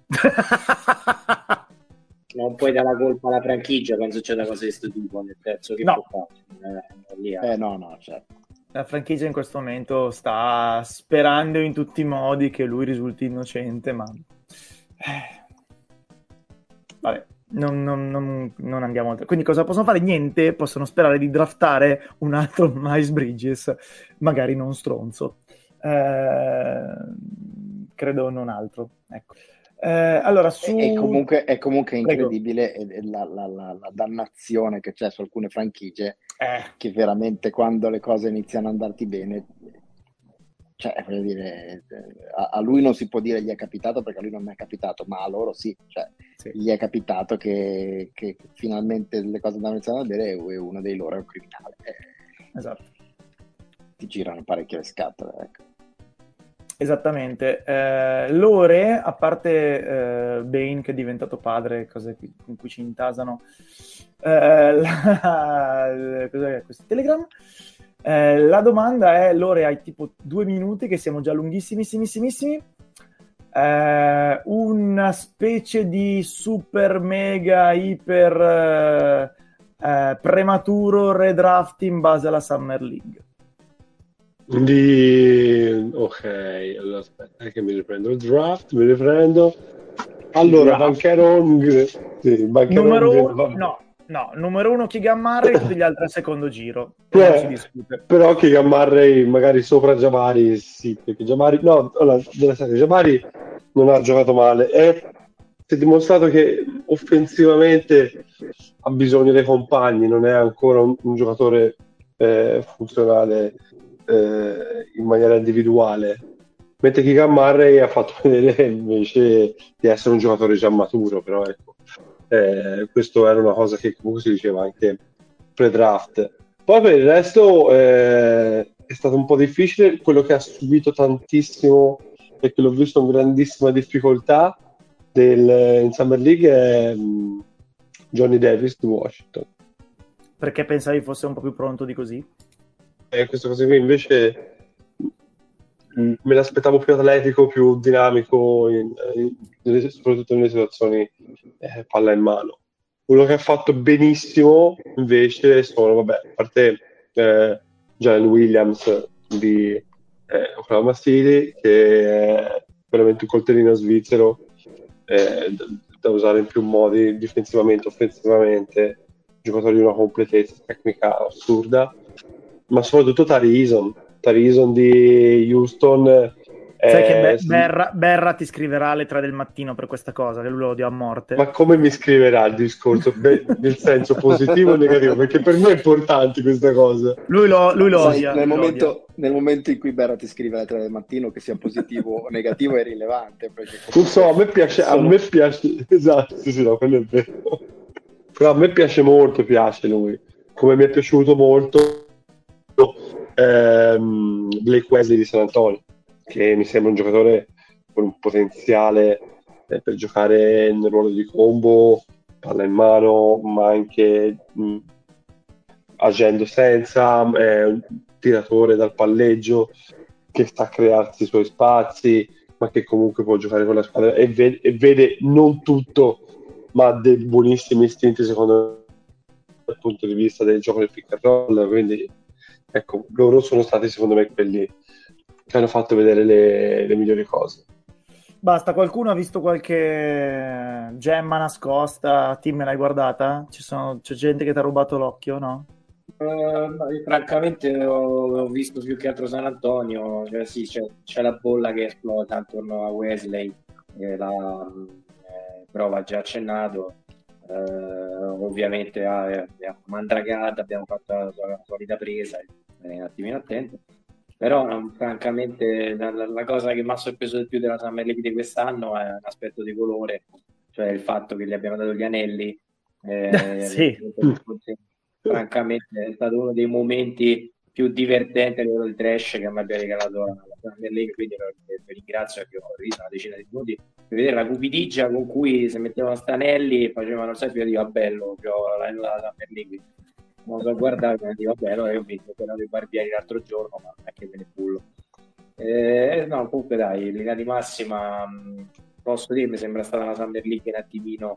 Non puoi dare la colpa alla franchigia quando succede cose di questo tipo, nel senso che no. può fare? Eh, eh no, no, certo. La franchigia in questo momento sta sperando in tutti i modi che lui risulti innocente, ma eh. vabbè, non, non, non, non andiamo oltre. Quindi cosa possono fare? Niente, possono sperare di draftare un altro Miles Bridges, magari non stronzo. Eh, credo non altro, ecco. Eh, allora, su... è, comunque, è comunque incredibile la, la, la, la dannazione che c'è su alcune franchigie, eh. che veramente quando le cose iniziano ad andarti bene cioè, voglio dire, a, a lui non si può dire gli è capitato perché a lui non è capitato, ma a loro sì, cioè, Sì. gli è capitato che, che finalmente le cose andavano iniziando a vedere e uno dei loro è un criminale. Eh, Esatto. ti girano parecchio le scatole, ecco. Esattamente. Eh, Lore, a parte eh, Bane che è diventato padre, cose qui- con cui ci intasano, eh, la, cos'è questo Telegram? Eh, la domanda è, Lore, hai tipo due minuti che siamo già lunghissimissimissimi. Eh, una specie di super mega iper eh, eh, prematuro redraft in base alla Summer League. Quindi, ok, allora aspetta che mi riprendo il draft, mi riprendo. Allora, Draft. Bancheron, sì, Bancheron, Numero uno, va- no, no, numero uno Keegan Murray, tutti gli altri al secondo giro. E Eh, non si discute. però che Gammarrey magari sopra Jamari, sì, perché Jamari, no, allora, deve essere, Jamari non ha giocato male, è, si è dimostrato che offensivamente ha bisogno dei compagni, non è ancora un, un giocatore eh, funzionale eh, in maniera individuale, mentre Keegan Murray ha fatto vedere invece di essere un giocatore già maturo, però ecco, eh, questo era una cosa che comunque si diceva anche pre-draft. Poi per il resto eh, è stato un po' difficile. Quello che ha subito tantissimo e che l'ho visto in grandissima difficoltà del, in Summer League è mh, Johnny Davis di Washington. Perché pensavi fosse un po' più pronto di così? E questa cosa qui invece mh, me l'aspettavo più atletico, più dinamico, in, in- nelle- soprattutto nelle situazioni eh, palla in mano. Quello che ha fatto benissimo invece sono, vabbè, a parte eh, Jalen Williams di eh, Oklahoma City, che è veramente un coltellino svizzero eh, da, da usare in più modi, difensivamente, offensivamente, giocatore di una completezza tecnica assurda, ma soprattutto Tari Eason, Tari Eason di Houston. Sai che eh, Be- Berra, Berra ti scriverà alle tre del mattino per questa cosa, che lui lo odia a morte. Ma come mi scriverà il discorso? Beh, nel senso positivo o negativo? Perché per me è importante questa cosa. Lui lo, lui lo Sai, odia. nel lui lo odia. momento, nel momento in cui Berra ti scrive alle tre del mattino, che sia positivo o negativo, è rilevante. Perché Non so, a me piace, a solo- me piace, esatto, sì, sì, no, quello è vero. Però a me piace molto, piace lui. Come mi è piaciuto molto ehm, Blake Wesley di San Antonio, che mi sembra un giocatore con un potenziale eh, per giocare nel ruolo di combo, palla in mano, ma anche mh, agendo senza, è un tiratore dal palleggio che sta a crearsi i suoi spazi, ma che comunque può giocare con la squadra e, ve- e vede non tutto, ma dei buonissimi istinti secondo me dal punto di vista del gioco del pick and roll. Quindi ecco, loro sono stati secondo me quelli che hanno fatto vedere le, le migliori cose. Basta, qualcuno ha visto qualche gemma nascosta? Tim, me l'hai guardata? Ci sono, c'è gente che ti ha rubato l'occhio, no? Eh, no, io francamente ho, ho visto più che altro San Antonio, cioè, sì, c'è, c'è la bolla che esplota attorno a Wesley, eh, la, eh, prova già accennato, eh, ovviamente a, a Mandragata abbiamo fatto la, la solita presa, eh, un attimino attento, però no, francamente la, la- la cosa che mi ha sorpreso di più della Summer League di quest'anno è l'aspetto di colore, cioè il fatto che gli abbiamo dato gli anelli. Sì. eh, Francamente è stato uno dei momenti più divertenti a livello di trash che mi abbia regalato la la Premier League, quindi vi ringrazio perché ho riso una decina di minuti per vedere la cupidigia con cui si mettevano stanelli e facevano il selfie. Io dico, bello, che ho la, la, la Premier League, non so guardare e dico, vabbè, allora io ho visto quello dei Barbieri l'altro giorno, ma non è che me ne bullo. Eh, no, comunque dai, in linea di massima mh, posso dire, mi sembra stata una Summer League un attimino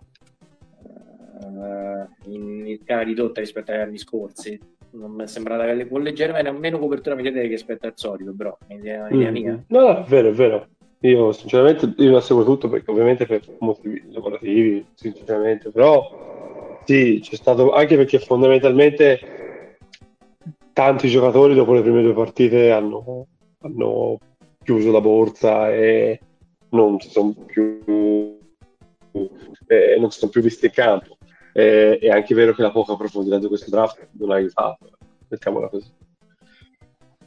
eh, in, in scala ridotta rispetto agli anni scorsi. Non mi è sembrata che con leggermente meno copertura mediatica rispetto al solito, però in idea, idea mia. Mm. No, no, è vero, è vero. Io sinceramente io la seguo tutto perché ovviamente per motivi lavorativi, sinceramente, però sì, c'è stato anche perché fondamentalmente tanti giocatori dopo le prime due partite hanno, hanno chiuso la borsa e non si sono più eh, non si sono più visti in campo. Eh, è anche vero che la poca profondità di questo draft non ha aiutato, mettiamola così.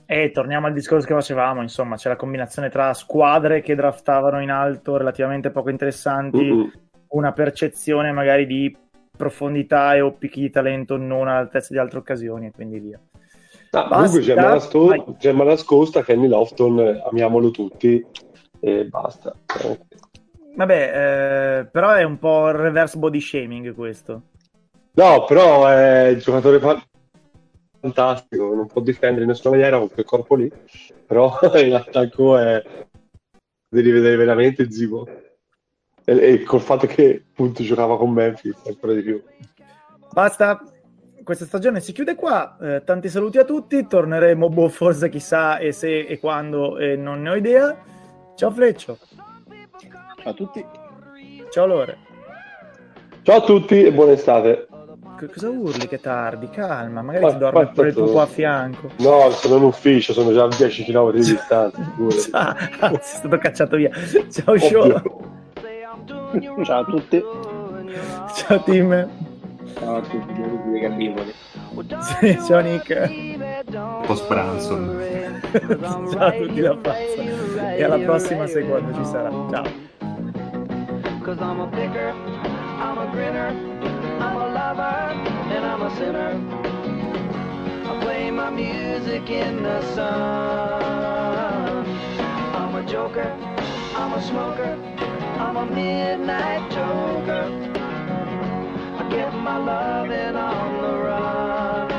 E torniamo al discorso che facevamo, insomma, c'è la combinazione tra squadre che draftavano in alto relativamente poco interessanti, Mm-mm. una percezione magari di profondità e o picchi di talento non all'altezza di altre occasioni e quindi via. Ah, Basta, comunque gemma vai. nascosta, gemma nascosta, Kenny Lofton, eh, amiamolo tutti e basta. Vabbè, eh, però è un po' il reverse body shaming questo. No, però è il giocatore fa- fantastico, non può difendere in nessuna maniera con quel corpo lì, però in attacco è devi vedere veramente zigo. E, e col fatto che appunto giocava con Memphis ancora di più. Basta, questa stagione si chiude qua, eh, tanti saluti a tutti, torneremo boh, forse chissà e se e quando eh, non ne ho idea. Ciao Fleccio. Ciao a tutti. Ciao Lore. Ciao a tutti e buona estate. C- cosa urli che tardi? Calma, magari Ma- ti dorme ma pure il tuo tanto- qua a fianco. No, sono in ufficio, sono già a dieci chilometri di distanza. figurati. Ah, sei stato cacciato via. Ciao Ovvio. Show. Ciao a tutti. Ciao Tim. Ciao a tutti, tutti dei Gambivoli. Sì, ciao Nick. Post Branson. Ciao a tutti da Pazza. E alla prossima se quando ci sarà. Ciao. Cause I'm a picker, I'm a grinner, I'm a lover, and I'm a sinner. I play my music in the sun. I'm a joker, I'm a smoker, I'm a midnight joker. I get my loving on the run.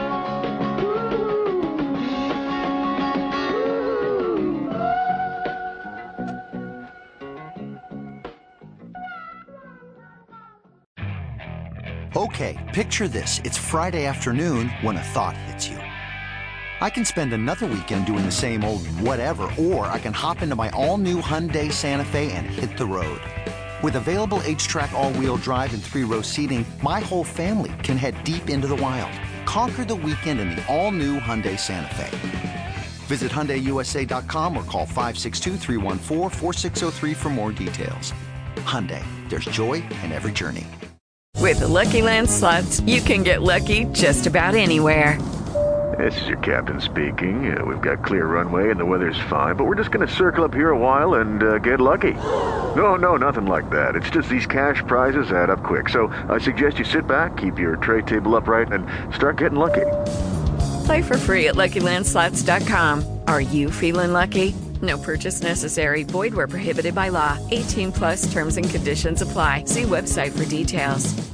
Okay, picture this. It's Friday afternoon when a thought hits you. I can spend another weekend doing the same old whatever, or I can hop into my all-new Hyundai Santa Fe and hit the road. With available H-Track all-wheel drive and three-row seating, my whole family can head deep into the wild. Conquer the weekend in the all-new Hyundai Santa Fe. Visit Hyundai U S A dot com or call five six two, three one four, four six zero three for more details. Hyundai, there's joy in every journey. With the Lucky Land Slots, you can get lucky just about anywhere. This is your captain speaking. Uh, we've got clear runway and the weather's fine, but we're just going to circle up here a while and uh, get lucky. No, no, nothing like that. It's just these cash prizes add up quick. So I suggest you sit back, keep your tray table upright, and start getting lucky. Play for free at Lucky Land Slots dot com. Are you feeling lucky? No purchase necessary. Void where prohibited by law. eighteen plus terms and conditions apply. See website for details.